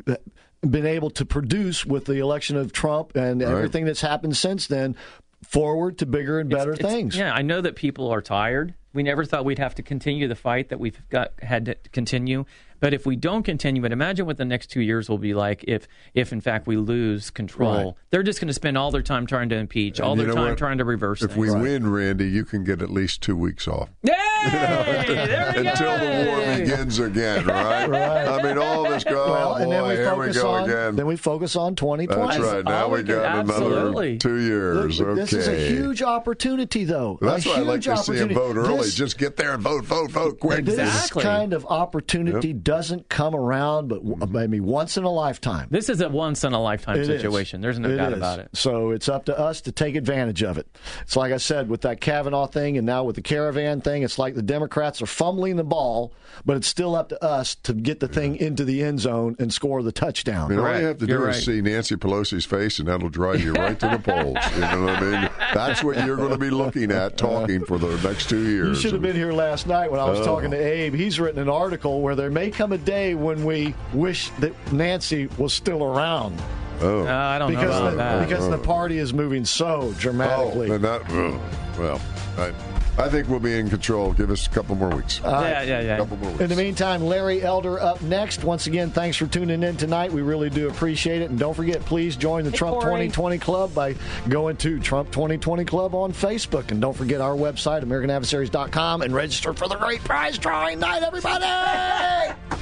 been able to produce with the election of Trump and Right. everything that's happened since then forward to bigger and better It's- things. Yeah, I know that people are tired. We never thought we'd have to continue the fight that we've got had to continue. But if we don't continue it, imagine what the next two years will be like if, if in fact, we lose control. Right. They're just going to spend all their time trying to impeach, all And you their know time what? trying to reverse If things. we win, Randy, you can get at least two weeks off. Yay! There we Until the war go! begins again, right? Right. I mean, all this go, Well, oh, and then boy, we here we focus go on again. then we focus on twenty twenty. That's right. Now all we we can- got Absolutely. another two years. Look, Okay. This is a huge opportunity, though. That's a why I huge like to see him opportunity. vote early. This, Just get there and vote, vote, vote quick. this Exactly. kind of opportunity doesn't come around, but w- maybe once in a lifetime. This is a once in a lifetime It is. situation. There's no It doubt is. about it. So it's up to us to take advantage of it. It's like I said with that Kavanaugh thing and now with the caravan thing, it's like the Democrats are fumbling the ball, but it's still up to us to get the thing into the end zone and score the touchdown. I mean, all Correct. you have to You're do right. is see Nancy Pelosi's face, and that'll drive you right to the polls. You know what I mean? That's what you're going to be looking at, talking for the next two years. You should have been here last night when I was Oh. talking to Abe. He's written an article where there may come a day when we wish that Nancy was still around. Oh, Uh, I don't know Because, about the, that. because the party is moving so dramatically. Oh, then that, oh, well, I, I think we'll be in control. Give us a couple more weeks. yeah, yeah, yeah. couple more weeks. In the meantime, Larry Elder up next. Once again, thanks for tuning in tonight. We really do appreciate it. And don't forget, please join the Hey, Trump Corey. twenty twenty Club by going to Trump twenty twenty Club on Facebook. And don't forget our website, American Adversaries dot com, and register for the great prize drawing night, everybody!